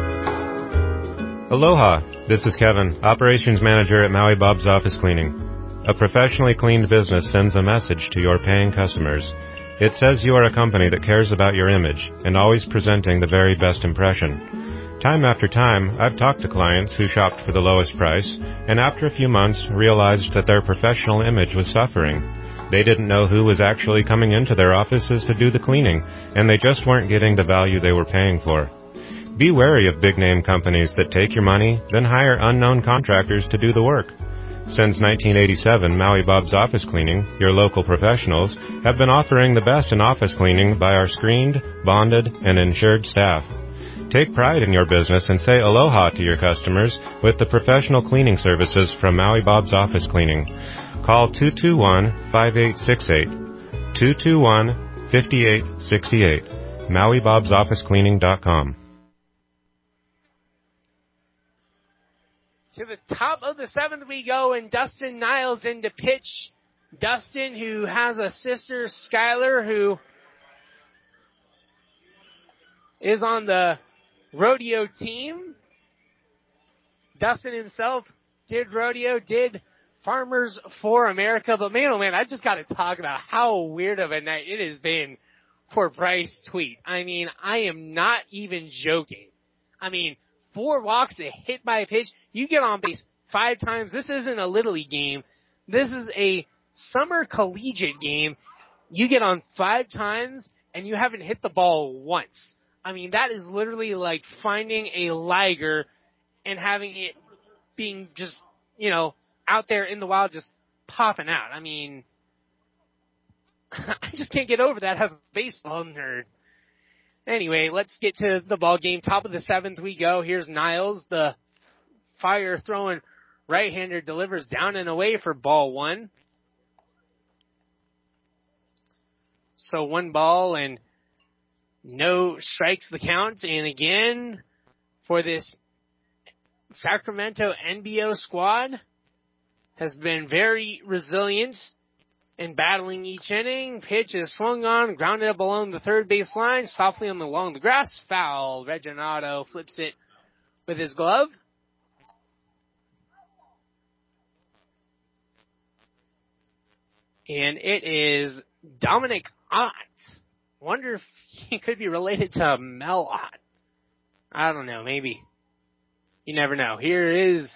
Aloha, this is Kevin, Operations Manager at Maui Bob's Office Cleaning. A professionally cleaned business sends a message to your paying customers. It says you are a company that cares about your image and always presenting the very best impression. Time after time, I've talked to clients who shopped for the lowest price and after a few months realized that their professional image was suffering. They didn't know who was actually coming into their offices to do the cleaning, and they just weren't getting the value they were paying for. Be wary of big-name companies that take your money, then hire unknown contractors to do the work. Since 1987, Maui Bob's Office Cleaning, your local professionals, have been offering the best in office cleaning by our screened, bonded, and insured staff. Take pride in your business and say aloha to your customers with the professional cleaning services from Maui Bob's Office Cleaning. Call 221-5868, 221-5868, MauiBob'sOfficeCleaning.com. To the top of the 7th we go, and Dustin Niles in to pitch. Dustin, who has a sister, Skylar, who is on the rodeo team. Dustin himself did rodeo, did Farmers for America, but man, oh man, I just got to talk about how weird of a night it has been for Bryce Tweed. I mean, I am not even joking. I mean, 4 walks, a hit by a pitch. You get on base 5 times. This isn't a Little League game. This is a summer collegiate game. You get on 5 times and you haven't hit the ball once. I mean, that is literally like finding a liger and having it being just, out there in the wild just popping out. I mean, I just can't get over that as a baseball nerd. Anyway, let's get to the ball game. Top of the 7th we go. Here's Niles, the fire-throwing right-hander, delivers down and away for ball 1. So 1 ball and no strikes the count. And again, for this Sacramento NBO squad, has been very resilient in battling each inning. Pitch is swung on, grounded up along the third base line, softly along the grass. Foul. Reginado flips it with his glove. And it is Dominic Ott. Wonder if he could be related to Mel Ott. I don't know, maybe. You never know. Here is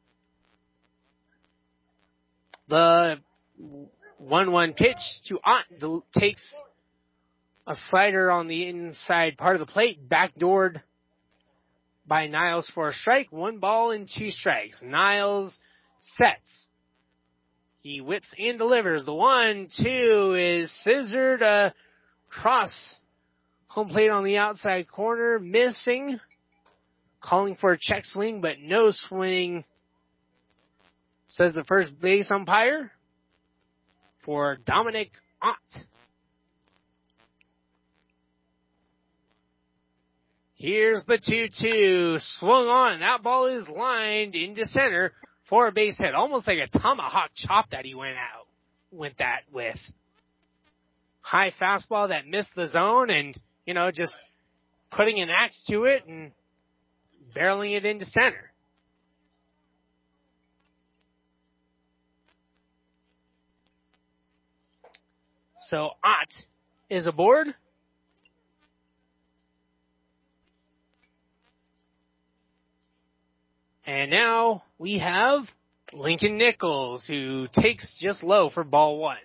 the 1-1 pitch to Ott. Takes a slider on the inside part of the plate, backdoored by Niles for a strike. 1 ball and 2 strikes. Niles sets. He whips and delivers. The 1-2 is scissored across home plate on the outside corner, missing. Calling for a check swing, but no swing, says the first base umpire for Dominic Ott. Here's the 2-2. Swung on. That ball is lined into center for a base hit. Almost like a tomahawk chop that he went with. High fastball that missed the zone and, just putting an axe to it and barreling it into center. So Ott is aboard. And now we have Lincoln Nichols, who takes just low for ball 1.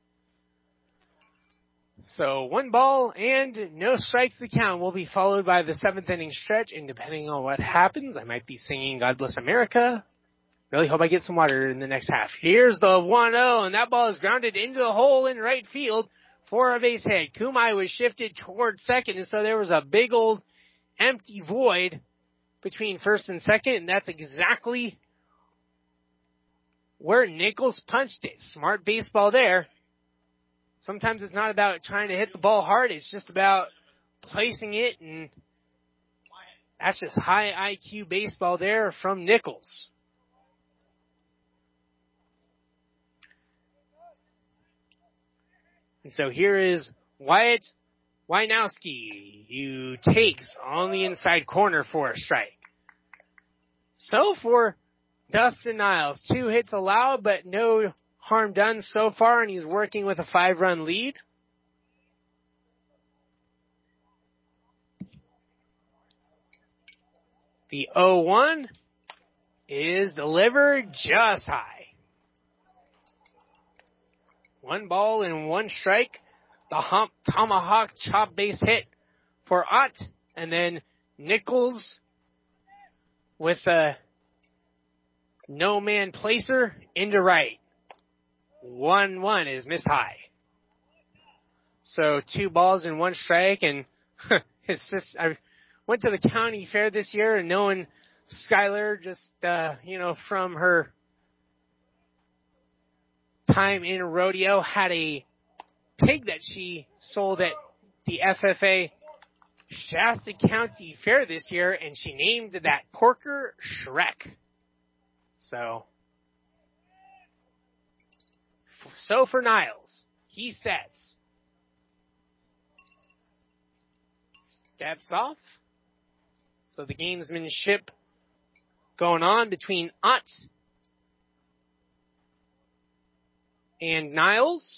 So 1 ball and no strikes to count will be followed by the 7th inning stretch, and depending on what happens, I might be singing God Bless America. Really hope I get some water in the next half. Here's the 1-0, and that ball is grounded into the hole in right field for a base hit. Kumai was shifted towards second, and so there was a big old empty void between first and second, and that's exactly where Nichols punched it. Smart baseball there. Sometimes it's not about trying to hit the ball hard, it's just about placing it, and that's just high IQ baseball there from Nichols. And so here is Wyatt Wynowski, who takes on the inside corner for a strike. So for Dustin Niles, 2 hits allowed, but no harm done so far, and he's working with a 5-run lead. The 0-1 is delivered just high. 1 ball and 1 strike. The tomahawk chop base hit for Ott, and then Nichols with a no-man placer into right. 1-1 is missed high. So 2 balls and 1 strike, and his sister, I went to the county fair this year, and knowing Skylar just, from her time in rodeo, had a pig that she sold at the FFA Shasta County Fair this year, and she named that porker Shrek. So for Niles, he sets. Steps off. So the gamesmanship going on between Ott and Niles.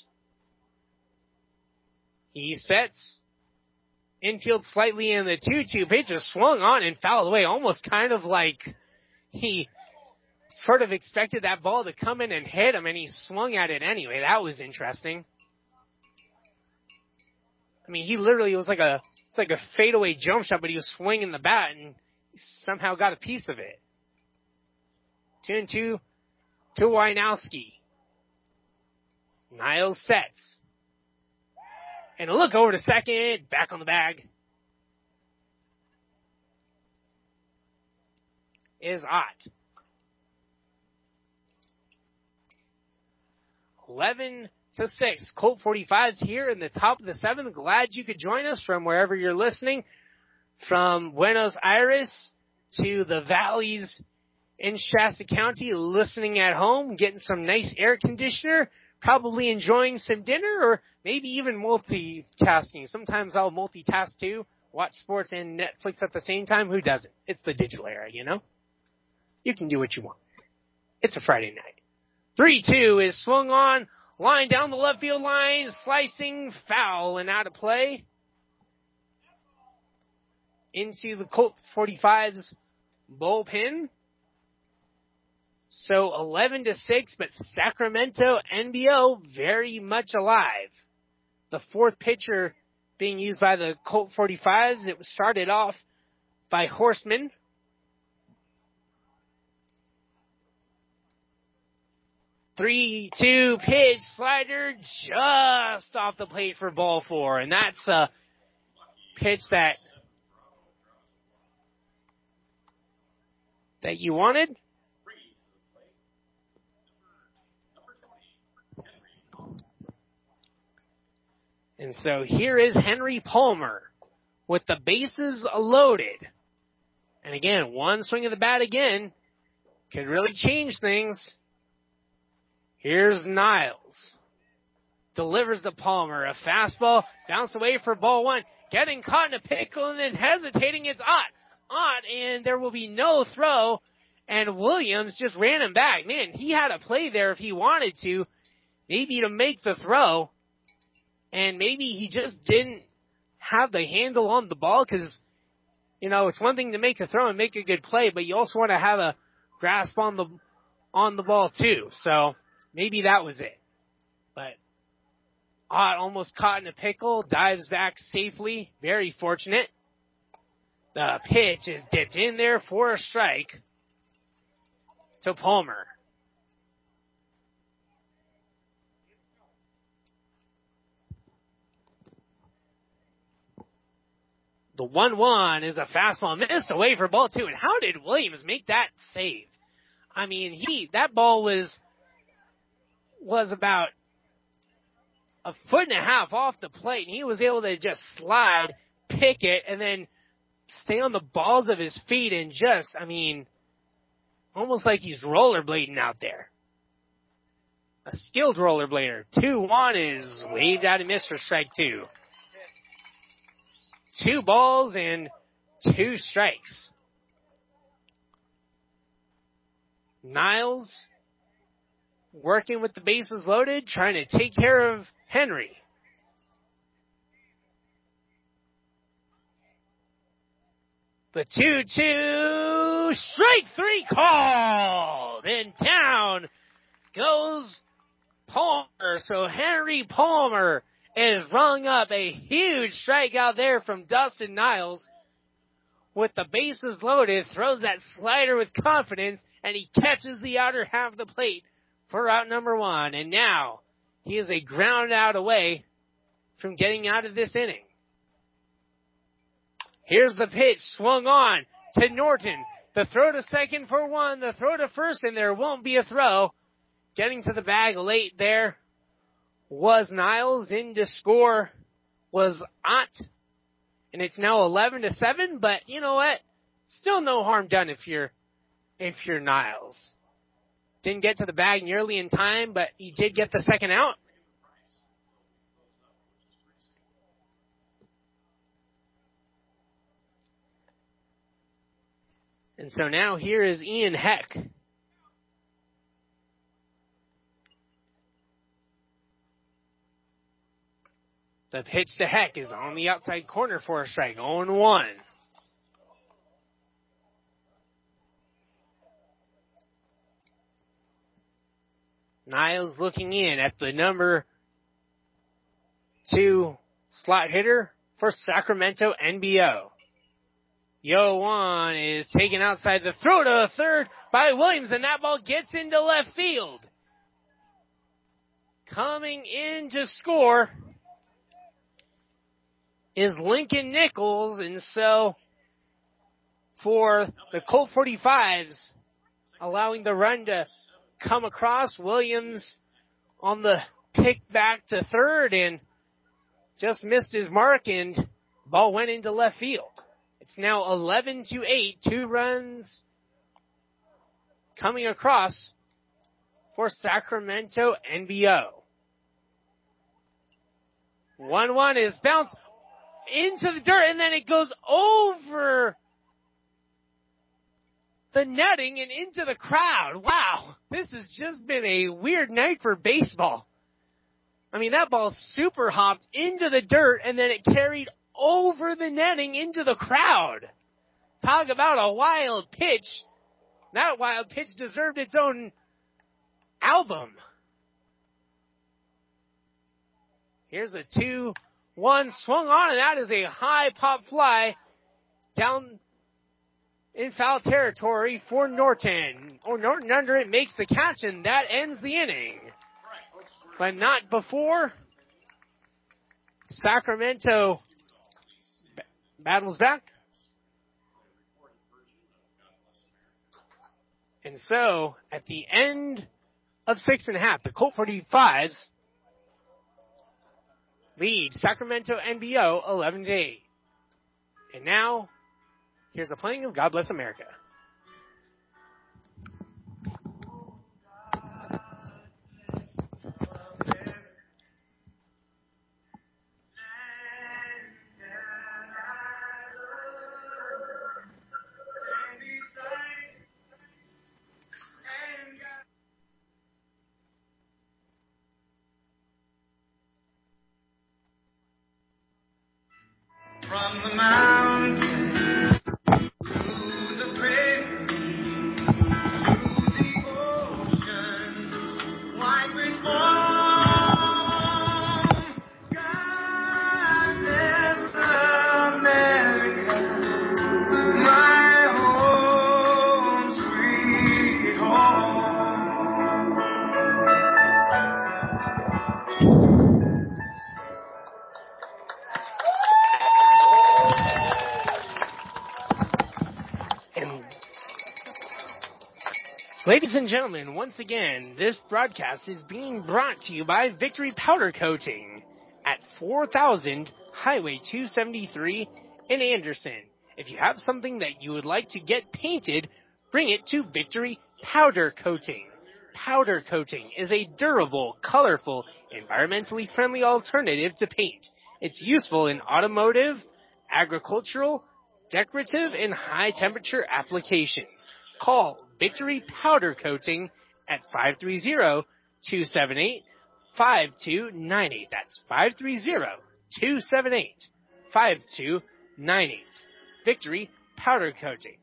He sets. Infield slightly in the 2-2 pitch is swung on and fouled away, almost kind of like he sort of expected that ball to come in and hit him, and he swung at it anyway. That was interesting. I mean, he literally was like a fadeaway jump shot, but he was swinging the bat and somehow got a piece of it. 2-2 to Wynowski. Niles sets. And a look over to second, back on the bag is Ott. 11-6. Colt 45s here in the top of the 7th. Glad you could join us from wherever you're listening. From Buenos Aires to the valleys in Shasta County, listening at home, getting some nice air conditioner, probably enjoying some dinner, or maybe even multitasking. Sometimes I'll multitask too. Watch sports and Netflix at the same time. Who doesn't? It's the digital era, you know? You can do what you want. It's a Friday night. 3-2 is swung on, line down the left field line, slicing, foul, and out of play. Into the Colt 45's bullpen. So 11-6, but Sacramento NBO very much alive. The 4th pitcher being used by the Colt 45s. It was started off by Horseman. Three-two pitch, slider just off the plate for ball 4. And that's a pitch that you wanted. And so here is Henry Palmer with the bases loaded. And again, 1 swing of the bat again could really change things. Here's Niles. Delivers to Palmer. A fastball. Bounce away for ball 1. Getting caught in a pickle and then hesitating. It's Ott. And there will be no throw. And Williams just ran him back. Man, he had a play there if he wanted to. Maybe to make the throw. And maybe he just didn't have the handle on the ball because, it's one thing to make a throw and make a good play, but you also want to have a grasp on the ball too. So maybe that was it. But Ott almost caught in a pickle, dives back safely. Very fortunate. The pitch is dipped in there for a strike to Palmer. The 1-1 is a fastball missed away for ball 2. And how did Williams make that save? I mean, that ball was about a foot and a half off the plate, and he was able to just slide, pick it, and then stay on the balls of his feet and almost like he's rollerblading out there. A skilled rollerblader. 2-1 is waved out and missed for strike 2. 2 balls and 2 strikes. Niles working with the bases loaded, trying to take care of Henry. The 2-2, strike 3 called, and down goes Palmer. So Henry Palmer is rung up a huge strikeout there from Dustin Niles. With the bases loaded, throws that slider with confidence, and he catches the outer half of the plate for out number 1. And now he is a ground out away from getting out of this inning. Here's the pitch, swung on to Norton. The throw to second for 1, the throw to first, and there won't be a throw. Getting to the bag late there was Niles. In to score was Ott. And it's now 11-7, but you know what? Still no harm done if you're Niles. Didn't get to the bag nearly in time, but he did get the second out. And so now here is Ian Heck. The pitch to Heck is on the outside corner for a strike. 0-1. Niles looking in at the number 2 slot hitter for Sacramento NBO. Yo-1 is taken outside the throw to third by Williams, and that ball gets into left field. Coming in to score is Lincoln Nichols, and so for the Colt 45s, allowing the run to come across, Williams on the pick back to third and just missed his mark, and ball went into left field. It's now 11-8, 2 runs coming across for Sacramento NBO. 1-1 is bounced into the dirt, and then it goes over the netting and into the crowd. Wow, this has just been a weird night for baseball. I mean, that ball super hopped into the dirt, and then it carried over the netting into the crowd. Talk about a wild pitch. That wild pitch deserved its own album. Here's a 2-1 swung on, and that is a high pop fly down in foul territory for Norton. Norton under it makes the catch, and that ends the inning. But not before Sacramento battles back. And so, at the end of 6.5, the Colt 45s lead Sacramento NBO 11-8. And now, here's a playing of God Bless America. From the mountains to the prairies, to the oceans, white with foam. God bless America, my home, sweet home. Ladies and gentlemen, once again, this broadcast is being brought to you by Victory Powder Coating at 4000 Highway 273 in Anderson. If you have something that you would like to get painted, bring it to Victory Powder Coating. Powder coating is a durable, colorful, environmentally friendly alternative to paint. It's useful in automotive, agricultural, decorative, and high-temperature applications. Call Victory Powder Coating at 530-278-5298. That's 530-278-5298. Victory Powder Coating.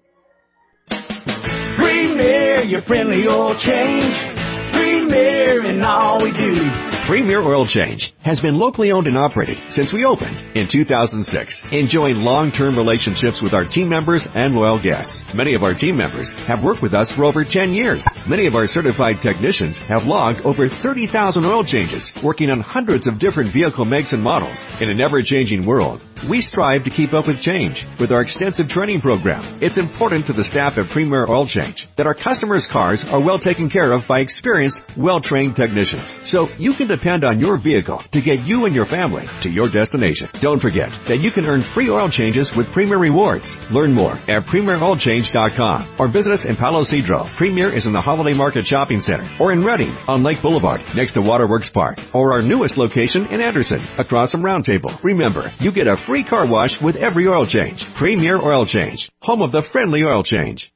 Premier, your friendly oil change. Premier in all we do. Premier Oil Change has been locally owned and operated since we opened in 2006, enjoying long-term relationships with our team members and loyal guests. Many of our team members have worked with us for over 10 years. Many of our certified technicians have logged over 30,000 oil changes, working on hundreds of different vehicle makes and models. In an ever-changing world, we strive to keep up with change with our extensive training program. It's important to the staff at Premier Oil Change that our customers' cars are well taken care of by experienced, well-trained technicians. So you can depend on your vehicle to get you and your family to your destination. Don't forget that you can earn free oil changes with Premier Rewards. Learn more at PremierOilChange.com or visit us in Palo Cedro. Premier is in the Holiday Market Shopping Center or in Redding on Lake Boulevard next to Waterworks Park or our newest location in Anderson across from Round Table. Remember, you get a free car wash with every oil change. Premier Oil Change, home of the friendly oil change.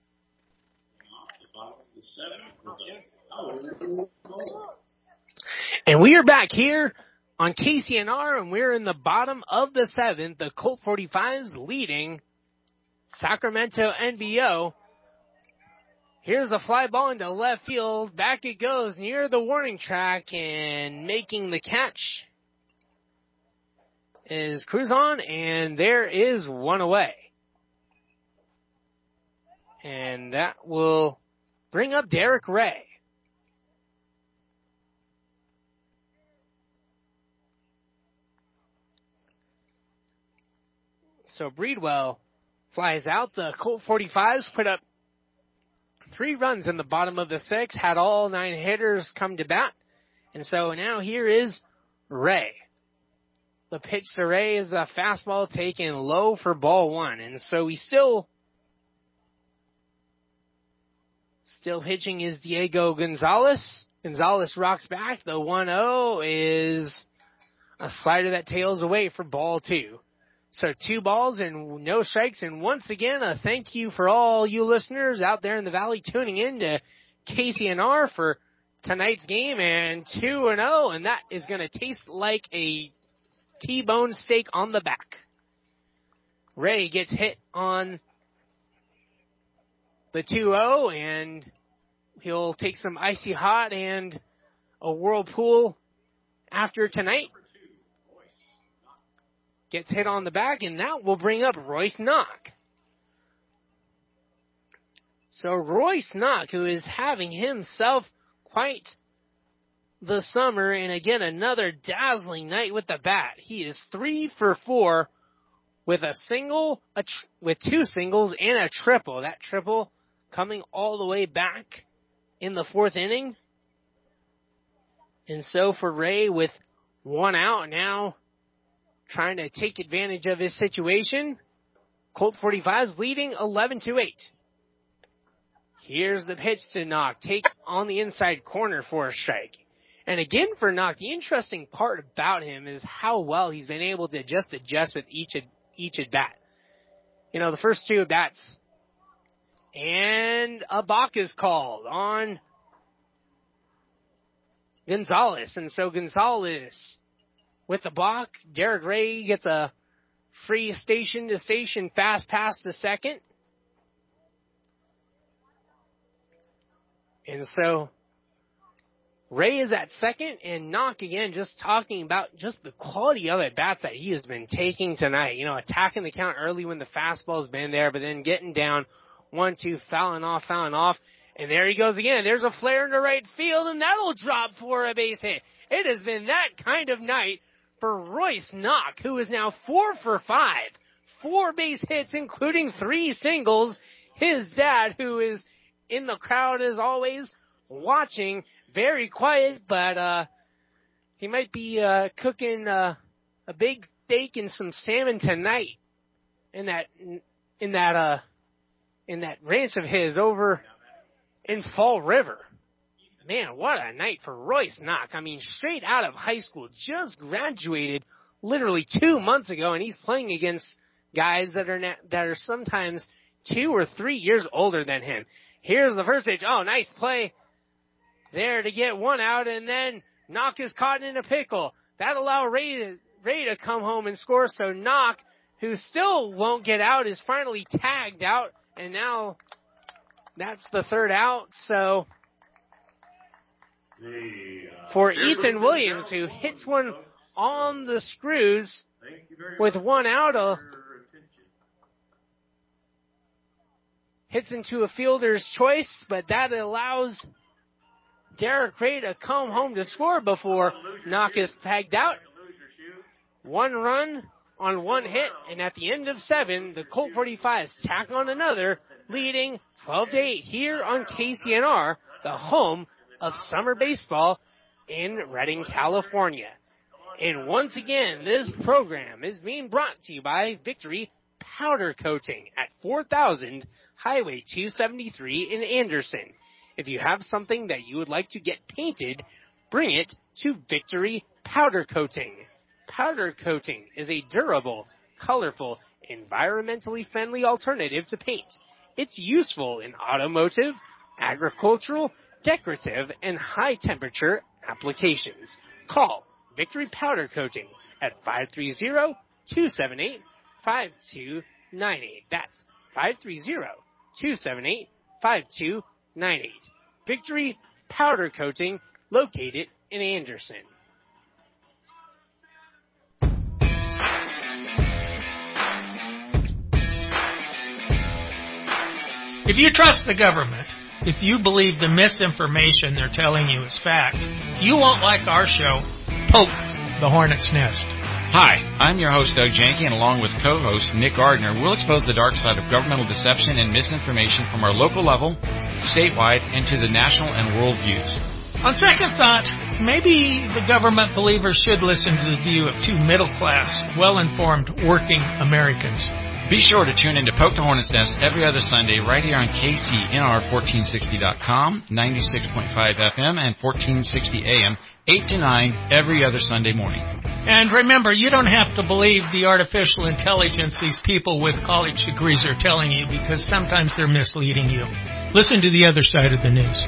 And we are back here on KCNR, and we're in the bottom of the seventh. The Colt 45s leading Sacramento NBO. Here's the fly ball into left field. Back it goes near the warning track, and making the catch is Cruzon, and there is one away. And that will bring up Derek Ray. So Breedwell flies out. The Colt 45s put up 3 runs in the bottom of the 6, had all 9 hitters come to bat. And so now here is Ray. The pitch to Ray is a fastball taken low for ball 1. And so he's still pitching is Diego Gonzalez. Gonzalez rocks back. The 1-0 is a slider that tails away for ball 2. So 2 balls and no strikes. And once again, a thank you for all you listeners out there in the Valley tuning in to KCNR for tonight's game. And 2-0, and that is going to taste like a T-bone steak on the back. Ray gets hit on the 2-0, and he'll take some icy hot and a whirlpool after tonight. Gets hit on the back, and that will bring up Royce Knock. So Royce Knock, who is having himself quite the summer, and again, another dazzling night with the bat. He is 3 for 4 with a single, with 2 singles and a triple. That triple coming all the way back in the 4th inning. And so for Ray, with 1 out now, trying to take advantage of his situation. Colt 45's leading 11-8. Here's the pitch to Knock. Takes on the inside corner for a strike. And again for Knock, the interesting part about him is how well he's been able to just adjust with each at bat. You know, the first 2 at bats. And a balk is called on Gonzalez. And so Gonzalez with the balk, Derek Ray gets a free station to station fast pass to second. And so Ray is at second, and Knock, again, just talking about just the quality of at-bats that he has been taking tonight. You know, attacking the count early when the fastball's been there, but then getting down 1-2, fouling off. And there he goes again. There's a flare into right field, and that'll drop for a base hit. It has been that kind of night for Royce Knock, who is now 4 for 5. 4 base hits, including 3 singles. His dad, who is in the crowd as always, watching, very quiet, but he might be cooking a big steak and some salmon tonight in that ranch of his over in Fall River. Man, what a night for Royce Knock. I mean, straight out of high school, just graduated literally 2 months ago, and he's playing against guys that are sometimes 2 or 3 years older than him. Here's the first pitch. Oh, nice play there to get one out, and then Knock is caught in a pickle. That allowed Ray to come home and score, so Knock, who still won't get out, is finally tagged out, and now that's the third out. So for Ethan Williams, who hits one on the screws with one out, hits into a fielder's choice, but that allows Derek Ray to come home to score before Knock is tagged out. 1 run on 1 hit, and at the end of 7, the Colt 45s tack on another, leading 12-8 here on KCNR, the home of summer baseball in Redding, California. And once again, this program is being brought to you by Victory Powder Coating at 4000 Highway 273 in Anderson. If you have something that you would like to get painted, bring it to Victory Powder Coating. Powder coating is a durable, colorful, environmentally friendly alternative to paint. It's useful in automotive, agricultural, decorative, and high-temperature applications. Call Victory Powder Coating at 530-278-5298. That's 530-278-5298. Victory Powder Coating, located in Anderson. If you trust the government, if you believe the misinformation they're telling you is fact, you won't like our show, Poke the Hornet's Nest. Hi, I'm your host, Doug Janke, and along with co-host Nick Gardner, we'll expose the dark side of governmental deception and misinformation from our local level, statewide, and to the national and world views. On second thought, maybe the government believers should listen to the view of 2 middle-class, well-informed, working Americans. Be sure to tune in to Poke the Hornet's Nest every other Sunday right here on KCNR1460.com, 96.5 FM, and 1460 AM, 8 to 9 every other Sunday morning. And remember, you don't have to believe the artificial intelligence these people with college degrees are telling you, because sometimes they're misleading you. Listen to the other side of the news.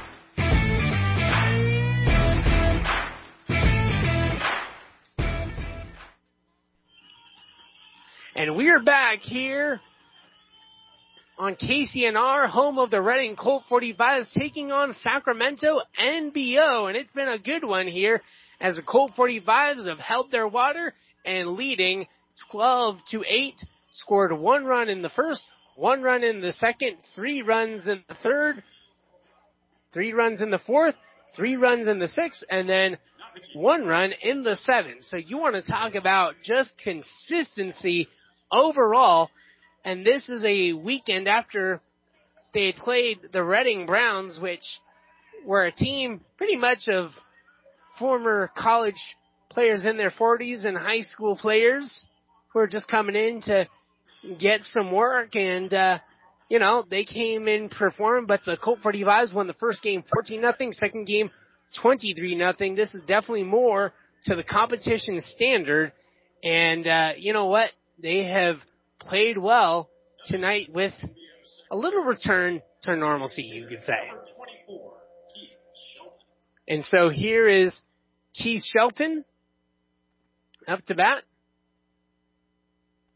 And we're back here on KCNR, home of the Redding Colt 45s, taking on Sacramento NBO. And it's been a good one here as the Colt 45s have held their water and leading 12-8. Scored 1 run in the first, 1 run in the second, 3 runs in the third, 3 runs in the fourth, 3 runs in the sixth, and then 1 run in the seventh. So you want to talk about just consistency overall, and this is a weekend after they had played the Redding Browns, which were a team pretty much of former college players in their 40s and high school players who are just coming in to get some work, and they came in, performed, but the Colt 45s won the first game 14-0, second game 23-0. This is definitely more to the competition standard, and you know what? They have played well tonight with a little return to normalcy, you could say. And so here is Keith Shelton up to bat.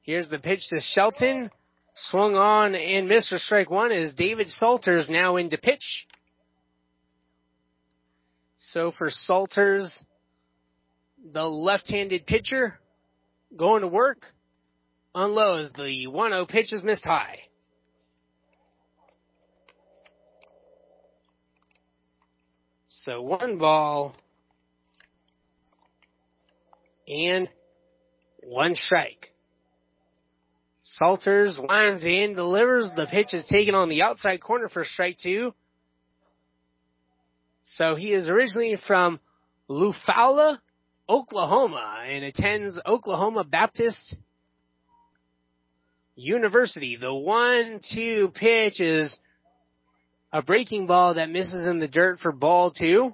Here's the pitch to Shelton. Swung on and missed for strike one as David Salters now in to pitch. So for Salters, the left-handed pitcher going to work. Unloads the 1-0 pitch is missed high. So 1 ball and 1 strike. Salters winds in, delivers. The pitch is taken on the outside corner for strike 2. So he is originally from Eufaula, Oklahoma, and attends Oklahoma Baptist University. The 1-2 pitch is a breaking ball that misses in the dirt for ball 2.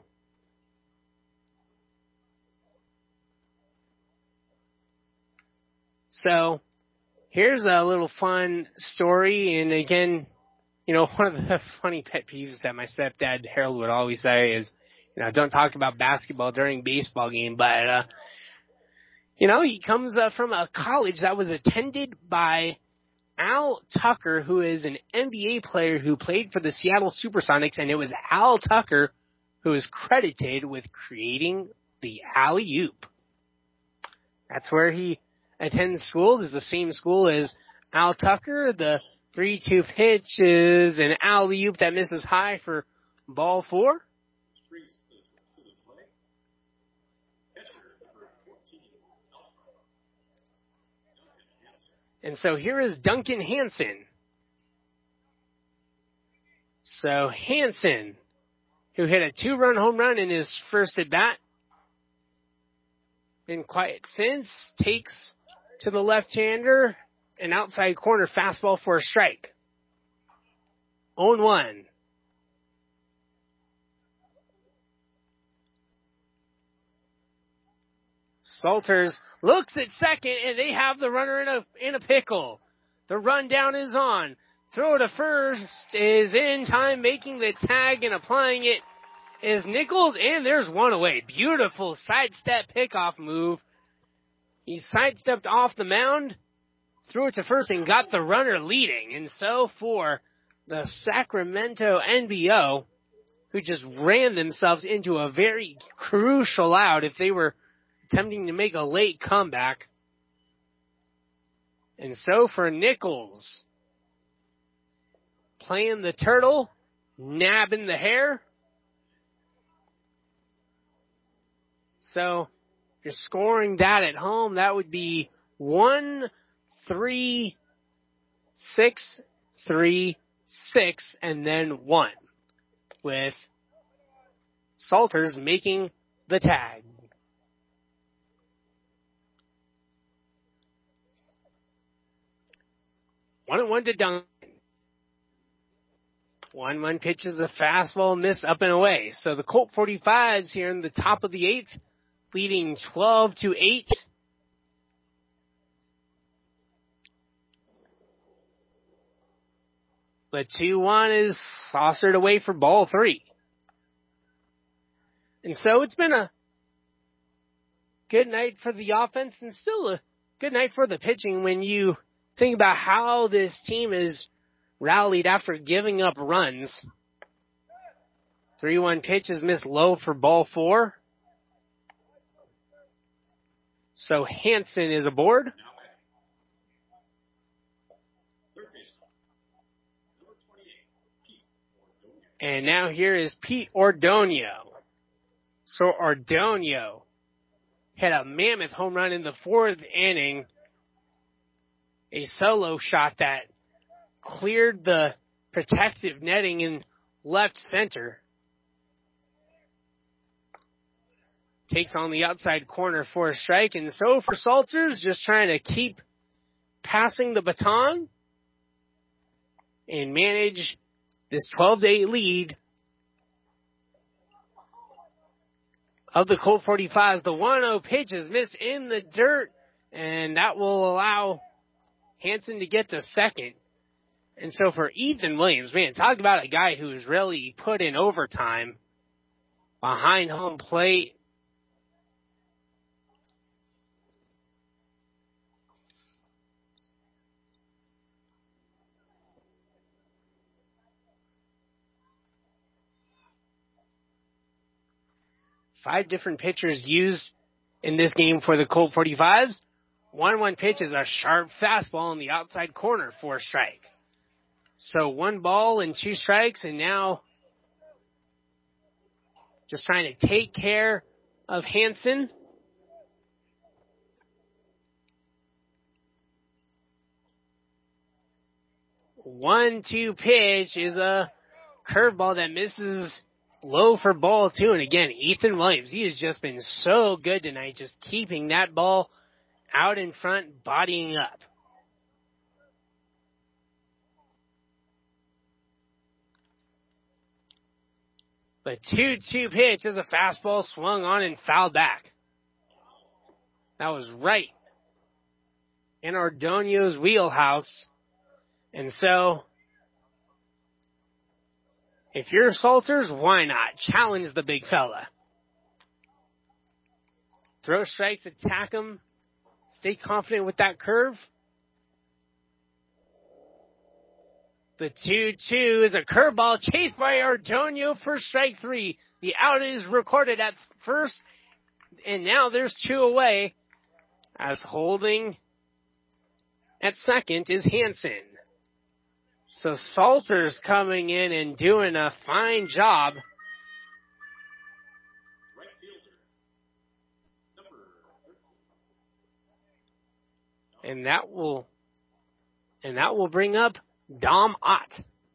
So here's a little fun story. And again, one of the funny pet peeves that my stepdad Harold would always say is, don't talk about basketball during baseball game. But, he comes from a college that was attended by Al Tucker, who is an NBA player who played for the Seattle Supersonics, and it was Al Tucker who is credited with creating the alley-oop. That's where he attends school. It's the same school as Al Tucker. The 3-2 pitch is an alley-oop that misses high for ball 4. And so here is Duncan Hansen. So Hansen, who hit a 2-run home run in his first at-bat. Been quiet since. Takes to the left-hander. An outside corner fastball for a strike. 0-1. Salters looks at second, and they have the runner in a pickle. The rundown is on. Throw to first is in time, making the tag and applying it is Nichols, and there's one away. Beautiful sidestep pickoff move. He sidestepped off the mound, threw it to first, and got the runner leading. And so for the Sacramento NBO, who just ran themselves into a very crucial out if they were attempting to make a late comeback. And so for Nichols, playing the turtle, nabbing the hair. So if you're scoring that at home, that would be 1-3-6-3-6 and then 1, with Salters making the tag. One and 1 to Duncan. 1-1 pitches a fastball, miss up and away. So the Colt 45s here in the top of the 8th, leading 12-8. The 2-1 is saucered away for ball 3. And so it's been a good night for the offense and still a good night for the pitching when you think about how this team is rallied after giving up runs. 3-1 pitch is missed low for ball 4. So Hansen is aboard. And now here is Pete Ordonio. So Ordonio hit a mammoth home run in the 4th inning. A solo shot that cleared the protective netting in left center. Takes on the outside corner for a strike. And so for Salters, just trying to keep passing the baton and manage this 12-8 lead of the Colt 45s. The 1-0 pitch is missed in the dirt, and that will allow Hansen to get to second. And so for Ethan Williams, man, talk about a guy who's really put in overtime behind home plate. 5 different pitchers used in this game for the Colt 45s. 1-1 pitch is a sharp fastball in the outside corner for a strike. So 1 ball and 2 strikes, and now just trying to take care of Hansen. One, 2 pitch is a curveball that misses low for ball 2. And again, Ethan Williams, he has just been so good tonight, just keeping that ball out in front, bodying up. The 2-2 pitch is a fastball swung on and fouled back. That was right in Ardonio's wheelhouse. And so, if you're Salters, why not? Challenge the big fella. Throw strikes, attack him. Stay confident with that curve. The 2-2 is a curveball chased by Ardonio for strike 3. The out is recorded at first, and now there's 2 away. As holding at second is Hansen. So Salters coming in and doing a fine job. And that will bring up Dom Ott.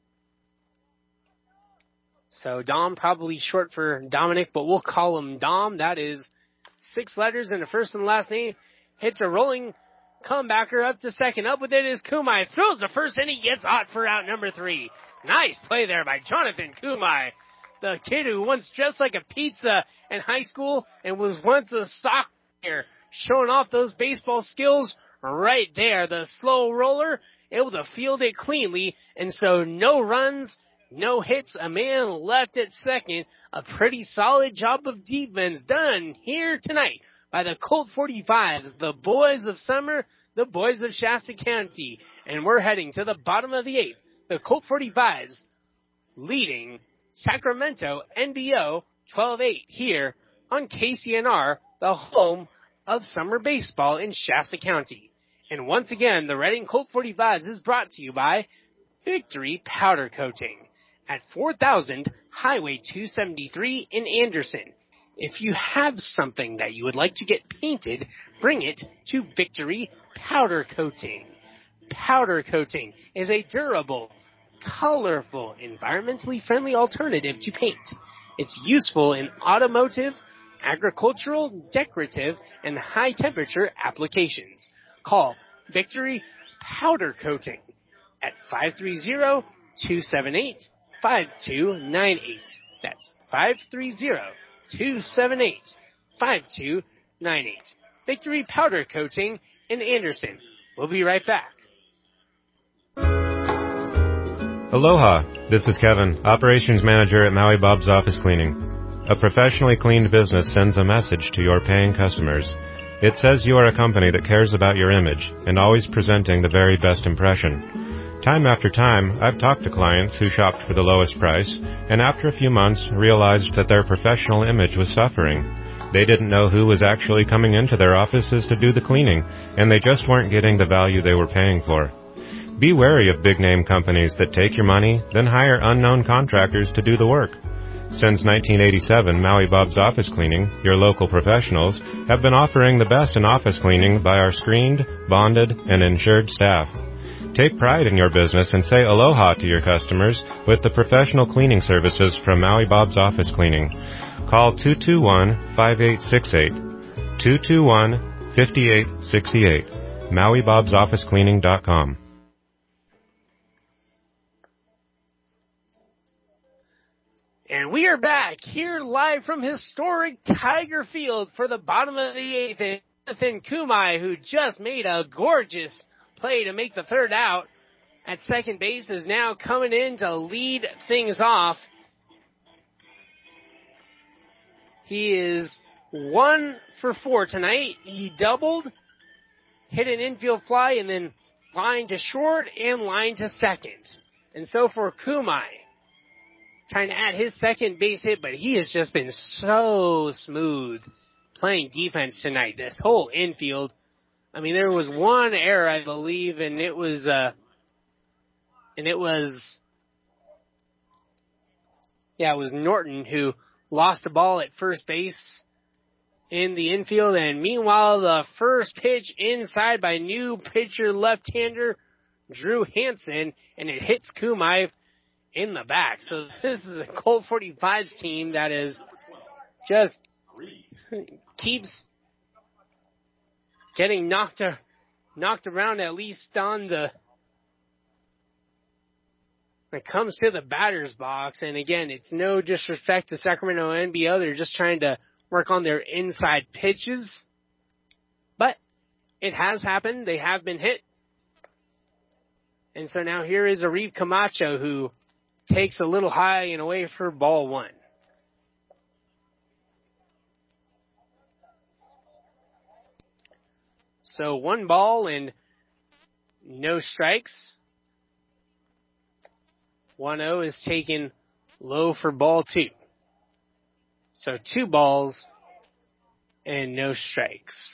So Dom, probably short for Dominic, but we'll call him Dom. That is 6 letters in the first and last name. Hits a rolling comebacker up to second. Up with it is Kumai. Throws the first and he gets Ott for out number 3. Nice play there by Jonathan Kumai. The kid who once dressed like a pizza in high school and was once a soccer player, showing off those baseball skills right there. The slow roller, able to field it cleanly, and so no runs, no hits, a man left at second. A pretty solid job of defense done here tonight by the Colt 45s, the boys of summer, the boys of Shasta County. And we're heading to the bottom of the 8th. The Colt 45s leading Sacramento NBO 12-8 here on KCNR, the home of summer baseball in Shasta County. And once again, the Reading Colt 45s is brought to you by Victory Powder Coating at 4000 Highway 273 in Anderson. If you have something that you would like to get painted, bring it to Victory Powder Coating. Powder coating is a durable, colorful, environmentally friendly alternative to paint. It's useful in automotive, agricultural, decorative, and high-temperature applications. Call Victory Powder Coating at 530-278-5298. That's 530-278-5298. Victory Powder Coating in Anderson. We'll be right back. Aloha, this is Kevin, Operations Manager at Maui Bob's Office Cleaning. A professionally cleaned business sends a message to your paying customers. It says you are a company that cares about your image and always presenting the very best impression. Time after time, I've talked to clients who shopped for the lowest price and after a few months realized that their professional image was suffering. They didn't know who was actually coming into their offices to do the cleaning, and they just weren't getting the value they were paying for. Be wary of big-name companies that take your money, then hire unknown contractors to do the work. Since 1987, Maui Bob's Office Cleaning, your local professionals, have been offering the best in office cleaning by our screened, bonded, and insured staff. Take pride in your business and say aloha to your customers with the professional cleaning services from Maui Bob's Office Cleaning. Call 221-5868, 221-5868, MauiBob'sOfficeCleaning.com. And we are back here live from historic Tiger Field for the bottom of the 8th. Jonathan Kumai, who just made a gorgeous play to make the third out at second base, is now coming in to lead things off. He is 1 for 4 tonight. He doubled, hit an infield fly, and then line to short and line to second. And so for Kumai, trying to add his second base hit, but he has just been so smooth playing defense tonight. This whole infield. I mean, there was one error, I believe, and it was Norton who lost the ball at first base in the infield, and meanwhile, the first pitch inside by new pitcher left-hander Drew Hansen, and it hits Kumai in the back. So this is a Colt 45's team that is just keeps getting knocked around, at least on when it comes to the batter's box. And again, it's no disrespect to Sacramento NBO. They're just trying to work on their inside pitches. But it has happened. They have been hit. And so now here is Arif Camacho, who takes a little high and away for ball one. So 1 ball and no strikes. 1-0 is taken low for ball 2. So 2 balls and no strikes.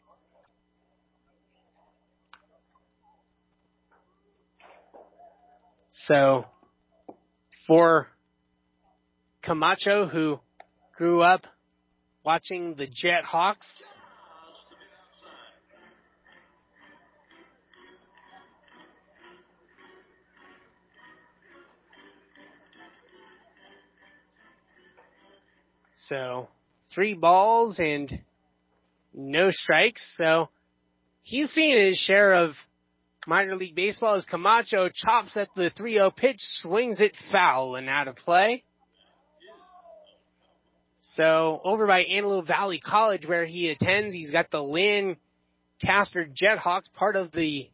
So for Camacho, who grew up watching the Jet Hawks, so 3 balls and no strikes. So he's seen his share of minor league baseball as Camacho chops at the 3-0 pitch, swings it foul and out of play. So over by Antelope Valley College, where he attends, he's got the Lancaster Jethawks, part of the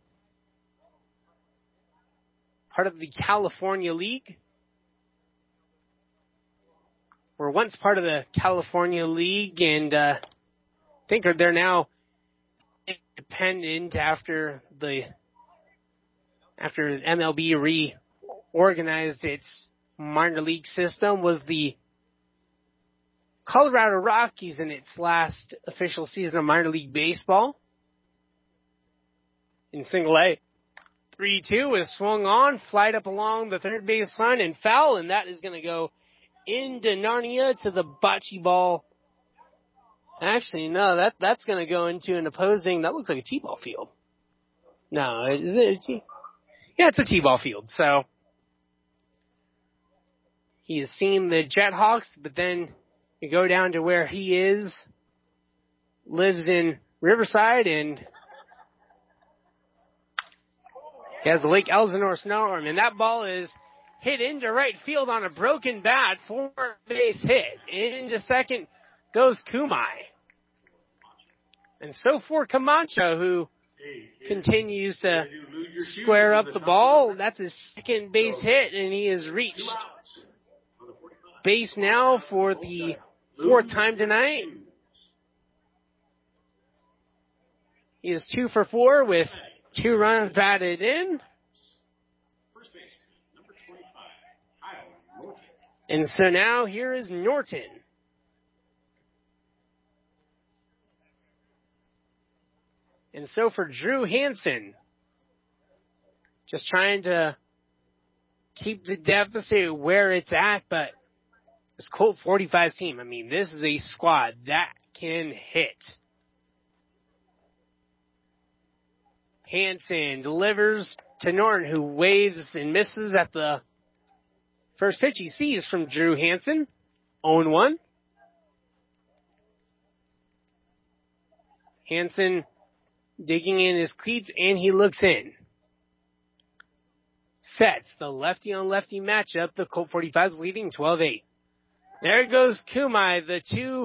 California League. Were once part of the California League, and I think they're now independent after MLB reorganized its minor league system. Was the Colorado Rockies in its last official season of minor league baseball. In single A, 3-2 is swung on, flied up along the third base line and foul, and that is going to go into Narnia to the bocce ball. Actually, no, that's going to go into an opposing, that looks like a T-ball field. No, is it a T? Yeah, it's a T-ball field. So he has seen the Jethawks, but then you go down to where he lives in Riverside, and he has the Lake Elsinore Snowstorm, and that ball is hit into right field on a broken bat, 4-base hit. Into second goes Kumai. And so for Camacho, who continues to square up the ball, that's his second base hit, and he has reached base now for the 4th time tonight. He is 2 for 4 with 2 runs batted in. And so now here is Norton. And so for Drew Hansen, just trying to keep the deficit where it's at, but this Colt 45's team, I mean, this is a squad that can hit. Hansen delivers to Norton, who waves and misses at the first pitch he sees from Drew Hansen. 0-1. Hansen digging in his cleats, and he looks in. Sets the lefty-on-lefty matchup. The Colt 45's leading 12-8. There goes Kumai. The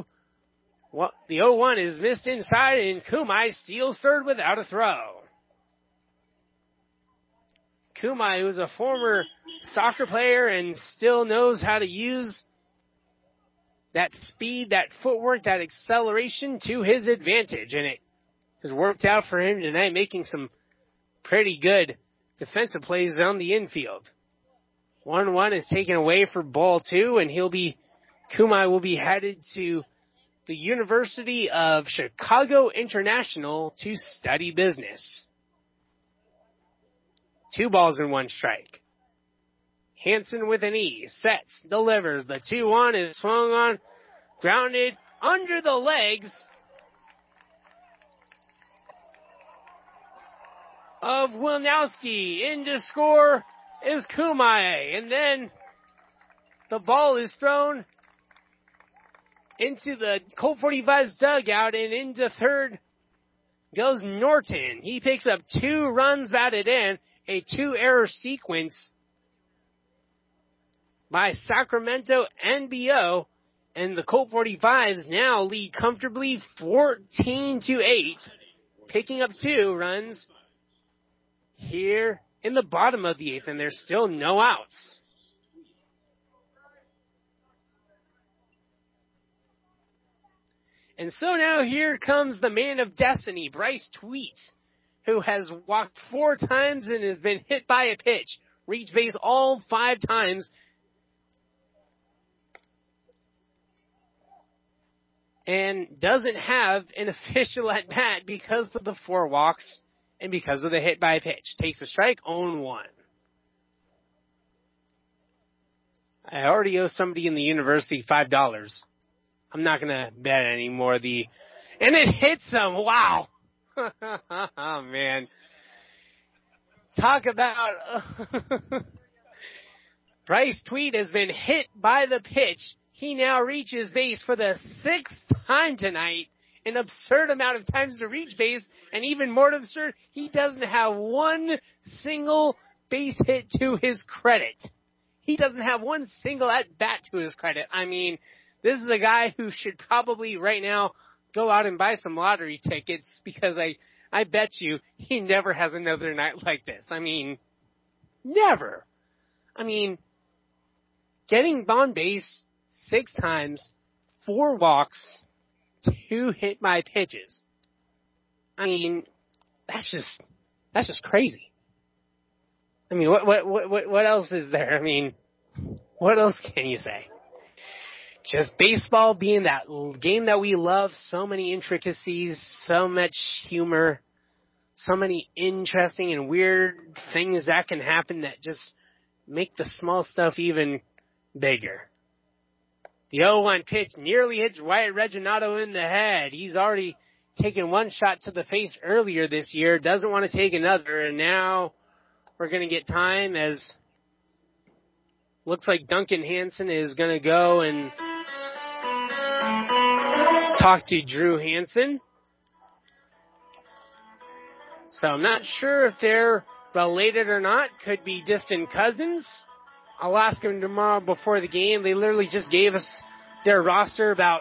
0-1 is missed inside, and Kumai steals third without a throw. Kumai, who's a former soccer player and still knows how to use that speed, that footwork, that acceleration to his advantage, and it has worked out for him tonight, making some pretty good defensive plays on the infield. 1-1 is taken away for ball 2, and Kumai will be headed to the University of Chicago International to study business. 2 balls and 1 strike. Hansen with an E, sets, delivers. The 2-1 is swung on, grounded under the legs of Wilnowski. In to score is Kumai. And then the ball is thrown into the Colt 45's dugout, and into third goes Norton. He picks up 2 runs batted in, a 2-error sequence by Sacramento NBO, and the Colt 45s now lead comfortably 14-8, picking up 2 runs here in the bottom of the 8th, and there's still no outs. And so now here comes the man of destiny, Bryce Tweet, who has walked 4 times and has been hit by a pitch, reached base all 5 times, and doesn't have an official at bat because of the 4 walks and because of the hit by a pitch. Takes a strike, 0-1. I already owe somebody in the university $5. I'm not going to bet anymore. And it hits him. Wow. Oh, man. Talk about Bryce Tweet has been hit by the pitch. He now reaches base for the 6th time tonight. An absurd amount of times to reach base, and even more absurd, he doesn't have one single base hit to his credit. He doesn't have one single at-bat to his credit. I mean, this is a guy who should probably right now go out and buy some lottery tickets, because I bet you he never has another night like this. I mean, never. I mean, getting on base 6 times, 4 walks, 2 hit by pitches. I mean, that's just crazy. I mean, what else is there? I mean, what else can you say? Just baseball being that game that we love, so many intricacies, so much humor, so many interesting and weird things that can happen that just make the small stuff even bigger. The 0-1 pitch nearly hits Wyatt Reginato in the head. He's already taken 1 shot to the face earlier this year, doesn't want to take another, and now we're going to get time as looks like Duncan Hansen is going to go and talk to Drew Hansen. So I'm not sure if they're related or not. Could be distant cousins. I'll ask them tomorrow before the game. They literally just gave us their roster about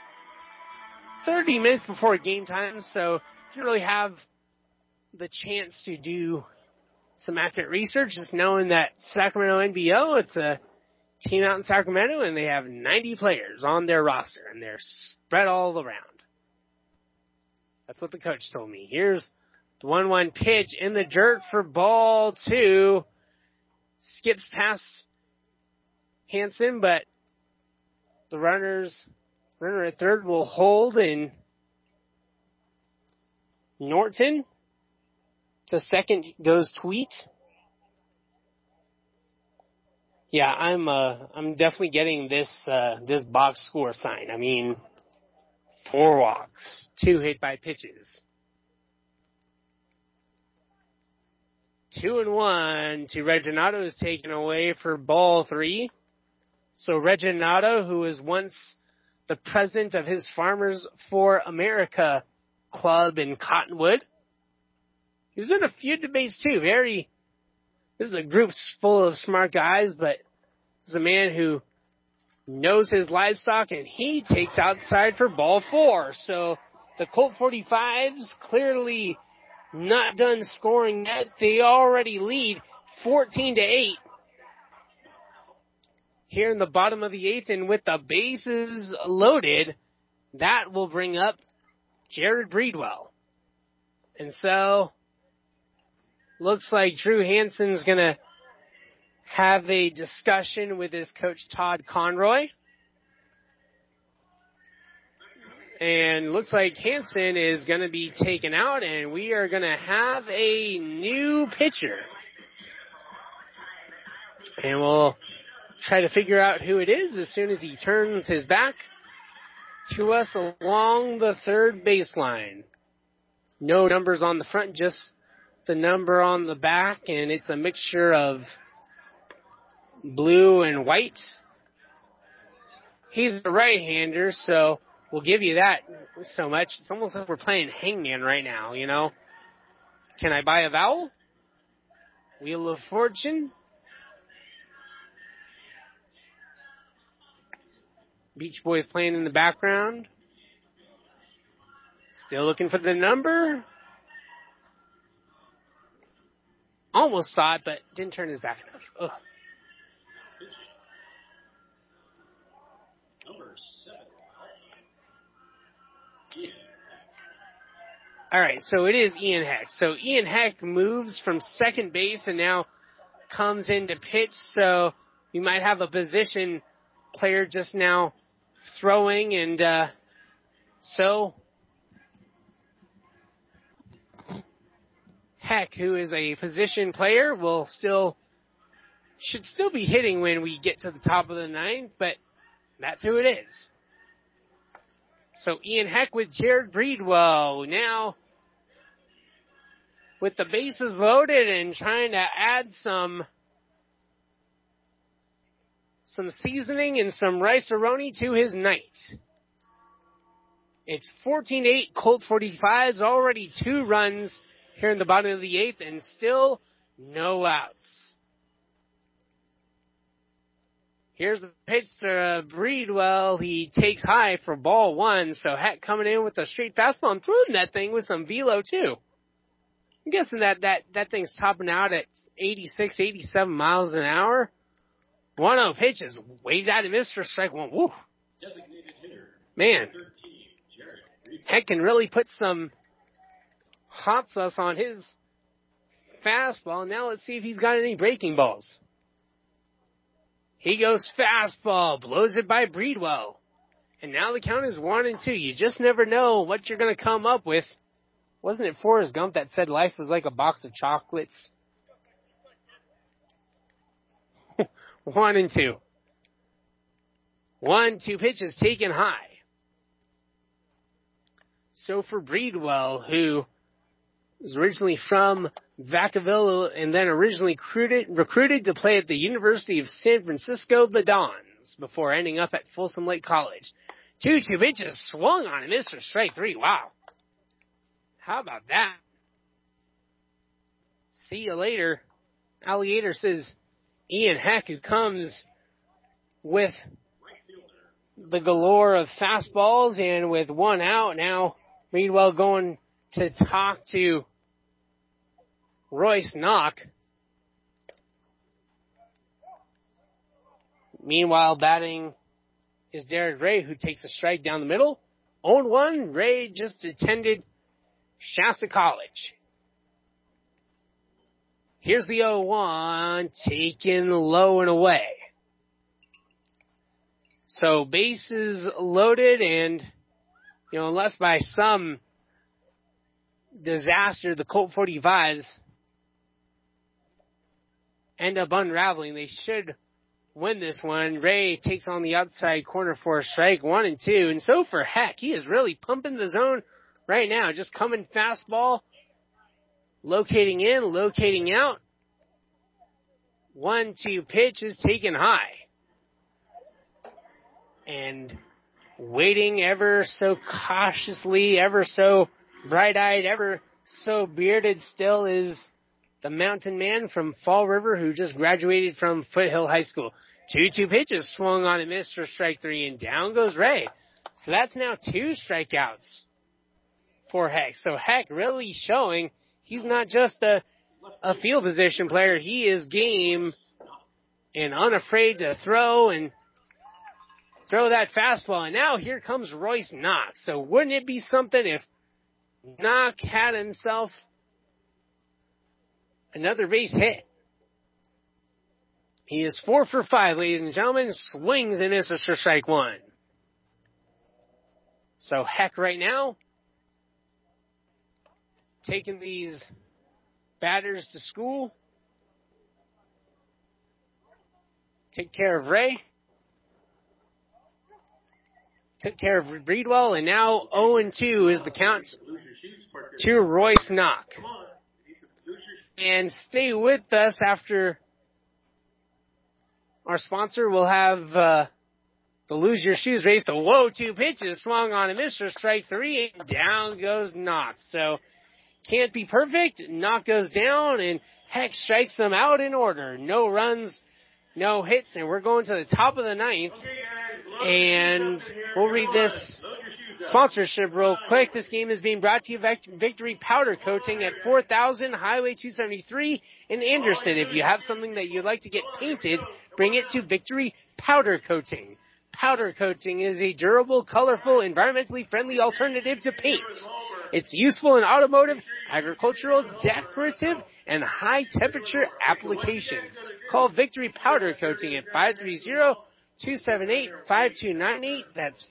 30 minutes before game time, so didn't really have the chance to do some accurate research, just knowing that Sacramento NBO, it's a team out in Sacramento, and they have 90 players on their roster, and they're spread all around. That's what the coach told me. Here's the 1-1 pitch in the dirt for ball 2. Skips past Hansen, but the runner at third will hold, and Norton to second goes Tweet. Yeah, I'm definitely getting this box score sign. I mean, 4 walks, 2 hit by pitches. 2-1 to Reginato is taken away for ball 3. So Reginato, who was once the president of his Farmers for America club in Cottonwood, he was in a few debates too. This is a group full of smart guys, but this is a man who knows his livestock, and he takes outside for ball 4. So the Colt 45s clearly not done scoring yet. They already lead 14-8 here in the bottom of the 8th, and with the bases loaded, that will bring up Jared Breedwell. And so looks like Drew Hansen's going to have a discussion with his coach, Todd Conroy. And looks like Hansen is going to be taken out, and we are going to have a new pitcher. And we'll try to figure out who it is as soon as he turns his back to us along the third baseline. No numbers on the front, just the number on the back, and it's a mixture of blue and white. He's a right-hander, so we'll give you that so much. It's almost like we're playing Hangman right now, you know. Can I buy a vowel? Wheel of Fortune. Beach Boys playing in the background. Still looking for the number. Almost saw it, but didn't turn his back enough. Ugh. Number 7. All right, so it is Ian Heck. So Ian Heck moves from second base and now comes into pitch. So we might have a position player just now throwing, and so Heck, who is a position player, should still be hitting when we get to the top of the ninth, but that's who it is. So Ian Heck with Jared Breedwell now with the bases loaded and trying to add some seasoning and some rice-a-roni to his night. It's 14-8, Colt 45s, already 2 runs here in the bottom of the 8th, and still no outs. Here's the pitch to Breedwell. He takes high for ball 1, so Heck coming in with a straight fastball and throwing that thing with some velo too. I'm guessing that thing's topping out at 86, 87 miles an hour. 1-0 pitch is way out of Mr. Strike 1. Woo. Designated hitter. Man, 13, Jared. Heck can really put some hot sauce on his fastball. Now let's see if he's got any breaking balls. He goes fastball, blows it by Breedwell. And now the count is 1-2. You just never know what you're going to come up with. Wasn't it Forrest Gump that said life was like a box of chocolates? 1-2. 1-2 pitches taken high. So for Breedwell, who was originally from Vacaville and then originally recruited to play at the University of San Francisco, the Dons, before ending up at Folsom Lake College. 2-2 pitches swung on him, Mr. Strike 3. Wow. How about that? See you later. Alligator says Ian Heck, who comes with the galore of fastballs and with 1 out. Now Breedwell going to talk to Royce Knock. Meanwhile, batting is Derek Ray, who takes a strike down the middle. 0-1, Ray just attended Shasta College. Here's the 0-1, taken low and away. So bases loaded, and, unless by some disaster the Colt 45s end up unraveling, they should win this one. Ray takes on the outside corner for a strike, 1-2. And so for Heck, he is really pumping the zone right now. Just coming fastball, locating in, locating out. 1-2 pitch is taken high. And waiting ever so cautiously, ever so bright-eyed, ever so bearded still is the mountain man from Fall River who just graduated from Foothill High School. 2-2 pitches swung on and missed for strike 3, and down goes Ray. So that's now 2 strikeouts for Heck. So Heck really showing he's not just a field position player. He is game and unafraid to throw that fastball. And now here comes Royce Knock. So wouldn't it be something if Knock had himself another base hit? He is 4 for 5, ladies and gentlemen. Swings and misses for strike one. So Heck right now, taking these batters to school. Take care of Ray. Took care of Breedwell, and now 0-2 is the count to Royce Knock. And stay with us after our sponsor. We'll have the Lose Your Shoes race. The 2 pitches swung on a miss for strike 3, and down goes Knock. So can't be perfect. Knock goes down, and Heck strikes them out in order. No runs, no hits, and we're going to the top of the ninth. And we'll read this sponsorship real quick. This game is being brought to you by Victory Powder Coating at 4000 Highway 273 in Anderson. If you have something that you'd like to get painted, bring it to Victory Powder Coating. Powder coating is a durable, colorful, environmentally friendly alternative to paint. It's useful in automotive, agricultural, decorative, and high-temperature applications. Call Victory Powder Coating at 530-278-5298. That's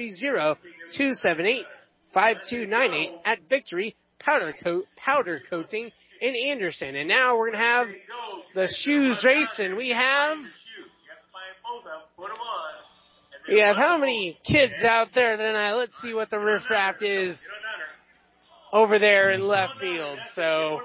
530-278-5298 at Victory Powder Coating in Anderson. And now we're going to have the shoes race, and we have how many kids out there tonight? Let's see what the riffraff is over there in left field. So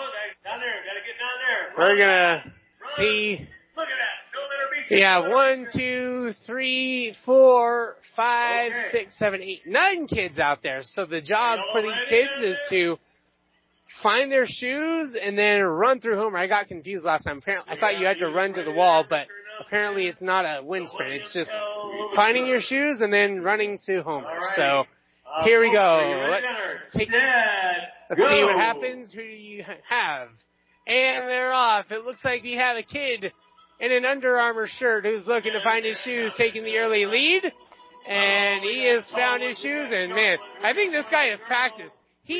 we're going to see. Yeah, 1, 2, 3, 4, 5, 6, 7, 8, 9 kids out there. So the job for these kids is to find their shoes and then run through Homer. I got confused last time. Apparently, I thought you had to run to the wall, but apparently it's not a wind sprint. It's just finding your shoes and then running to Homer. So here we go. Let's see what happens. Who do you have? And they're off. It looks like we have a kid in an Under Armour shirt who's looking to find his shoes, taking the early lead. And he has found his shoes, and man, I think this guy has practiced.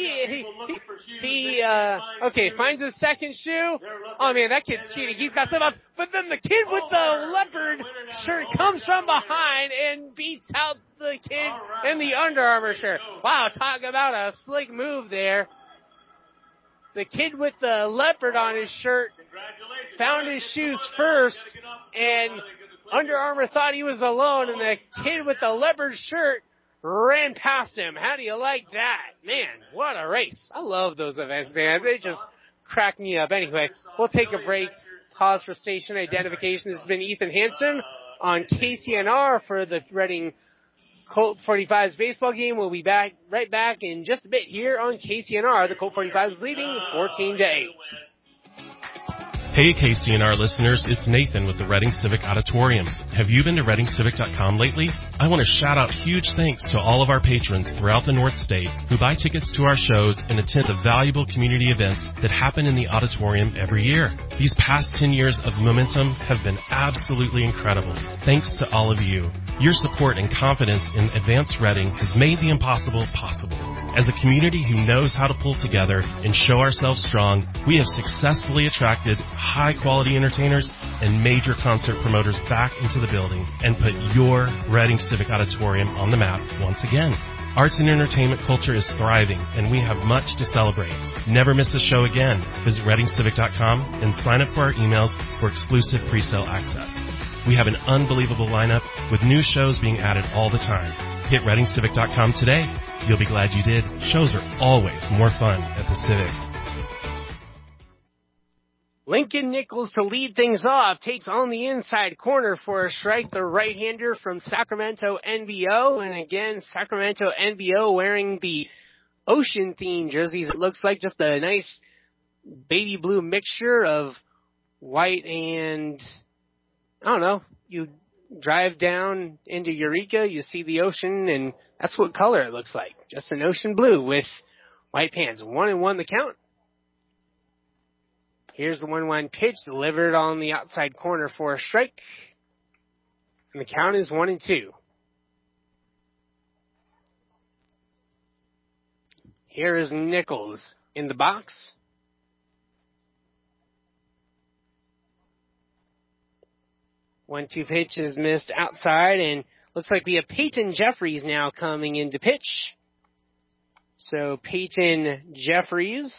Finds his second shoe. Oh man, that kid's cheating. He's got some else. But then the kid with the leopard shirt comes from behind and beats out the kid in the Under Armour shirt. Wow, talk about a slick move there. The kid with the leopard on his shirt found his shoes first, and Under Armour thought he was alone, and the kid with the leopard shirt ran past him. How do you like that? Man, what a race. I love those events, man. They just crack me up. Anyway, we'll take a break. Pause for station identification. This has been Ethan Hansen on KCNR for the Reading Colt 45's baseball game. We'll be right back in just a bit here on KCNR. The Colt 45 is leading 14-8. Hey KCNR listeners, it's Nathan with the Reading Civic Auditorium. Have you been to ReadingCivic.com lately? I want to shout out huge thanks to all of our patrons throughout the North State who buy tickets to our shows and attend the valuable community events that happen in the auditorium every year. These past 10 years of momentum have been absolutely incredible. Thanks to all of you. Your support and confidence in Advanced Reading has made the impossible possible. As a community who knows how to pull together and show ourselves strong, we have successfully attracted high-quality entertainers and major concert promoters back into the building and put your Reading Civic Auditorium on the map once again. Arts and entertainment culture is thriving, and we have much to celebrate. Never miss a show again. Visit ReadingCivic.com and sign up for our emails for exclusive pre-sale access. We have an unbelievable lineup with new shows being added all the time. Hit ReadingCivic.com today. You'll be glad you did. Shows are always more fun at the Civic. Lincoln Nichols to lead things off takes on the inside corner for a strike, the right-hander from Sacramento NBO. And again, Sacramento NBO wearing the ocean-themed jerseys. It looks like just a nice baby blue mixture of white and, I don't know, you drive down into Eureka, you see the ocean, and that's what color it looks like. Just an ocean blue with white pants. 1-1 the count. Here's the 1-1 pitch delivered on the outside corner for a strike. And the count is 1-2. Here is Nichols in the box. 1-2 pitch is missed outside, and looks like we have Peyton Jeffries now coming in to pitch. So Peyton Jeffries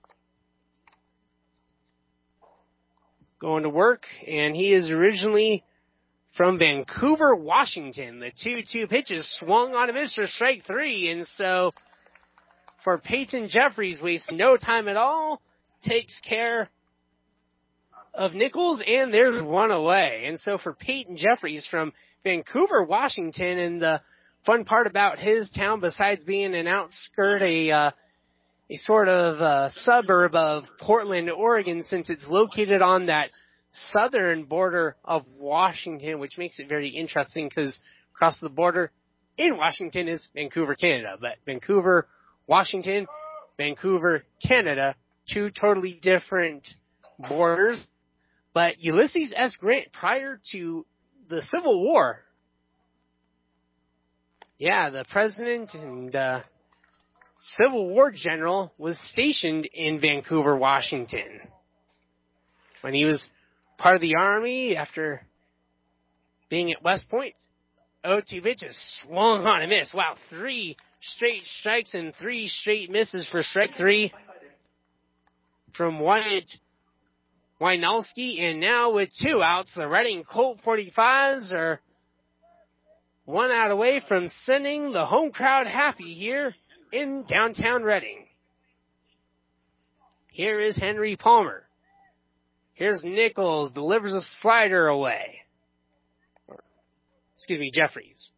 going to work, and he is originally from Vancouver, Washington. The 2-2 pitch is swung on a miss for strike 3, and so for Peyton Jeffries, wastes no time at all, takes care of Nichols, and there's one away. And so for Peyton Jeffries from Vancouver, Washington, and the fun part about his town, besides being an outskirt, a sort of suburb of Portland, Oregon, since it's located on that southern border of Washington, which makes it very interesting because across the border in Washington is Vancouver, Canada. But Vancouver, Washington, Vancouver, Canada, two totally different borders. But Ulysses S. Grant, prior to the Civil War, the president and Civil War general was stationed in Vancouver, Washington. When he was part of the Army after being at West Point, 0-2 pitch is swung on a miss. Wow, 3 straight strikes and 3 straight misses for strike 3 from Wyatt Wynalski. And now with 2 outs, the Reading Colt 45s are 1 out away from sending the home crowd happy here in downtown Reading. Here is Henry Palmer. Here's Nichols, delivers a slider away. Jeffries.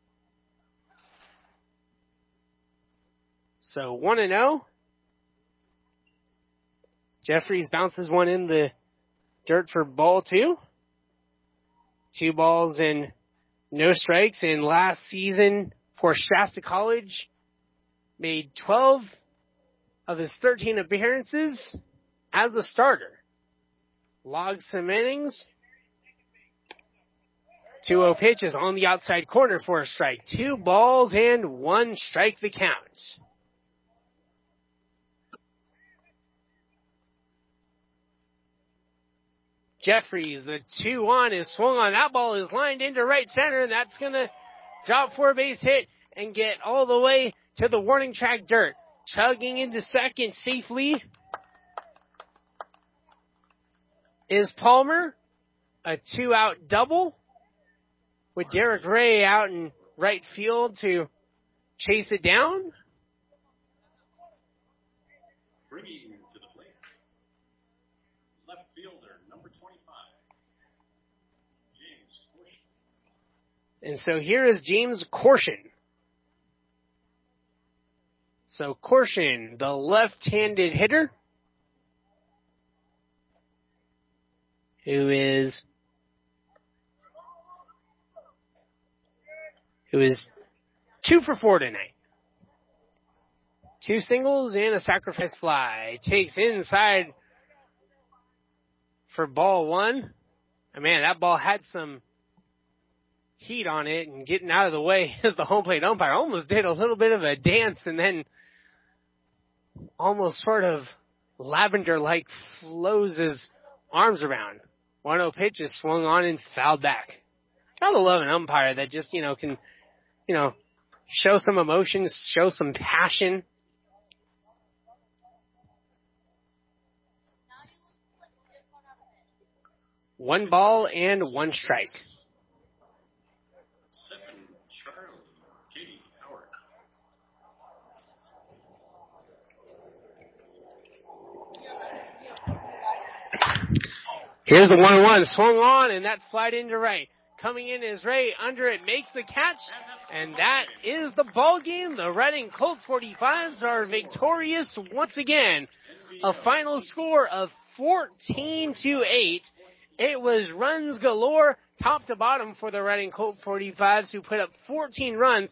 So 1-0. Jeffries bounces one in the dirt for ball 2. 2 balls and no strikes. And last season for Shasta College, made 12 of his 13 appearances as a starter. Logged some innings. 2-0 pitch is on the outside corner for a strike. 2 balls and 1 strike the count. Jeffries, the 2-1 is swung on. That ball is lined into right center, and that's going to drop for a base hit and get all the way to the warning track dirt. Chugging into second safely is Palmer. A 2-out double with Derek Ray out in right field to chase it down. Bringing to the plate, left fielder, number 25, James Corshon. And so here is James Corshon. So Corshon, the left-handed hitter, who is 2 for 4 tonight. 2 singles and a sacrifice fly. Takes inside for ball 1. Man, that ball had some heat on it, and getting out of the way as the home plate umpire almost did a little bit of a dance and then almost sort of lavender-like flows his arms around. 1-0 pitch is swung on and fouled back. Gotta love an umpire that just, can, show some emotion, show some passion. One ball and 1 strike. Second, Charlie Katie Howard. Here's the 1-1 swung on, and that's flied into right. Coming in is Ray. Under it, makes the catch, and that is the ball game. The Reading Colt 45s are victorious once again. A final score of 14-8. It was runs galore, top to bottom for the Reading Colt 45s, who put up 14 runs,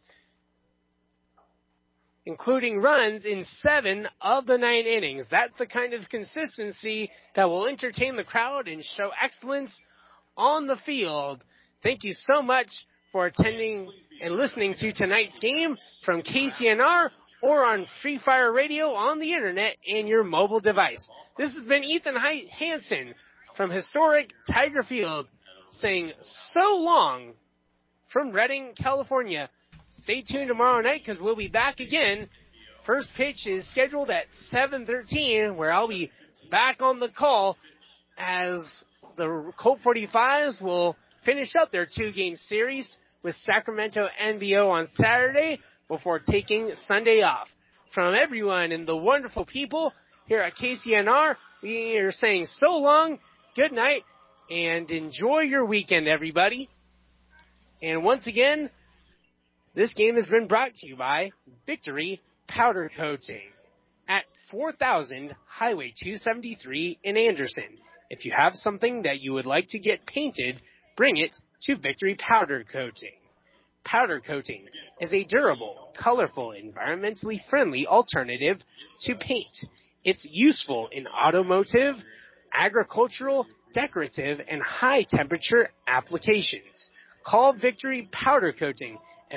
including runs in 7 of the 9 innings. That's the kind of consistency that will entertain the crowd and show excellence on the field. Thank you so much for attending and listening to tonight's game from KCNR or on Free Fire Radio on the internet and your mobile device. This has been Ethan Hansen from historic Tiger Field, saying so long from Redding, California. Stay tuned tomorrow night because we'll be back again. First pitch is scheduled at 7:13, where I'll be back on the call as the Colt 45s will finish up their 2-game series with Sacramento NVO on Saturday before taking Sunday off. From everyone and the wonderful people here at KCNR, we are saying so long, good night, and enjoy your weekend, everybody. And once again, this game has been brought to you by Victory Powder Coating at 4000 Highway 273 in Anderson. If you have something that you would like to get painted, bring it to Victory Powder Coating. Powder coating is a durable, colorful, environmentally friendly alternative to paint. It's useful in automotive, agricultural, decorative, and high-temperature applications. Call Victory Powder Coating at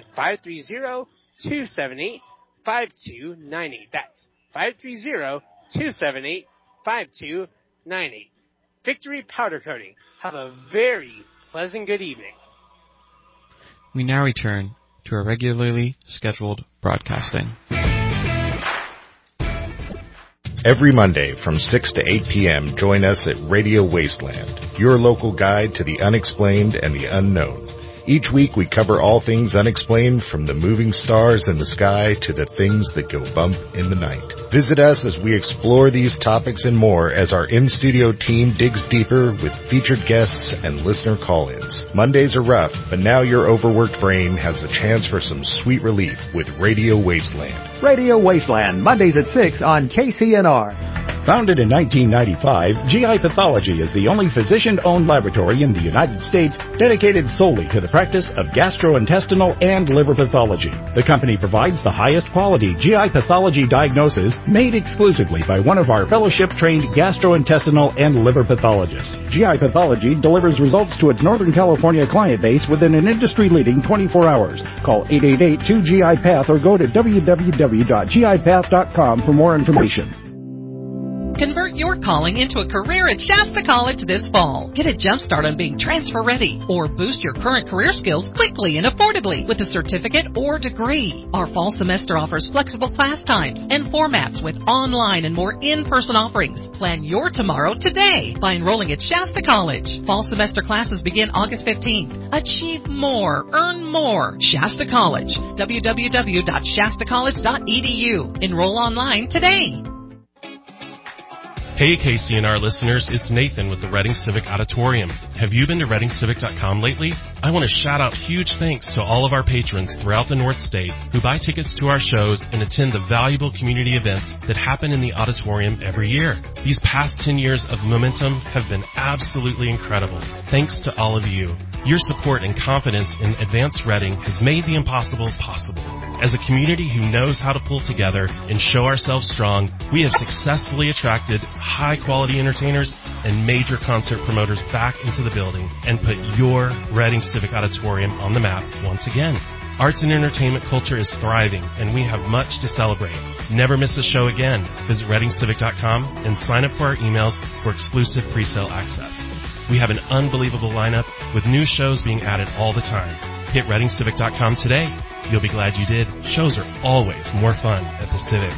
530-278-5298. That's 530-278-5298. Victory Powder Coating. Have a very pleasant good evening. We now return to our regularly scheduled broadcasting. Every Monday from 6 to 8 p.m., join us at Radio Wasteland, your local guide to the unexplained and the unknown. Each week we cover all things unexplained, from the moving stars in the sky to the things that go bump in the night. Visit us as we explore these topics and more as our in-studio team digs deeper with featured guests and listener call-ins. Mondays are rough, but now your overworked brain has a chance for some sweet relief with Radio Wasteland. Radio Wasteland, Mondays at 6 on KCNR. Founded in 1995, GI Pathology is the only physician-owned laboratory in the United States dedicated solely to the practice of gastrointestinal and liver pathology. The company provides the highest quality GI pathology diagnosis made exclusively by one of our fellowship-trained gastrointestinal and liver pathologists. GI Pathology delivers results to its Northern California client base within an industry-leading 24 hours. Call 888-2GI-PATH or go to www.gipath.com for more information. Convert your calling into a career at Shasta College this fall. Get a jump start on being transfer ready or boost your current career skills quickly and affordably with a certificate or degree. Our fall semester offers flexible class times and formats with online and more in-person offerings. Plan your tomorrow today by enrolling at Shasta College. Fall semester classes begin August 15th. Achieve more, earn more. Shasta College. www.shastacollege.edu. Enroll online today. Hey KCNR listeners, it's Nathan with the Reading Civic Auditorium. Have you been to ReadingCivic.com lately? I want to shout out huge thanks to all of our patrons throughout the North State who buy tickets to our shows and attend the valuable community events that happen in the auditorium every year. These past 10 years of momentum have been absolutely incredible. Thanks to all of you. Your support and confidence in Advanced Reading has made the impossible possible. As a community who knows how to pull together and show ourselves strong, we have successfully attracted high-quality entertainers and major concert promoters back into the building and put your Reading Civic Auditorium on the map once again. Arts and entertainment culture is thriving, and we have much to celebrate. Never miss a show again. Visit ReadingCivic.com and sign up for our emails for exclusive pre-sale access. We have an unbelievable lineup with new shows being added all the time. Hit ReadingCivic.com today. You'll be glad you did. Shows are always more fun at the Civic.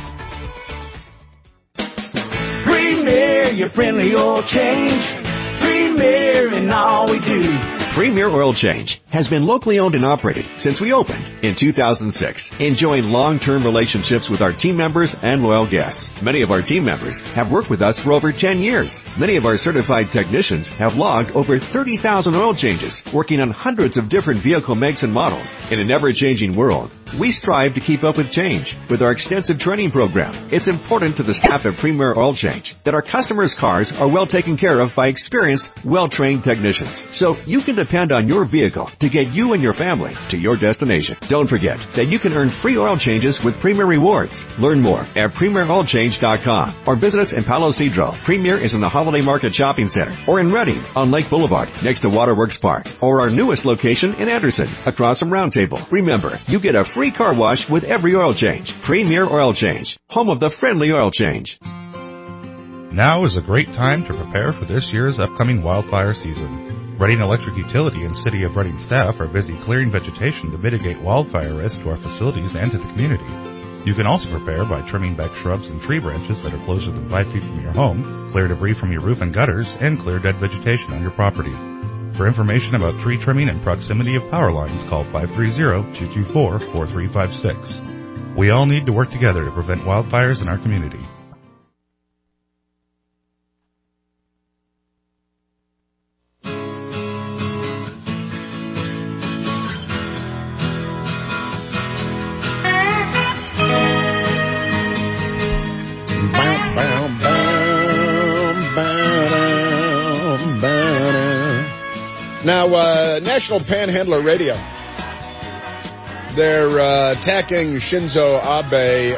Premier, your friendly oil change. Premier in all we do. Premier Oil Change has been locally owned and operated since we opened in 2006, enjoying long-term relationships with our team members and loyal guests. Many of our team members have worked with us for over 10 years. Many of our certified technicians have logged over 30,000 oil changes, working on hundreds of different vehicle makes and models. In an ever-changing world, we strive to keep up with change. With our extensive training program, it's important to the staff at Premier Oil Change that our customers' cars are well taken care of by experienced, well-trained technicians. So you can depend on your vehicle to get you and your family to your destination. Don't forget that you can earn free oil changes with Premier Rewards. Learn more at PremierOilChange.com or visit us in Palo Cedro. Premier is in the Holiday Market Shopping Center, or in Reading on Lake Boulevard next to Waterworks Park, or our newest location in Anderson across from Round Table. Remember, you get a free car wash with every oil change. Premier Oil Change, home of the friendly oil change. Now is a great time to prepare for this year's upcoming wildfire season. Reading Electric Utility and City of Reading staff are busy clearing vegetation to mitigate wildfire risk to our facilities and to the community. You can also prepare by trimming back shrubs and tree branches that are closer than 5 feet from your home, clear debris from your roof and gutters, and clear dead vegetation on your property. For information about tree trimming and proximity of power lines, call 530-224-4356. We all need to work together to prevent wildfires in our community. Now, National Panhandler Radio, they're attacking Shinzo Abe.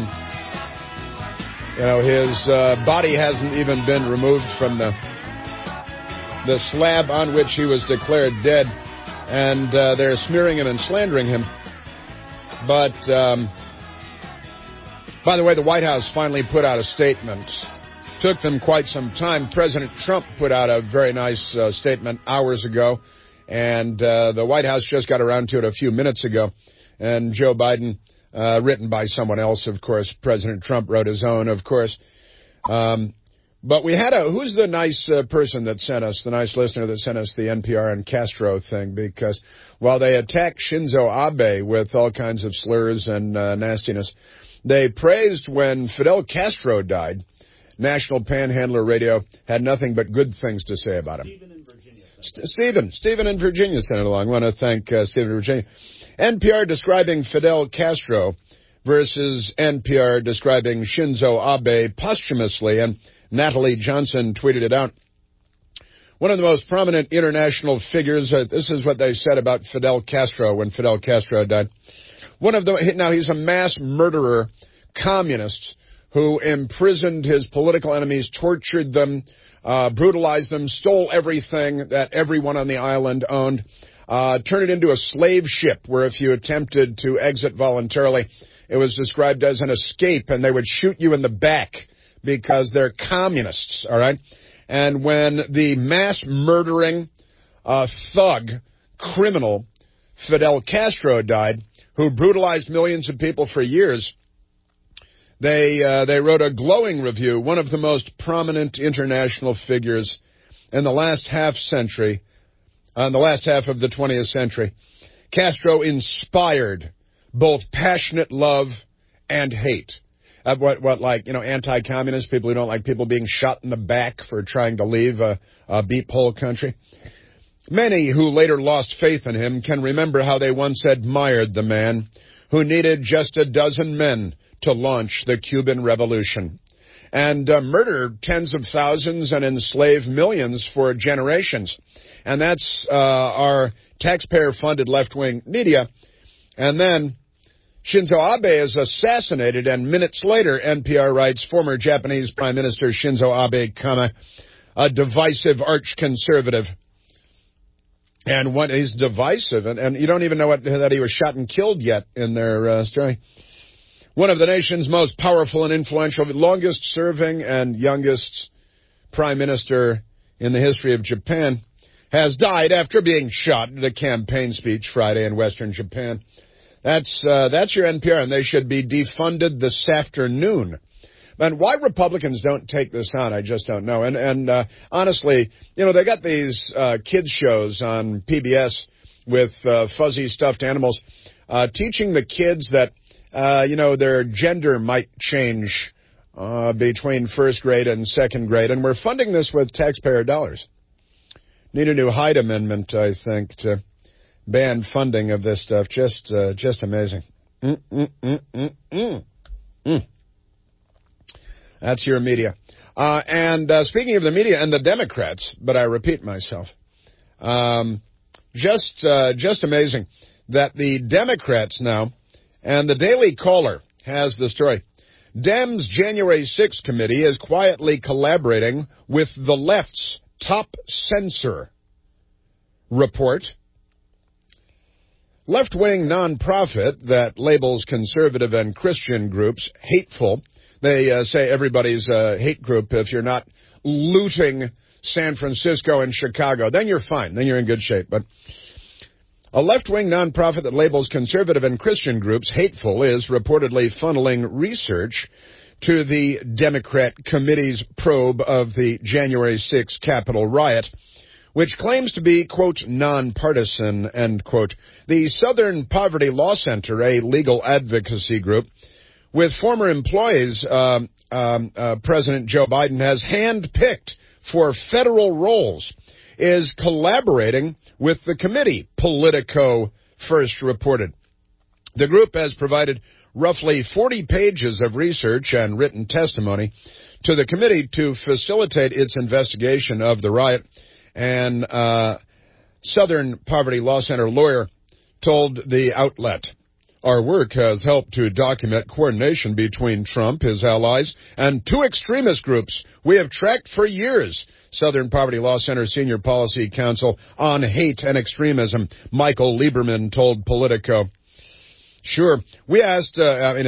His body hasn't even been removed from the slab on which he was declared dead, and they're smearing him and slandering him. But, by the way, the White House finally put out a statement. Took them quite some time. President Trump put out a very nice statement hours ago, and the White House just got around to it a few minutes ago. And Joe Biden, written by someone else, of course. President Trump wrote his own, of course. But we had who's the nice person that sent us, the nice listener that sent us the NPR and Castro thing? Because while they attacked Shinzo Abe with all kinds of slurs and nastiness, they praised when Fidel Castro died. National Panhandler Radio had nothing but good things to say about him. Stephen in Virginia sent it along. I want to thank Stephen in Virginia. NPR describing Fidel Castro versus NPR describing Shinzo Abe posthumously, and Natalie Johnson tweeted it out. One of the most prominent international figures, this is what they said about Fidel Castro when Fidel Castro died. Now he's a mass murderer, communist, who imprisoned his political enemies, tortured them, brutalized them, stole everything that everyone on the island owned, turned it into a slave ship where if you attempted to exit voluntarily, it was described as an escape, and they would shoot you in the back because they're communists, all right? And when the mass murdering thug, criminal, Fidel Castro died, who brutalized millions of people for years, They wrote a glowing review, one of the most prominent international figures in the last half of the 20th century. Castro inspired both passionate love and hate. Anti-communist people who don't like people being shot in the back for trying to leave a beep hole country. Many who later lost faith in him can remember how they once admired the man who needed just a dozen men to launch the Cuban Revolution and murder tens of thousands and enslave millions for generations. And that's our taxpayer-funded left-wing media. And then Shinzo Abe is assassinated, and minutes later, NPR writes, former Japanese Prime Minister Shinzo Abe, a divisive arch-conservative. And what is divisive, and you don't even know that he was shot and killed yet in their story. One of the nation's most powerful and influential, longest-serving and youngest prime minister in the history of Japan, has died after being shot at a campaign speech Friday in western Japan. That's your NPR, and they should be defunded this afternoon. And why Republicans don't take this on, I just don't know. And honestly, they got these kids shows on PBS with fuzzy stuffed animals, teaching the kids that their gender might change between first grade and second grade, and we're funding this with taxpayer dollars. Need a new Hyde Amendment, I think, to ban funding of this stuff. Just amazing. That's your media. And speaking of the media and the Democrats, but I repeat myself, just amazing that the Democrats now, and the Daily Caller has the story. Dems' January 6th committee is quietly collaborating with the left's top censor report. Left-wing nonprofit that labels conservative and Christian groups hateful. They say everybody's a hate group if you're not looting San Francisco, and Chicago. Then you're fine. Then you're in good shape. But a left-wing nonprofit that labels conservative and Christian groups hateful is reportedly funneling research to the Democrat committee's probe of the January 6th Capitol riot, which claims to be, quote, nonpartisan, end quote. The Southern Poverty Law Center, a legal advocacy group, with former employees President Joe Biden has handpicked for federal roles, is collaborating with the committee, Politico first reported. The group has provided roughly 40 pages of research and written testimony to the committee to facilitate its investigation of the riot. And Southern Poverty Law Center lawyer told the outlet, "Our work has helped to document coordination between Trump, his allies, and two extremist groups we have tracked for years." Southern Poverty Law Center Senior Policy Counsel on Hate and Extremism, Michael Lieberman, told Politico. Sure, we asked,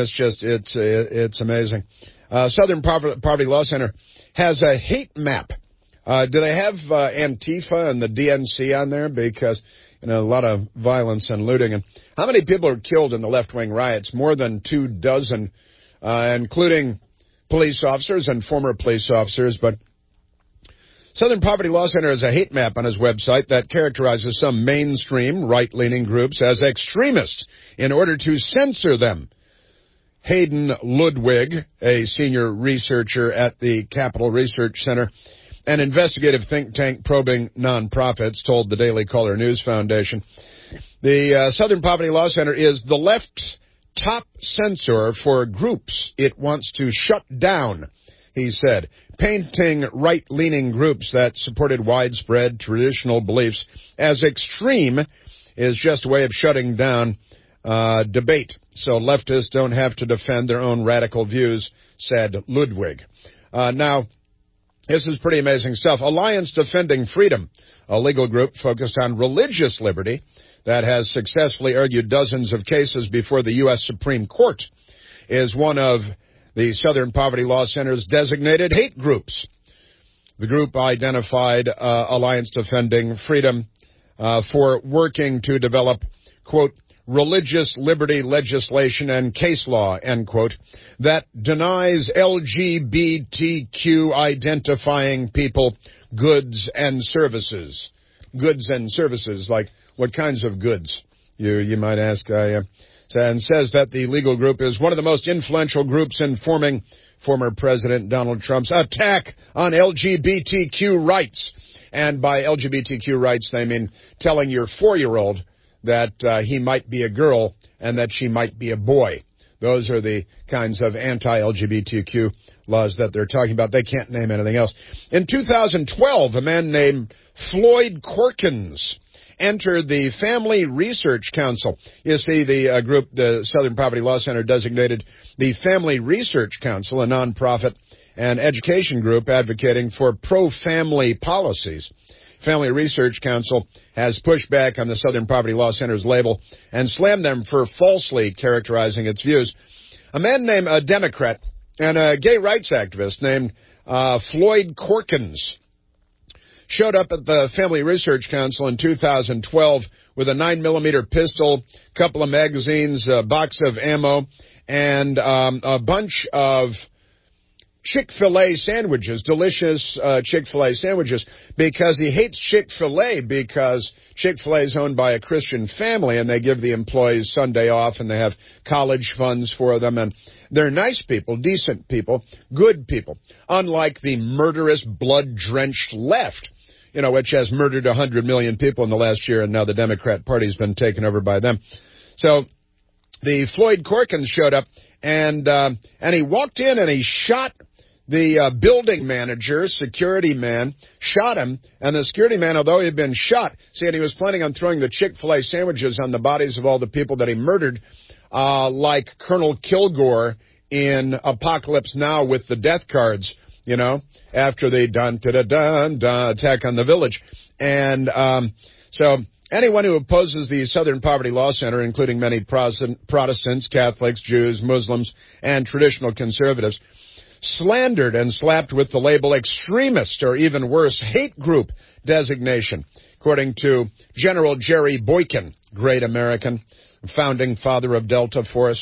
it's amazing. Southern Poverty Law Center has a hate map. Do they have Antifa and the DNC on there? Because, a lot of violence and looting. And how many people are killed in the left-wing riots? More than 24, including police officers and former police officers. But Southern Poverty Law Center has a hate map on his website that characterizes some mainstream right-leaning groups as extremists in order to censor them. Hayden Ludwig, a senior researcher at the Capitol Research Center, an investigative think tank probing nonprofits, told the Daily Caller News Foundation. The Southern Poverty Law Center is the left's top censor for groups it wants to shut down, he said, painting right-leaning groups that supported widespread traditional beliefs as extreme is just a way of shutting down debate. So leftists don't have to defend their own radical views, said Ludwig. Now, this is pretty amazing stuff. Alliance Defending Freedom, a legal group focused on religious liberty that has successfully argued dozens of cases before the U.S. Supreme Court, is one of the Southern Poverty Law Center's designated hate groups. The group identified Alliance Defending Freedom for working to develop, quote, religious liberty legislation and case law, end quote, that denies LGBTQ identifying people goods and services. Goods and services, like what kinds of goods, you might ask. And says that the legal group is one of the most influential groups in forming former President Donald Trump's attack on LGBTQ rights. And by LGBTQ rights, they mean telling your 4-year-old that he might be a girl and that she might be a boy. Those are the kinds of anti-LGBTQ laws that they're talking about. They can't name anything else. In 2012, a man named Floyd Corkins entered the Family Research Council. You see, the group, the Southern Poverty Law Center, designated the Family Research Council, a nonprofit and education group advocating for pro-family policies. Family Research Council has pushed back on the Southern Poverty Law Center's label and slammed them for falsely characterizing its views. A man named a Democrat and a gay rights activist named Floyd Corkins showed up at the Family Research Council in 2012 with a 9mm pistol, a couple of magazines, a box of ammo, and a bunch of Chick-fil-A sandwiches, delicious Chick-fil-A sandwiches, because he hates Chick-fil-A because Chick-fil-A is owned by a Christian family and they give the employees Sunday off and they have college funds for them, and they're nice people, decent people, good people, unlike the murderous, blood-drenched left, which has murdered 100 million people in the last year, and now the Democrat Party's been taken over by them. So the Floyd Corkins showed up, and he walked in and he shot the building manager, security man, shot him, and the security man, although he had been shot, and he was planning on throwing the Chick-fil-A sandwiches on the bodies of all the people that he murdered, like Colonel Kilgore in Apocalypse Now with the death cards, after the dun-da-da-dun attack on the village. And so anyone who opposes the Southern Poverty Law Center, including many Protestants, Catholics, Jews, Muslims, and traditional conservatives, slandered and slapped with the label extremist or even worse, hate group designation, according to General Jerry Boykin, great American, founding father of Delta Force,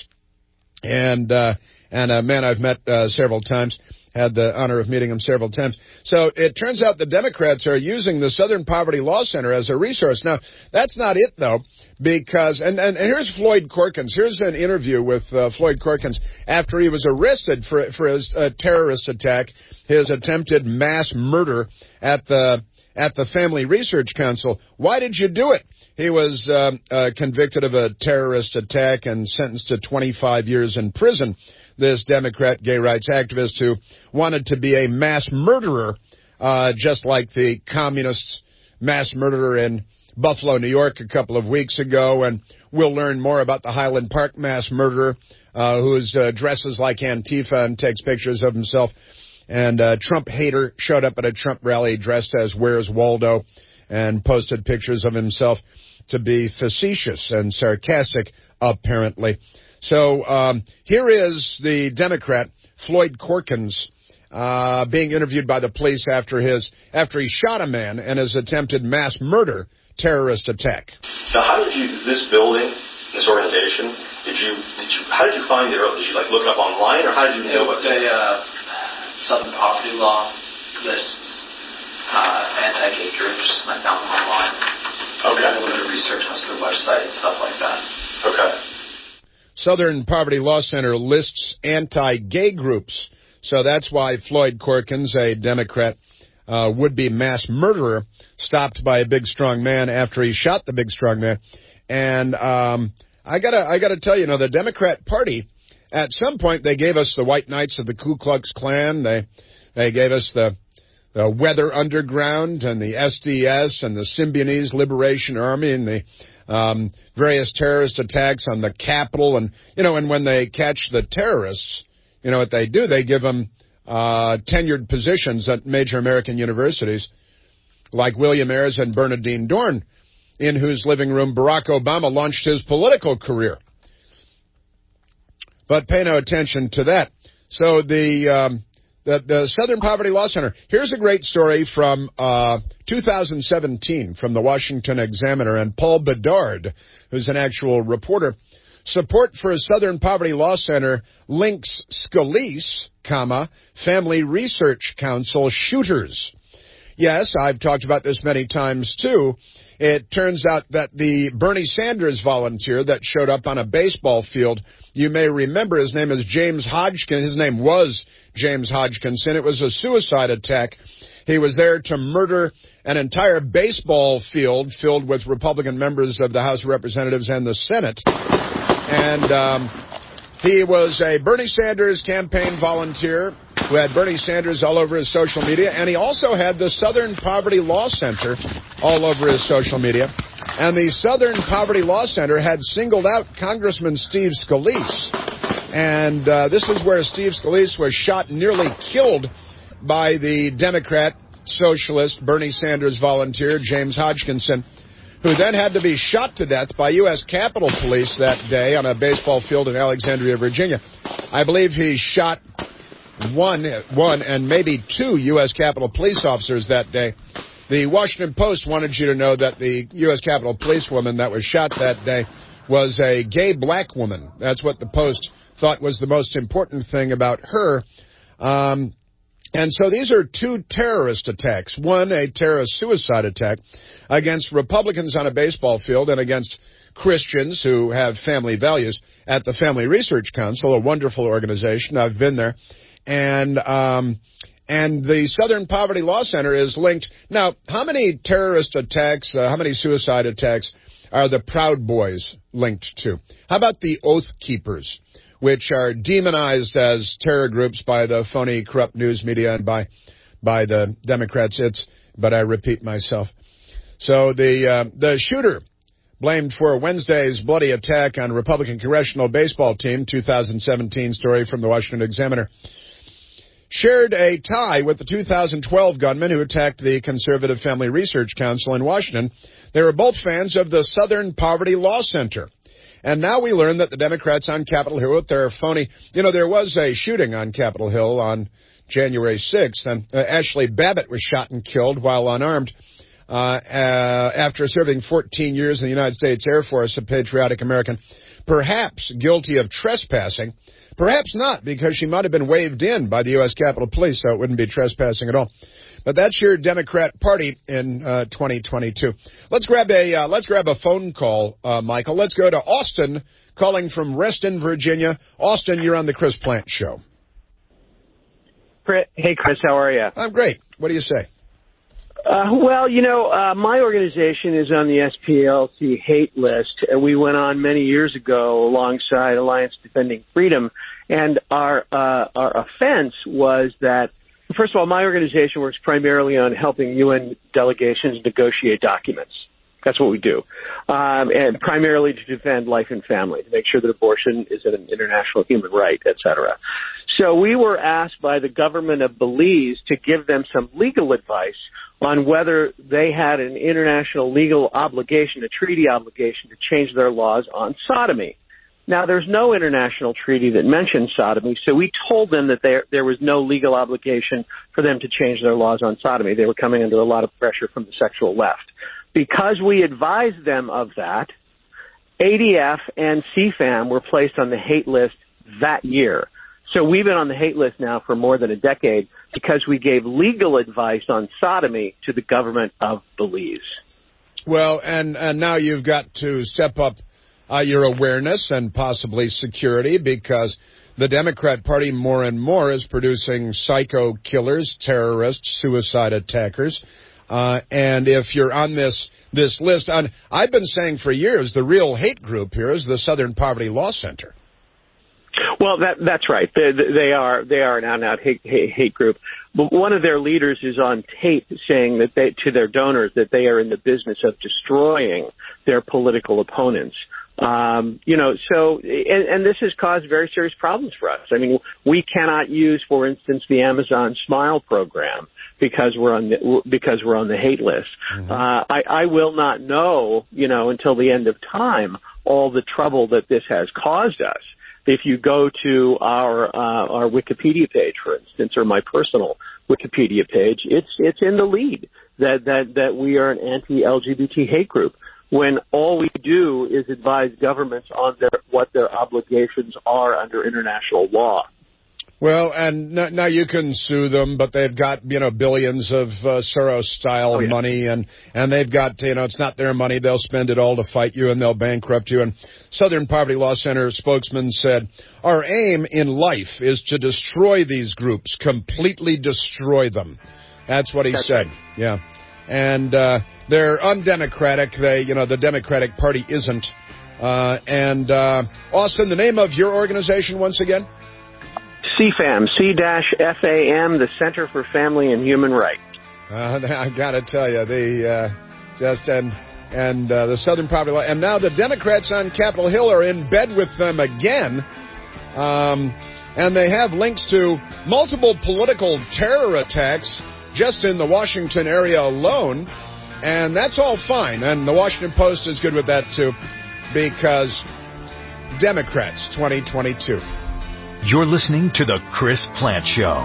and a man I've met several times. Had the honor of meeting him several times. So it turns out the Democrats are using the Southern Poverty Law Center as a resource. Now, that's not it, though, because, and here's Floyd Corkins. Here's an interview with Floyd Corkins after he was arrested for his terrorist attack, his attempted mass murder at the Family Research Council. Why did you do it? He was convicted of a terrorist attack and sentenced to 25 years in prison. This Democrat gay rights activist who wanted to be a mass murderer, just like the communist mass murderer in Buffalo, New York a couple of weeks ago. And we'll learn more about the Highland Park mass murderer who dresses like Antifa and takes pictures of himself. And a Trump hater showed up at a Trump rally dressed as Where's Waldo and posted pictures of himself to be facetious and sarcastic, apparently. So here is the Democrat, Floyd Corkins, being interviewed by the police after he shot a man in his attempted mass murder terrorist attack. Now, how did you, this building, this organization, how did you find it? Did you look it up online, or how did you know what? Southern Poverty Law lists anti-gay groups. I found them online. Okay. A little bit of research on their website and stuff like that. Okay. Southern Poverty Law Center lists anti-gay groups. So that's why Floyd Corkins, a Democrat, would-be mass murderer, stopped by a big, strong man after he shot the big, strong man. And I gotta tell you, the Democrat Party, at some point, they gave us the White Knights of the Ku Klux Klan. They gave us the Weather Underground and the SDS and the Symbionese Liberation Army and the various terrorist attacks on the Capitol. And when they catch the terrorists, what they do? They give them tenured positions at major American universities, like William Ayers and Bernardine Dorn, in whose living room Barack Obama launched his political career. But pay no attention to that. So the Southern Poverty Law Center. Here's a great story from 2017 from the Washington Examiner, and Paul Bedard, who's an actual reporter. Support for a Southern Poverty Law Center links Scalise, Family Research Council shooters. Yes, I've talked about this many times, too. It turns out that the Bernie Sanders volunteer that showed up on a baseball field, you may remember his name is James Hodgkin. His name was James Hodgkinson. It was a suicide attack. He was there to murder an entire baseball field filled with Republican members of the House of Representatives and the Senate. And he was a Bernie Sanders campaign volunteer who had Bernie Sanders all over his social media, and he also had the Southern Poverty Law Center all over his social media. And the Southern Poverty Law Center had singled out Congressman Steve Scalise. And this is where Steve Scalise was shot and nearly killed by the Democrat, socialist, Bernie Sanders volunteer, James Hodgkinson, who then had to be shot to death by U.S. Capitol Police that day on a baseball field in Alexandria, Virginia. I believe he shot one and maybe two U.S. Capitol Police officers that day. The Washington Post wanted you to know that the U.S. Capitol Police woman that was shot that day was a gay black woman. That's what the Post thought was the most important thing about her. And so these are two terrorist attacks. One, a terrorist suicide attack against Republicans on a baseball field and against Christians who have family values at the Family Research Council, a wonderful organization. I've been there. And the Southern Poverty Law Center is linked. Now, how many terrorist attacks, how many suicide attacks are the Proud Boys linked to? How about the Oath Keepers, which are demonized as terror groups by the phony, corrupt news media and by the Democrats? But I repeat myself. So the shooter blamed for Wednesday's bloody attack on Republican congressional baseball team, 2017 story from the Washington Examiner, shared a tie with the 2012 gunman who attacked the Conservative Family Research Council in Washington. They were both fans of the Southern Poverty Law Center. And now we learn that the Democrats on Capitol Hill, they're phony. You know, there was a shooting on Capitol Hill on January 6th, and Ashley Babbitt was shot and killed while unarmed after serving 14 years in the United States Air Force, a patriotic American, perhaps guilty of trespassing. Perhaps not, because she might have been waved in by the U.S. Capitol Police, so it wouldn't be trespassing at all. But that's your Democrat Party in 2022. Let's grab a phone call, Michael. Let's go to Austin, calling from Reston, Virginia. Austin, you're on the Chris Plant Show. Hey, Chris, how are you? I'm great. What do you say? Well, you know, my organization is on the SPLC hate list, and we went on many years ago alongside Alliance Defending Freedom, and our offense was that, first of all, my organization works primarily on helping UN delegations negotiate documents. That's what we do, and primarily to defend life and family, to make sure that abortion is an international human right, et cetera. So we were asked by the government of Belize to give them some legal advice on whether they had an international legal obligation, a treaty obligation, to change their laws on sodomy. Now, there's no international treaty that mentions sodomy, so we told them that there was no legal obligation for them to change their laws on sodomy. They were coming under a lot of pressure from the sexual left. Because we advised them of that, ADF and CFAM were placed on the hate list that year. So we've been on the hate list now for more than a decade because we gave legal advice on sodomy to the government of Belize. Well, and now you've got to step up your awareness and possibly security, because the Democrat Party more and more is producing psycho killers, terrorists, suicide attackers. And if you're on this list, I've been saying for years the real hate group here is the Southern Poverty Law Center. Well, that's right. They are an out-and-out hate group. But one of their leaders is on tape saying that to their donors that they are in the business of destroying their political opponents. So this has caused very serious problems for us. I mean, we cannot use, for instance, the Amazon Smile program because we're on the hate list. Mm-hmm. I will not know, until the end of time, all the trouble that this has caused us. If you go to our Wikipedia page, for instance, or my personal Wikipedia page, it's in the lead that we are an anti-LGBT hate group, when all we do is advise governments on what their obligations are under international law. Well, and now you can sue them, but they've got, billions of Soros-style money, and they've got, it's not their money. They'll spend it all to fight you, and they'll bankrupt you. And Southern Poverty Law Center spokesman said, our aim in life is to destroy these groups, completely destroy them. That's what he said. Right. Yeah. And they're undemocratic. The Democratic Party isn't. Austin, the name of your organization once again? CFAM, C-FAM, the Center for Family and Human Rights. I got to tell you, the Southern Poverty Law, and now the Democrats on Capitol Hill are in bed with them again, and they have links to multiple political terror attacks just in the Washington area alone, and that's all fine, and the Washington Post is good with that too, because Democrats 2022. You're listening to The Chris Plant Show.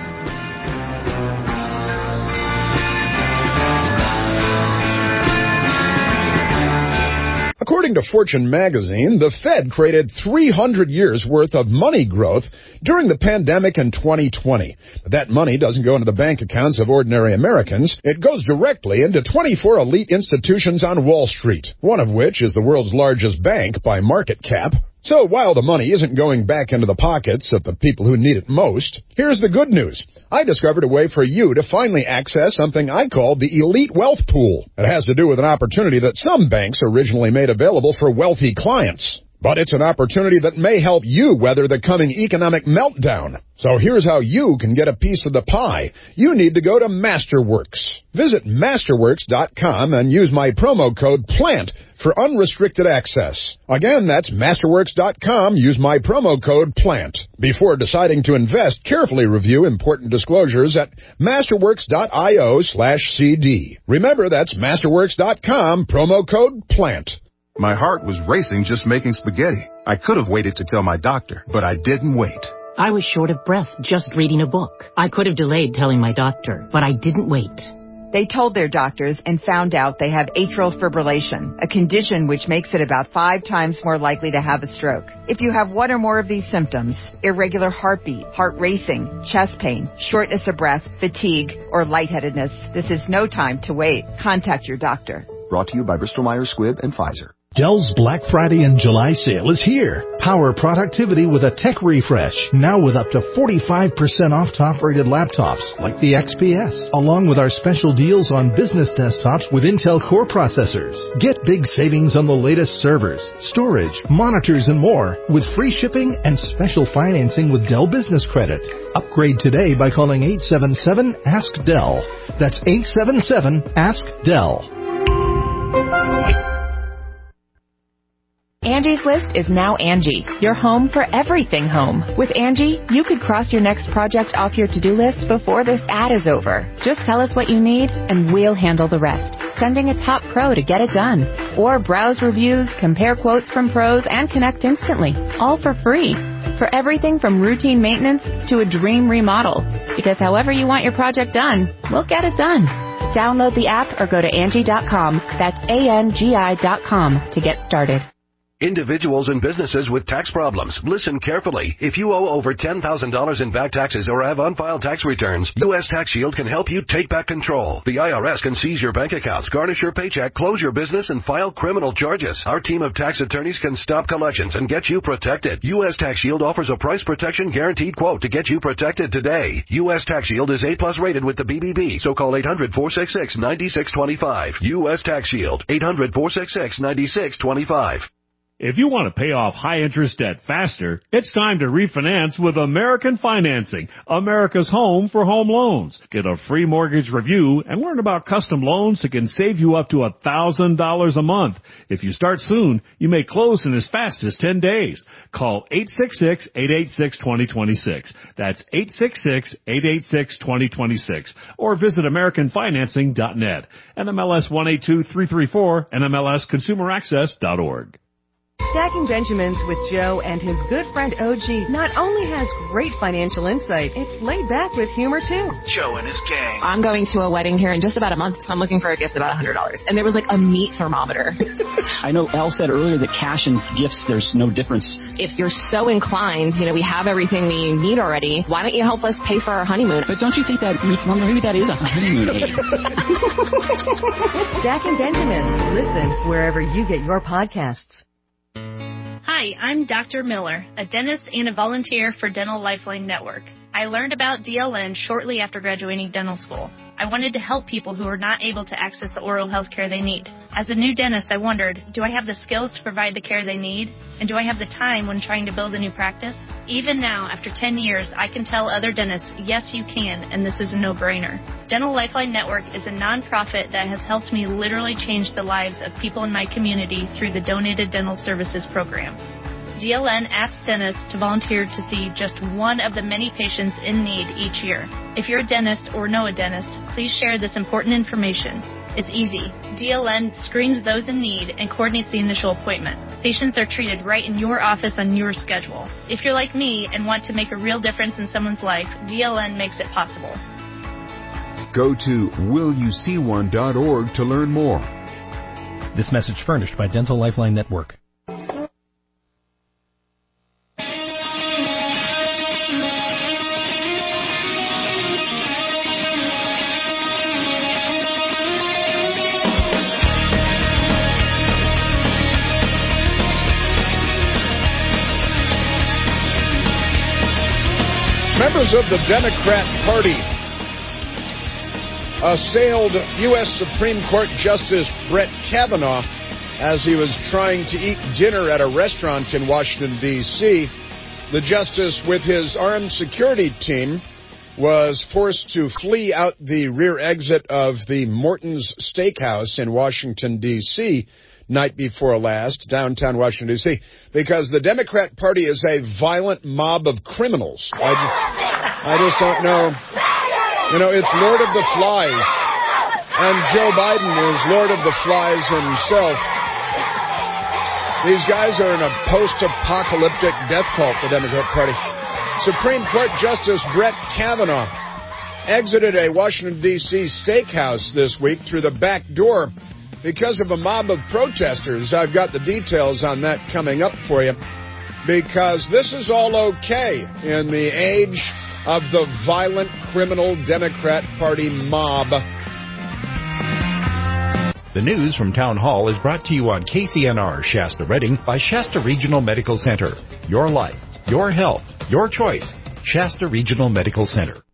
According to Fortune magazine, the Fed created 300 years' worth of money growth during the pandemic in 2020. But that money doesn't go into the bank accounts of ordinary Americans. It goes directly into 24 elite institutions on Wall Street, one of which is the world's largest bank by market cap. So while the money isn't going back into the pockets of the people who need it most, here's the good news. I discovered a way for you to finally access something I call the Elite Wealth Pool. It has to do with an opportunity that some banks originally made available for wealthy clients. But it's an opportunity that may help you weather the coming economic meltdown. So here's how you can get a piece of the pie. You need to go to Masterworks. Visit Masterworks.com and use my promo code PLANT for unrestricted access. Again, that's Masterworks.com. Use my promo code PLANT. Before deciding to invest, carefully review important disclosures at Masterworks.io/CD. Remember, that's Masterworks.com, promo code PLANT. My heart was racing just making spaghetti. I could have waited to tell my doctor, but I didn't wait. I was short of breath just reading a book. I could have delayed telling my doctor, but I didn't wait. They told their doctors and found out they have atrial fibrillation, a condition which makes it about 5 times more likely to have a stroke. If you have one or more of these symptoms, irregular heartbeat, heart racing, chest pain, shortness of breath, fatigue, or lightheadedness, this is no time to wait. Contact your doctor. Brought to you by Bristol-Myers Squibb and Pfizer. Dell's Black Friday and July sale is here. Power productivity with a tech refresh. Now with up to 45% off top-rated laptops like the XPS, along with our special deals on business desktops with Intel Core processors. Get big savings on the latest servers, storage, monitors, and more with free shipping and special financing with Dell Business Credit. Upgrade today by calling 877-ASK-DELL. That's 877-ASK-DELL. Angie's List is now Angie, your home for everything home. With Angie, you could cross your next project off your to-do list before this ad is over. Just tell us what you need, and we'll handle the rest. Sending a top pro to get it done. Or browse reviews, compare quotes from pros, and connect instantly. All for free. For everything from routine maintenance to a dream remodel. Because however you want your project done, we'll get it done. Download the app or go to Angie.com. That's ANGI.com to get started. Individuals and businesses with tax problems, listen carefully. If you owe over $10,000 in back taxes or have unfiled tax returns, U.S. Tax Shield can help you take back control. The IRS can seize your bank accounts, garnish your paycheck, close your business, and file criminal charges. Our team of tax attorneys can stop collections and get you protected. U.S. Tax Shield offers a price protection guaranteed quote to get you protected today. U.S. Tax Shield is A+ rated with the BBB, so call 800-466-9625. U.S. Tax Shield, 800-466-9625. If you want to pay off high-interest debt faster, it's time to refinance with American Financing, America's home for home loans. Get a free mortgage review and learn about custom loans that can save you up to $1,000 a month. If you start soon, you may close in as fast as 10 days. Call 866-886-2026. That's 866-886-2026. Or visit AmericanFinancing.net. NMLS 182334, NMLSConsumerAccess.org. Stacking Benjamins with Joe and his good friend OG not only has great financial insight, it's laid back with humor too. Joe and his gang. I'm going to a wedding here in just about a month, so I'm looking for a gift about $100. And there was like a meat thermometer. I know Elle said earlier that cash and gifts, there's no difference. If you're so inclined, we have everything we need already, why don't you help us pay for our honeymoon? But don't you think that, maybe that is a honeymoon aid? Stacking Benjamins. Listen wherever you get your podcasts. Hi, I'm Dr. Miller, a dentist and a volunteer for Dental Lifeline Network. I learned about DLN shortly after graduating dental school. I wanted to help people who are not able to access the oral health care they need. As a new dentist, I wondered, do I have the skills to provide the care they need? And do I have the time when trying to build a new practice? Even now, after 10 years, I can tell other dentists, yes, you can, and this is a no-brainer. Dental Lifeline Network is a nonprofit that has helped me literally change the lives of people in my community through the Donated Dental Services program. DLN asks dentists to volunteer to see just one of the many patients in need each year. If you're a dentist or know a dentist, please share this important information. It's easy. DLN screens those in need and coordinates the initial appointment. Patients are treated right in your office on your schedule. If you're like me and want to make a real difference in someone's life, DLN makes it possible. Go to willyouseeone.org to learn more. This message furnished by Dental Lifeline Network. Members of the Democrat Party assailed U.S. Supreme Court Justice Brett Kavanaugh as he was trying to eat dinner at a restaurant in Washington, D.C. The justice, with his armed security team, was forced to flee out the rear exit of the Morton's Steakhouse in Washington, D.C., night before last, downtown Washington, D.C., because the Democrat Party is a violent mob of criminals. I just don't know. It's Lord of the Flies, and Joe Biden is Lord of the Flies himself. These guys are in a post-apocalyptic death cult, the Democrat Party. Supreme Court Justice Brett Kavanaugh exited a Washington, D.C. steakhouse this week through the back door because of a mob of protesters. I've got the details on that coming up for you, because this is all okay in the age of the violent criminal Democrat Party mob. The news from Town Hall is brought to you on KCNR Shasta Redding by Shasta Regional Medical Center. Your life, your health, your choice. Shasta Regional Medical Center.